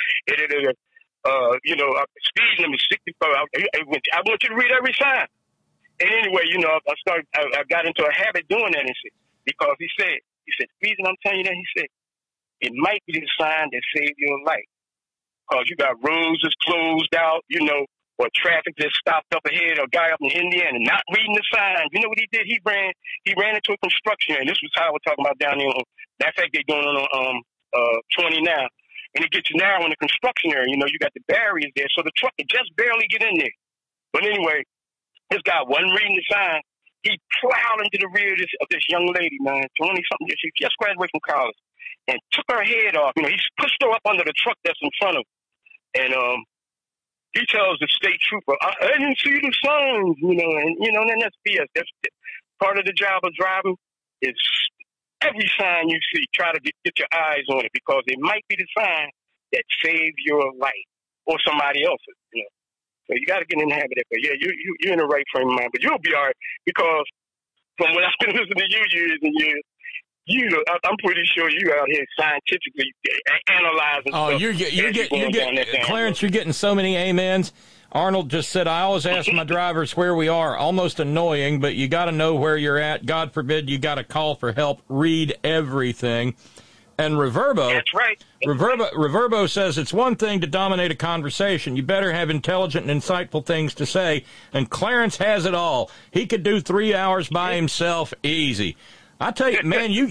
speed limit 65. I want you to read every sign. And anyway, I got into a habit doing that and shit. Because he said, the reason I'm telling you that, he said, it might be the sign that saved your life. Because you got roads that's closed out, or traffic that's stopped up ahead, or a guy up in Indiana not reading the signs. You know what he did? He ran into a construction area. This was how we're talking about down there. Matter of fact, they're going on 20 now. And it gets narrow in the construction area. You got the barriers there, so the truck can just barely get in there. But anyway, this guy wasn't reading the sign. He plowed into the rear of this young lady, man, 20-something. She just graduated from college, and took her head off. He pushed her up under the truck that's in front of him. And he tells the state trooper, I didn't see the signs, and that's BS. That's part of the job of driving is every sign you see, try to get your eyes on it, because it might be the sign that saved your life or somebody else's, So you got to get in the habit of it. But yeah, you're in the right frame of mind, but you'll be all right, because from when I've been listening to you years and years, I'm pretty sure you out here scientifically analyzing. Oh, you're getting Clarence. You're getting so many amens. Arnold just said, I always ask my drivers where we are. Almost annoying, but you got to know where you're at. God forbid you got to call for help. Read everything. And Reverbo, that's right. Reverbo says it's one thing to dominate a conversation. You better have intelligent and insightful things to say. And Clarence has it all. He could do 3 hours by himself easy. I tell you, man, you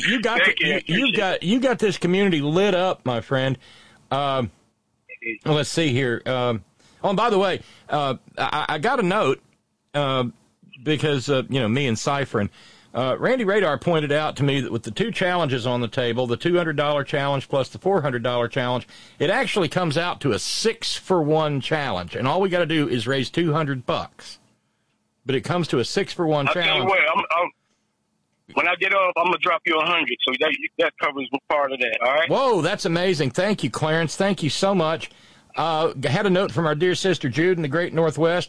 got this community lit up, my friend. Let's see here. And by the way, I got a note because me and Cyphering. Randy Radar pointed out to me that with the two challenges on the table, the $200 challenge plus the $400 challenge, it actually comes out to a 6-for-1 challenge, and all we got to do is raise $200. But it comes to a 6-for-1 challenge. Tell you what, when I get off, I'm gonna drop you 100, so that covers part of that. All right. Whoa, that's amazing! Thank you, Clarence. Thank you so much. Had a note from our dear sister Jude in the Great Northwest.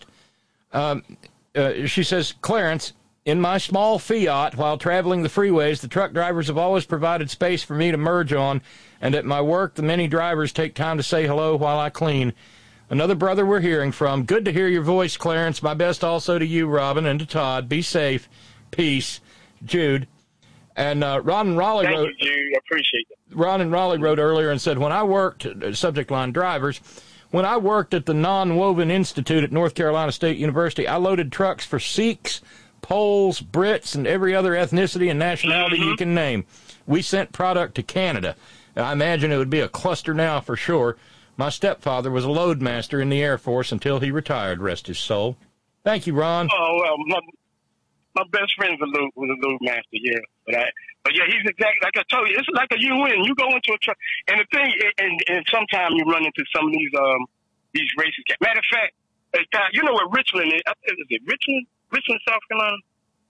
She says, Clarence, in my small Fiat, while traveling the freeways, the truck drivers have always provided space for me to merge on, and at my work, the many drivers take time to say hello while I clean. Another brother we're hearing from. Good to hear your voice, Clarence. My best also to you, Robin, and to Todd. Be safe. Peace. Jude. And Ron and Raleigh wrote. Thank you, Jude. I appreciate it. Ron and Raleigh wrote earlier and said, when I worked, subject line drivers, when I worked at the Non-Woven Institute at North Carolina State University, I loaded trucks for Sikhs, Poles, Brits, and every other ethnicity and nationality you can name. We sent product to Canada. I imagine it would be a cluster now for sure. My stepfather was a loadmaster in the Air Force until he retired, rest his soul. Thank you, Ron. Oh, well, my best friend was a loadmaster, yeah. But yeah, he's exactly like I told you. It's like a UN. You go into a truck, and the thing, and sometimes you run into some of these racist guys. Matter of fact, you know where Richland is? Is it Richland, South Carolina?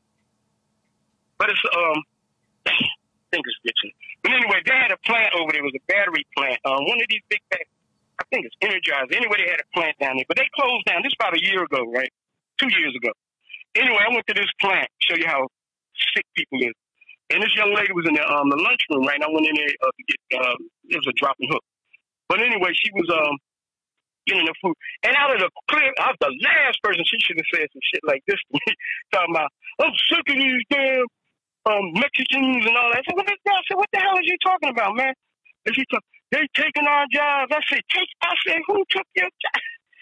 But it's I think it's Richland. But anyway, they had a plant over there. It was a battery plant. One of these big, I think it's Energizer. Anyway, they had a plant down there, but they closed down. This about a year ago, right? 2 years ago. Anyway, I went to this plant, show you how sick people is. And this young lady was in the lunchroom, right? And I went in there to get, it was a drop and hook. But anyway, she was getting her food. And out of the clear, I was the last person, she should have said some shit like this to me, talking about, I'm sick of these damn Mexicans and all that. I said, what the hell is you talking about, man? And she said, they taking our jobs. I said, who took your job?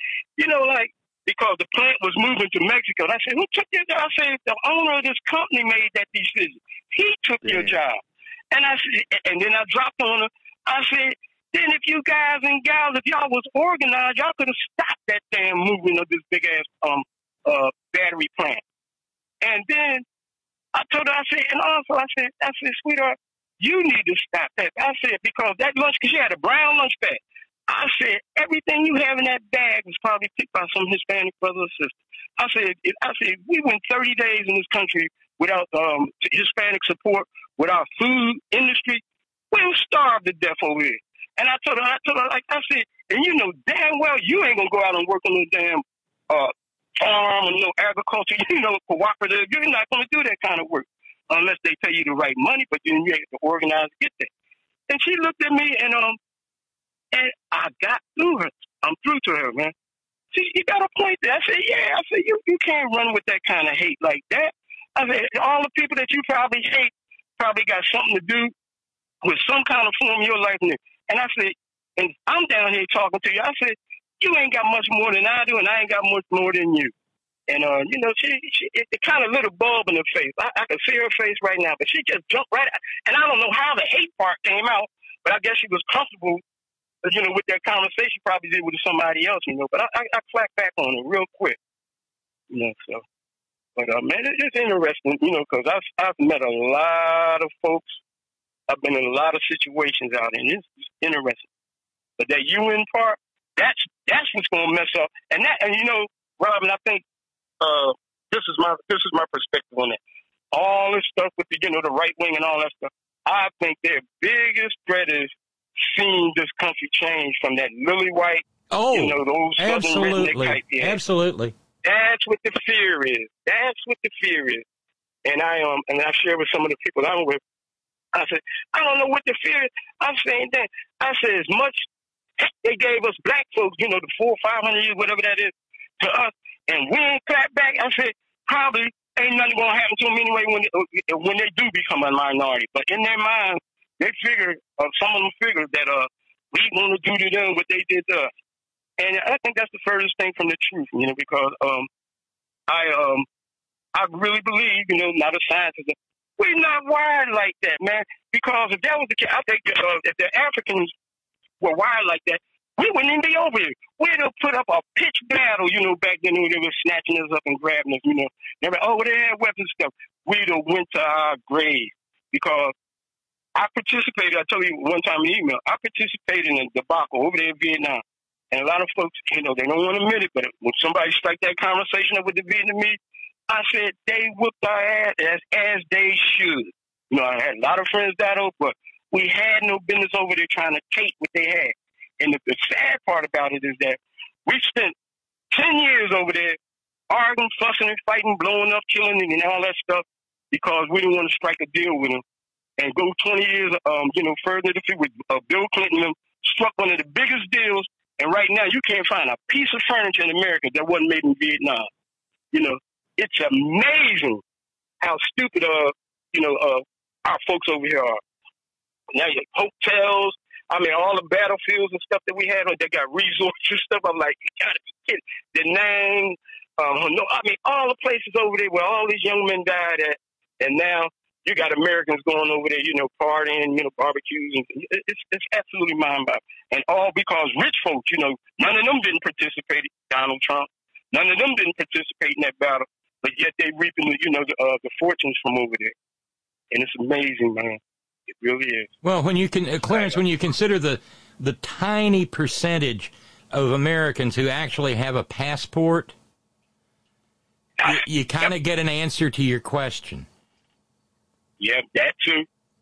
Because the plant was moving to Mexico. I said, who took your job? I said, the owner of this company made that decision. He took your job. And then I dropped on her. I said, then if you guys and gals, if y'all was organized, y'all could have stopped that damn movement of this big ass battery plant. And then I told her, I said, sweetheart, you need to stop that. I said, because that lunch, because she had a brown lunch bag. I said, everything you have in that bag was probably picked by some Hispanic brother or sister. I said, we went 30 days in this country without Hispanic support, without food industry. We'll starve to death over here. And I told her, like I said, and you know damn well you ain't gonna go out and work on no damn farm or no agriculture, you know, cooperative. You're not gonna do that kind of work unless they pay you the right money, but then you have to organize to get there. And she looked at me and I got through her. I'm through to her, man. See, you got a point there. I said, yeah. I said, you can't run with that kind of hate like that. I said, all the people that you probably hate probably got something to do with some kind of form of your life. And I said, and I'm down here talking to you. I said, you ain't got much more than I do, and I ain't got much more than you. And, you know, it kind of lit a bulb in her face. I can see her face right now, but she just jumped right out. And I don't know how the hate part came out, but I guess she was comfortable, you know, with that conversation, probably did with somebody else, you know. But I clacked back on it real quick, you know, so. But, man, it's interesting, you know, because I've met a lot of folks. I've been in a lot of situations out there, and it's interesting. But that UN part, that's what's going to mess up. And you know, Robin, I think this is my perspective on it. All this stuff with the, you know, the right wing and all that stuff. I think their biggest threat is seeing this country change from that lily white, you know, those southern redneck type. Yeah. Absolutely. That's what the fear is. That's what the fear is. And I share with some of the people I'm with. I said, I don't know what the fear is. I'm saying that. I said, as much they gave us black folks, you know, the 400 or 500 years, whatever that is, to us, and we ain't clap back. I said, probably ain't nothing going to happen to them anyway when they do become a minority. But in their minds, they figure, some of them figure that we want to do to them what they did to us. And I think that's the furthest thing from the truth, you know, because I really believe, you know, not a scientist, we're not wired like that, man. Because if that was the case, I think if the Africans were wired like that, we wouldn't even be over here. We'd have put up a pitch battle, you know, back then when they were snatching us up and grabbing us, you know. They were, they had weapons and stuff. We'd have went to our grave because I participated, I told you one time in email, I participated in a debacle over there in Vietnam. And a lot of folks, you know, they don't want to admit it, but when somebody strike that conversation up with the Vietnamese, I said they whooped our ass as they should. You know, I had a lot of friends died over, but we had no business over there trying to take what they had. And the sad part about it is that we spent 10 years over there arguing, fussing and fighting, blowing up, killing and all that stuff because we didn't want to strike a deal with them. And go 20 years, you know, further with Bill Clinton struck one of the biggest deals. And right now, you can't find a piece of furniture in America that wasn't made in Vietnam. You know, it's amazing how stupid, you know, our folks over here are. Now, your hotels, I mean, all the battlefields and stuff that we had, they got resorts and stuff. I'm like, you gotta be kidding. The name, I mean, all the places over there where all these young men died at, and now you got Americans going over there, you know, partying, you know, barbecues. And it's absolutely mind-boggling. And all because rich folks, you know, none of them didn't participate, Donald Trump. None of them didn't participate in that battle, but yet they reaping, you know, the fortunes from over there. And it's amazing, man. It really is. Well, when you can, Clarence, when you consider the tiny percentage of Americans who actually have a passport, you kind of get an answer to your question. Yeah, that too.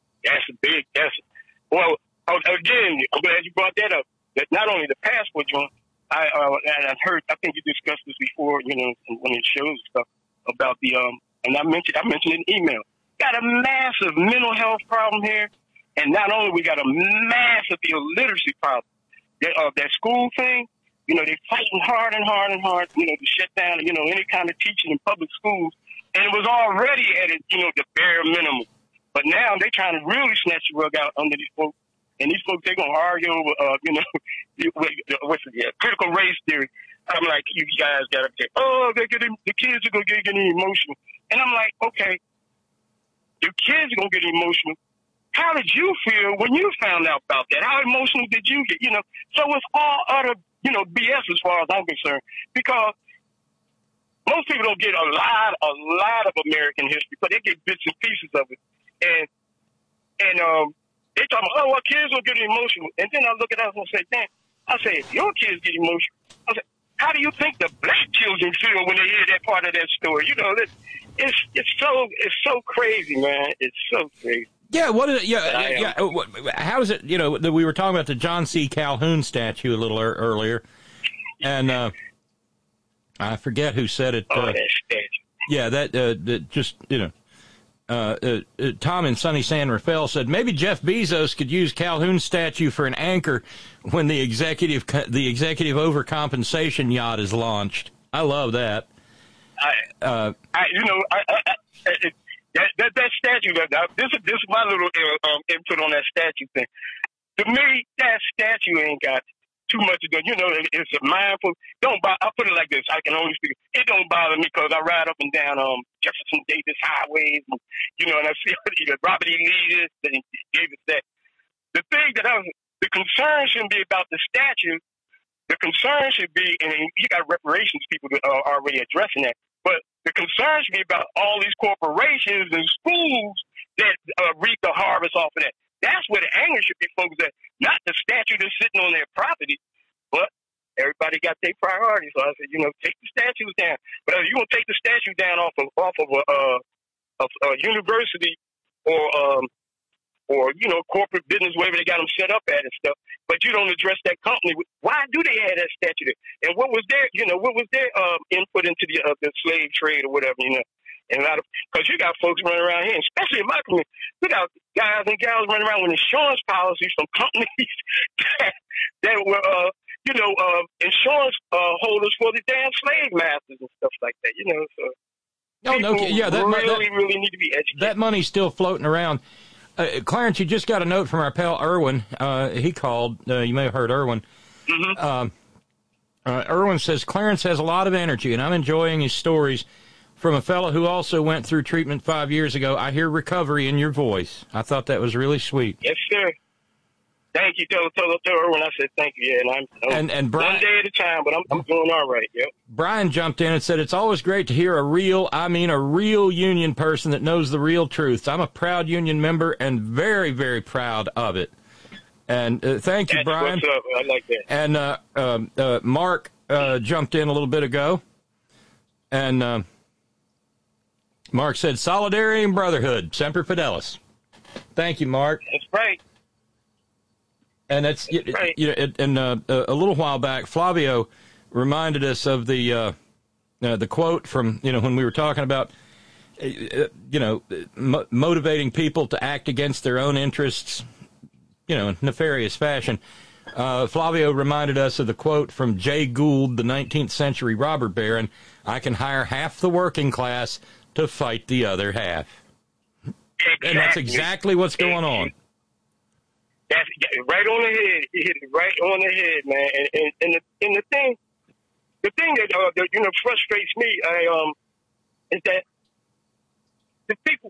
Well, again, I'm glad you brought that up. That not only the passport, John, I've heard, I think you discussed this before, you know, when it shows stuff about the, and I mentioned in email, got a massive mental health problem here. And not only we got a massive illiteracy problem, that school thing, you know, they're fighting hard, you know, to shut down, you know, any kind of teaching in public schools. And it was already at, you know, the bare minimum. But now they're trying to really snatch the rug out under these folks. And these folks, they're going to argue over, you know, critical race theory. I'm like, you guys got to say, the kids are going to get emotional. And I'm like, okay, the kids are going to get emotional. How did you feel when you found out about that? How emotional did you get? You know, so it's all utter, you know, BS as far as I'm concerned. Because most people don't get a lot of American history, but they get bits and pieces of it. And they talk about, well, kids will get emotional. And then I look at us and say, damn, I say, if your kids get emotional, I say, how do you think the black children feel when they hear that part of that story? You know, it's so crazy, man. It's so crazy. Yeah, what is it? Yeah. How is it? We were talking about the John C. Calhoun statue a little earlier, and I forget who said it. That statue. Yeah, that just Tom in sunny San Rafael said maybe Jeff Bezos could use Calhoun's statue for an anchor when the executive overcompensation yacht is launched. I love that. That statue. This is my little input on that statue thing. To me, that statue ain't got too much to do. It's a mindful. I'll put it like this. I can only speak. It don't bother me because I ride up and down Jefferson Davis highways, and I see Robert E. Lee and Davis that. The thing that the concern shouldn't be about the statue. The concern should be, and you got reparations people that are already addressing that. But the concern should be about all these corporations and schools that reap the harvest off of that. That's where the anger should be focused at, not the statue that's sitting on their property. But everybody got their priorities. So I said, take the statues down. But if you're gonna take the statue down off of a university or corporate business, wherever they got them set up at and stuff, but you don't address that company. Why do they have that statue there? And what was their input into the slave trade or whatever, And because you got folks running around here, especially in my community, we got guys and gals running around with insurance policies from companies that were, insurance holders for the damn slave masters and stuff like that, So really need to be educated. That money's still floating around. Clarence, you just got a note from our pal Erwin. He called. You may have heard Erwin. Mm-hmm. Erwin says, Clarence has a lot of energy, and I'm enjoying his stories. From a fellow who also went through treatment 5 years ago, I hear recovery in your voice. I thought that was really sweet. Yes, sir. Thank you. Tell Erwin I said thank you. Yeah, and Brian, one day at a time, but I'm doing all right. Yep. Brian jumped in and said, it's always great to hear a real union person that knows the real truth. I'm a proud union member and very, very proud of it. And thank you, Brian. What's up? I like that. And Mark jumped in a little bit ago. And Mark said, solidarity and brotherhood, Semper Fidelis. Thank you, Mark. That's right. And that's right. A little while back, Flavio reminded us of the quote from, when we were talking about, motivating people to act against their own interests, in nefarious fashion. Flavio reminded us of the quote from Jay Gould, the 19th century robber baron, I can hire half the working class to fight the other half. Exactly. And that's exactly what's going on. That's right on the head. He hit it right on the head, man. And the thing that frustrates me, is that the people.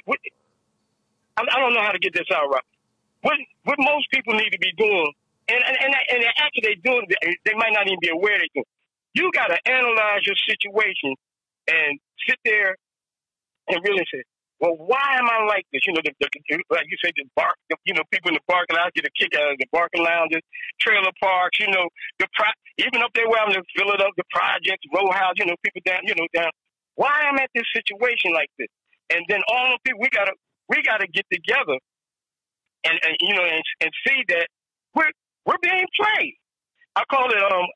I don't know how to get this out right. What most people need to be doing, and actually they doing, they might not even be aware they do. You got to analyze your situation and sit there and really say, well, why am I like this? Like you said, people in the parking lot get a kick out of the parking lounges, trailer parks, even up there where I'm in fill it up, the projects, row house, people down. Why am I at this situation like this? And then all the people, we gotta get together and see that we're being played. I call it,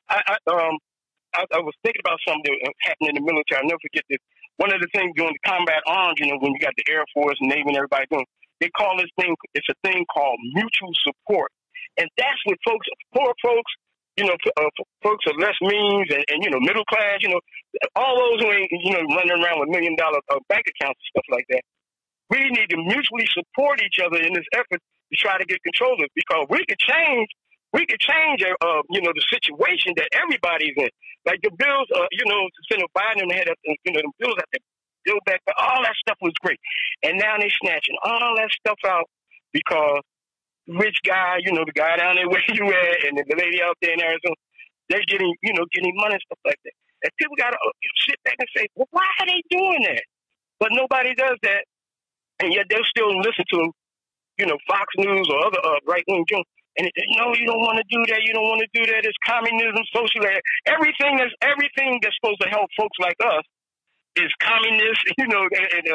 I was thinking about something that happened in the military. I'll never forget this. One of the things during the combat arms, when you got the Air Force and Navy and everybody doing, they call this thing, it's a thing called mutual support. And that's what poor folks, folks of less means and middle class, all those who ain't, running around with $1 million bank accounts and stuff like that. We need to mutually support each other in this effort to try to get control of it, because we could change the situation that everybody's in. Like the bills, Senator Biden had, the bills had to build back, all that stuff was great. And now they're snatching all that stuff out because rich guy, the guy down there where you at, and the lady out there in Arizona, they're getting money and stuff like that. And people got to sit back and say, well, why are they doing that? But nobody does that. And yet they'll still listen to, Fox News or other right-wing journals. And they say, no, you don't want to do that. You don't want to do that. It's communism, socialism. Everything that's supposed to help folks like us is communist, and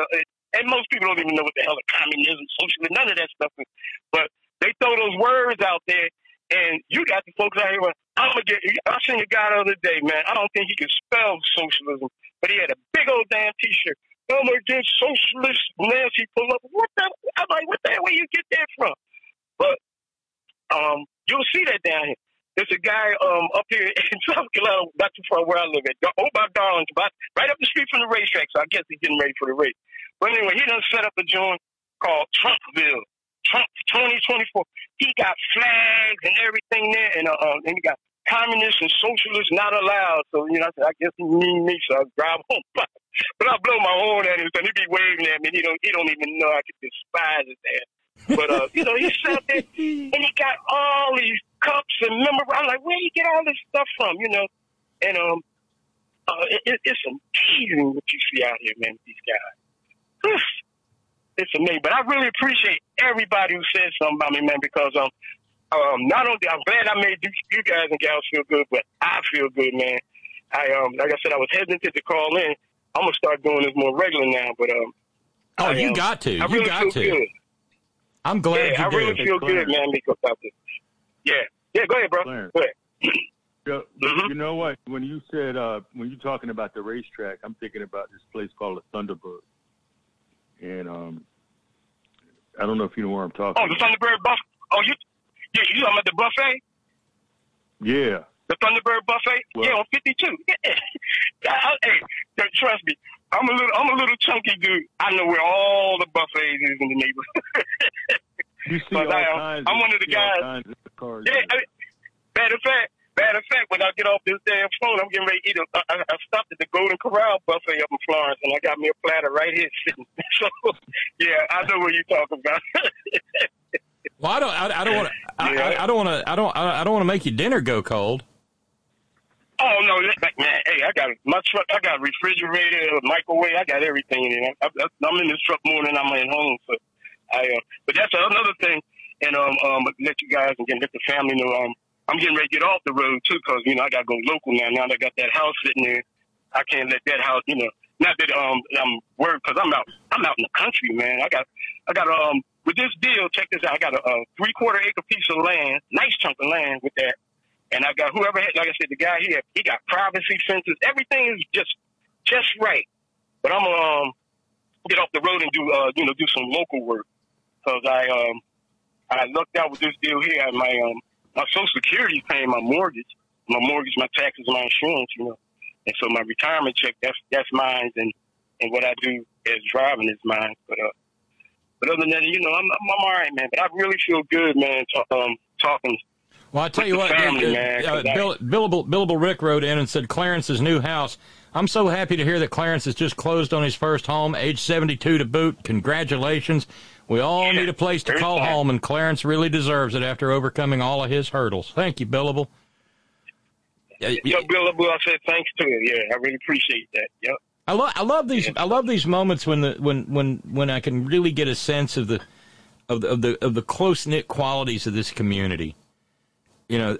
And most people don't even know what the hell is communism, socialism, none of that stuff. But they throw those words out there, and you got the folks out here. I seen a guy the other day, man. I don't think he could spell socialism, but he had a big old damn T-shirt. I'm against socialist Nancy Pelosi. I'm like, what the hell? Where you get that from? But you'll see that down here. There's a guy up here in South Carolina, not too far where I live at, by Darlington, right up the street from the racetrack. So I guess he's getting ready for the race. But anyway, he done set up a joint called Trumpville, Trump 2024. He got flags and everything there, and he got communists and socialists not allowed. So I guess he mean me, so I drive home. But I blow my horn at him, and he be waving at me. He don't even know I could despise his ass. But he sat there and he got all these cups and memorabilia. I'm like, where you get all this stuff from? And it's amazing what you see out here, man. With these guys, it's amazing. But I really appreciate everybody who said something about me, man, because not only I'm glad I made you guys and gals feel good, but I feel good, man. Like I said, I was hesitant to call in. I'm gonna start doing this more regular now, but you got to. I really feel good. I'm glad you did. I really feel good, man, because of this. Yeah. Go ahead, bro. Clarence. Go ahead. You know what? When you said when you're talking about the racetrack, I'm thinking about this place called the Thunderbird, and I don't know if you know where I'm talking. Oh, the Thunderbird buffet. Oh, you talking about the buffet? Yeah. The Thunderbird buffet? Well, yeah, on 52. Hey, trust me, I'm a little chunky dude. I know where all the buffets is in the neighborhood. You see all kinds. I'm one of the guys. Matter of fact, when I get off this damn phone, I'm getting ready to eat. I stopped at the Golden Corral buffet up in Florence, and I got me a platter right here sitting. So, yeah, I know what you're talking about. Well, I don't want to make your dinner go cold. Oh no, man! Hey, I got my truck. I got a refrigerator, a microwave. I got everything in it. I'm in this truck more than I'm at home. So, but that's another thing. And let you guys and let the family know. I'm getting ready to get off the road too, because I got to go local now. Now that I got that house sitting there, I can't let that house. Not that I'm worried, because I'm out in the country, man. I got with this deal. Check this out. I got a 3/4 acre piece of land, nice chunk of land with that. And I got whoever had, like I said, the guy here, he got privacy fences. Everything is just right. But I'm gonna get off the road and do some local work, because I lucked out with this deal here. My Social Security is paying my mortgage, my taxes, my insurance, and so my retirement check that's mine, and what I do as driving is mine. But other than that, I'm all right, man. But I really feel good, man. Talking. Well, I tell you what, Billable Rick wrote in and said Clarence's new house. I'm so happy to hear that Clarence has just closed on his first home, age 72 to boot. Congratulations. We all need a place to call home, and Clarence really deserves it after overcoming all of his hurdles. Thank you, Billable. Billable, I said thanks to it. Yeah, I really appreciate that. Yep. I love these moments when I can really get a sense of the close knit qualities of this community. Hey,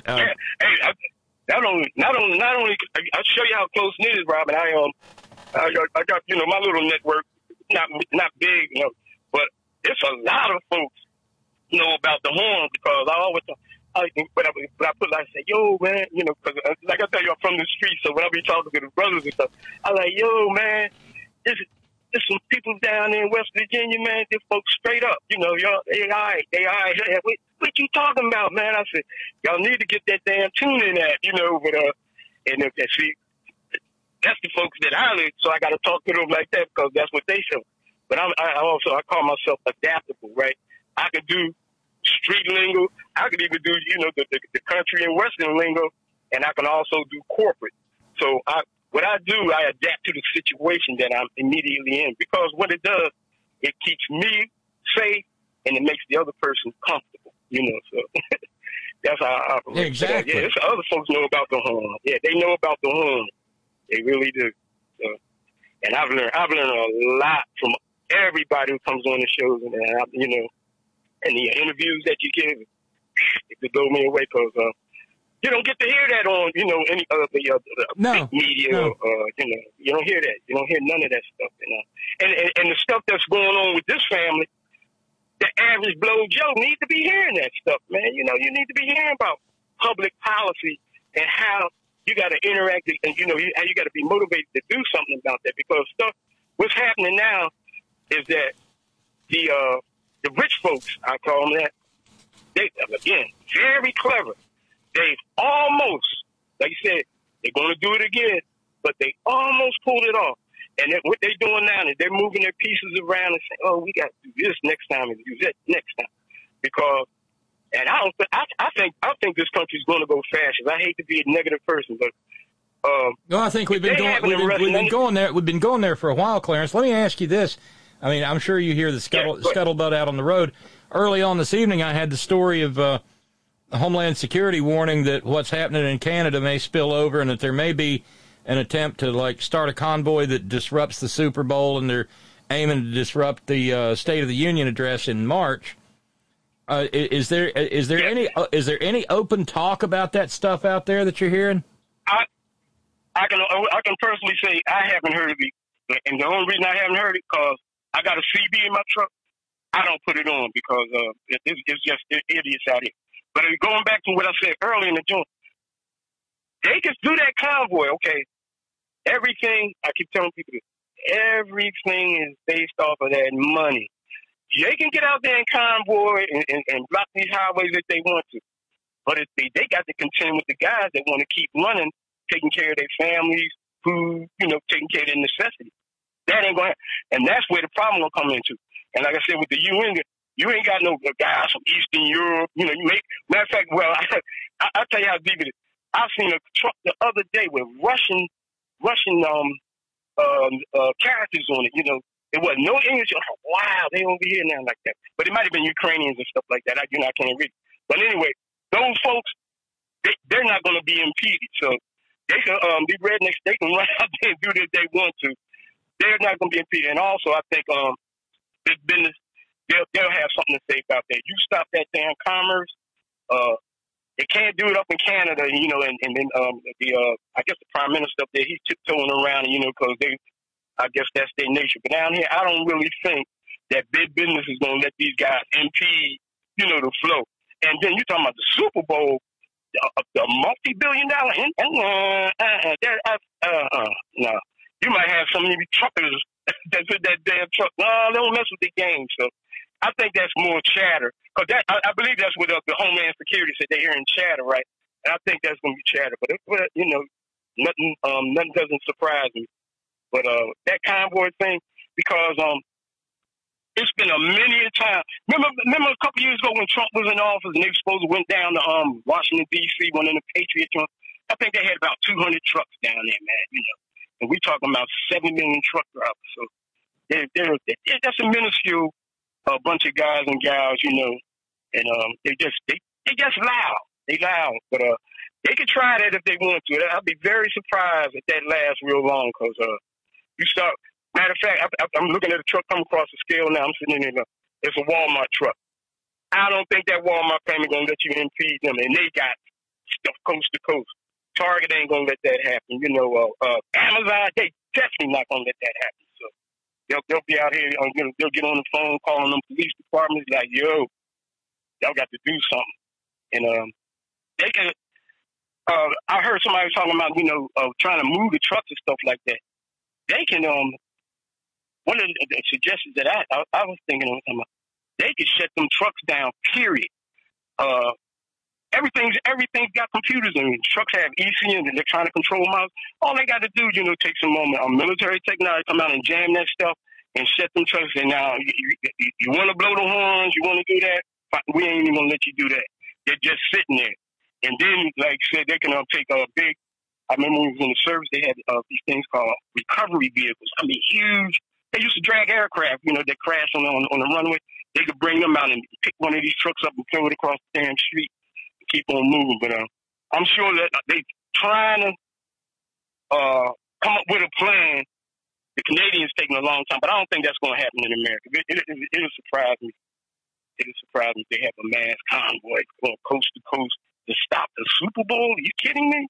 not only I'll show you how close knit it is, Robin. I got my little network, not big, but it's a lot of folks know about the Horn, because I always I say, yo, man, because like I tell you, I'm from the street, so when I be talking to the brothers and stuff, I like, yo, man, there's some people down there in West Virginia, man. These folks straight up, y'all, they all right. What you talking about, man? I said, y'all need to get that damn tune in that, but and see, that's the folks that I live, so I got to talk to them like that, because that's what they show. But I call myself adaptable, right? I can do street lingo. I could even do, the country and Western lingo, and I can also do corporate. So what I do, I adapt to the situation that I'm immediately in, because what it does, it keeps me safe and it makes the other person comfortable, so that's how I operate. Yeah, exactly. Yeah, other folks know about the Horn. Yeah, they know about the Horn. They really do. So, and I've learned a lot from everybody who comes on the shows, and and the interviews that you give, it could blow me away, because You don't get to hear that on, any of the big media. No. You don't hear that. You don't hear none of that stuff, And the stuff that's going on with this family, the average Blow Joe needs to be hearing that stuff, man. You need to be hearing about public policy and how you got to interact and, how you got to be motivated to do something about that. Because what's happening now is that the rich folks, I call them that, they, again, very clever. They almost, like you said, they're going to do it again, but they almost pulled it off. And what they're doing now is they're moving their pieces around and saying, "Oh, we got to do this next time and do that next time," because. And I think this country's going to go fascist. I hate to be a negative person, but no, I think we've been going there. We've been going there for a while, Clarence. Let me ask you this. I mean, I'm sure you hear the scuttlebutt out on the road. Early on this evening, I had the story of Homeland Security warning that what's happening in Canada may spill over, and that there may be an attempt to start a convoy that disrupts the Super Bowl, and they're aiming to disrupt the State of the Union address in March. Is there any open talk about that stuff out there that you're hearing? I can personally say I haven't heard of it, and the only reason I haven't heard it because I got a CB in my truck. I don't put it on because it's just idiots out here. But going back to what I said earlier in the joint, they can do that convoy, okay? Everything, I keep telling people this, everything is based off of that money. They can get out there and convoy and block these highways if they want to. But if they got to contend with the guys that want to keep running, taking care of their families, food, taking care of their necessities. That ain't going to happen. And that's where the problem will come into. And like I said, with the UN, you ain't got no guys from Eastern Europe. Matter of fact, well, I'll tell you how deep it is. I seen a truck the other day with Russian characters on it. It wasn't no English. Wow, they over here now like that. But it might have been Ukrainians and stuff like that. I can't read. But anyway, those folks, they're not going to be impeded. So they can, the rednecks, they can run out there and do what they want to. They're not going to be impeded. And also, I think big business, they'll have something to say about that. You stop that damn commerce. They can't do it up in Canada, and then I guess the prime minister up there, he's tiptoeing around, because I guess that's their nature. But down here, I don't really think that big business is going to let these guys impede, the flow. And then you're talking about the Super Bowl, the multi-billion-dollar, no. You might have some of these truckers that's with that damn truck. No, they don't mess with the game. So I think that's more chatter. Because I believe that's what the Homeland Security said. They're hearing chatter, right? And I think that's going to be chatter. But nothing doesn't surprise me. But that convoy thing, because it's been a many a time. Remember a couple years ago when Trump was in office and they supposed to went down to Washington, D.C., one of the Patriot Trump. I think they had about 200 trucks down there, man, And we talking about 7 million truck drivers. So they're that's a minuscule bunch of guys and gals, and they just loud. They loud. But they could try that if they want to. I'll be very surprised if that lasts real long because you start. Matter of fact, I'm looking at a truck come across the scale now. I'm sitting in it's a Walmart truck. I don't think that Walmart family going to let you impede them. And they got stuff coast to coast. Target ain't going to let that happen. Amazon, they definitely not going to let that happen. So they'll be out here, they'll get on the phone calling them police departments like, yo, y'all got to do something. And they can, I heard somebody talking about, trying to move the trucks and stuff like that. They can, one of the suggestions that I was thinking of, they could shut them trucks down, period. Everything's got computers in it. Trucks have ECM, electronic control models. All they got to do, take some moment on military technology, come out and jam that stuff and shut them trucks. And now you want to blow the horns, you want to do that, we ain't even going to let you do that. They're just sitting there. And then, like I said, they can take a big, I remember when we was in the service, they had these things called recovery vehicles. I mean, huge. They used to drag aircraft, that crashed on the runway. They could bring them out and pick one of these trucks up and throw it across the damn street and keep on moving. But I'm sure that they're trying to come up with a plan. The Canadians taking a long time, but I don't think that's going to happen in America. It'll surprise me. It'll surprise me if they have a mass convoy going coast to coast to stop the Super Bowl? Are you kidding me?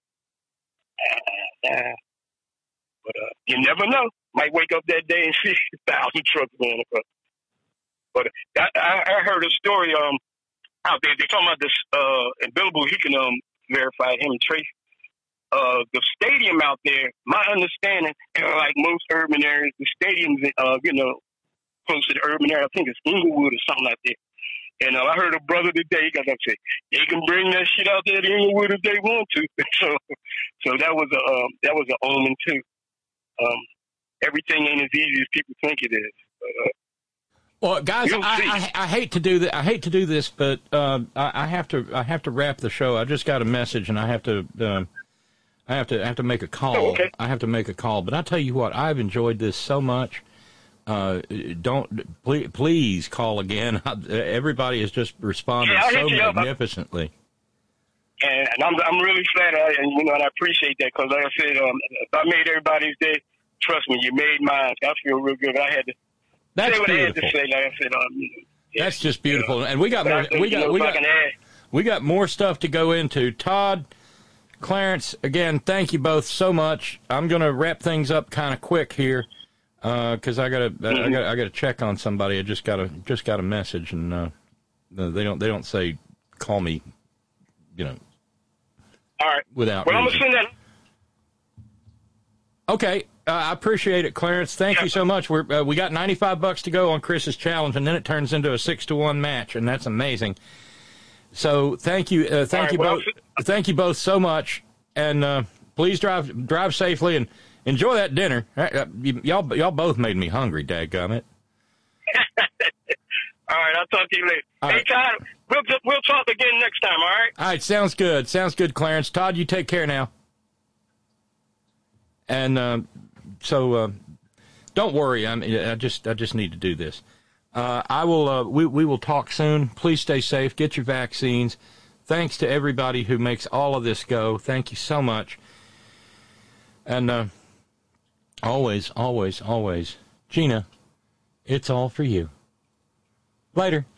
But you never know. Might wake up that day and see 1,000 trucks going across. But I heard a story out there. They're talking about this, and Billable, he can verify, him and Trace. The stadium out there, my understanding, like most urban areas, the stadiums, close to the urban area, I think it's Inglewood or something like that. And I heard a brother today, because I said, they can bring that shit out there to Inglewood if they want to. so that was an omen too. Everything ain't as easy as people think it is. Well, guys, I hate to do that. I hate to do this, but I have to wrap the show. I just got a message, and I have to make a call. Oh, okay. I have to make a call. But I tell you what, I've enjoyed this so much. Please call again. Everybody has just responded so magnificently. And I'm really flattered, and I appreciate that, because like I said, if I made everybody's day, trust me, you made mine. I feel real good. I had to That's say what beautiful. I had to say. Like I said, That's just beautiful. And we got more. We got more stuff to go into. Todd, Clarence, again, thank you both so much. I'm going to wrap things up kind of quick here, because I gotta check on somebody. I just got a message, and they don't say call me, All right. without. Well, reason. I'm gonna send that. Okay, I appreciate it, Clarence. Thank you so much. We got $95 to go on Chris's challenge, and then it turns into a 6-to-1 match, and that's amazing. So thank you, thank you both so much, and please drive safely and enjoy that dinner. Y'all both made me hungry, dadgummit. All right, I'll talk to you later. All hey, right. Todd, we'll talk again next time. All right. All right, sounds good. Sounds good, Clarence. Todd, you take care now. And so don't worry. I just need to do this. I will. We will talk soon. Please stay safe. Get your vaccines. Thanks to everybody who makes all of this go. Thank you so much. And always, always, always, Gina, it's all for you. Later.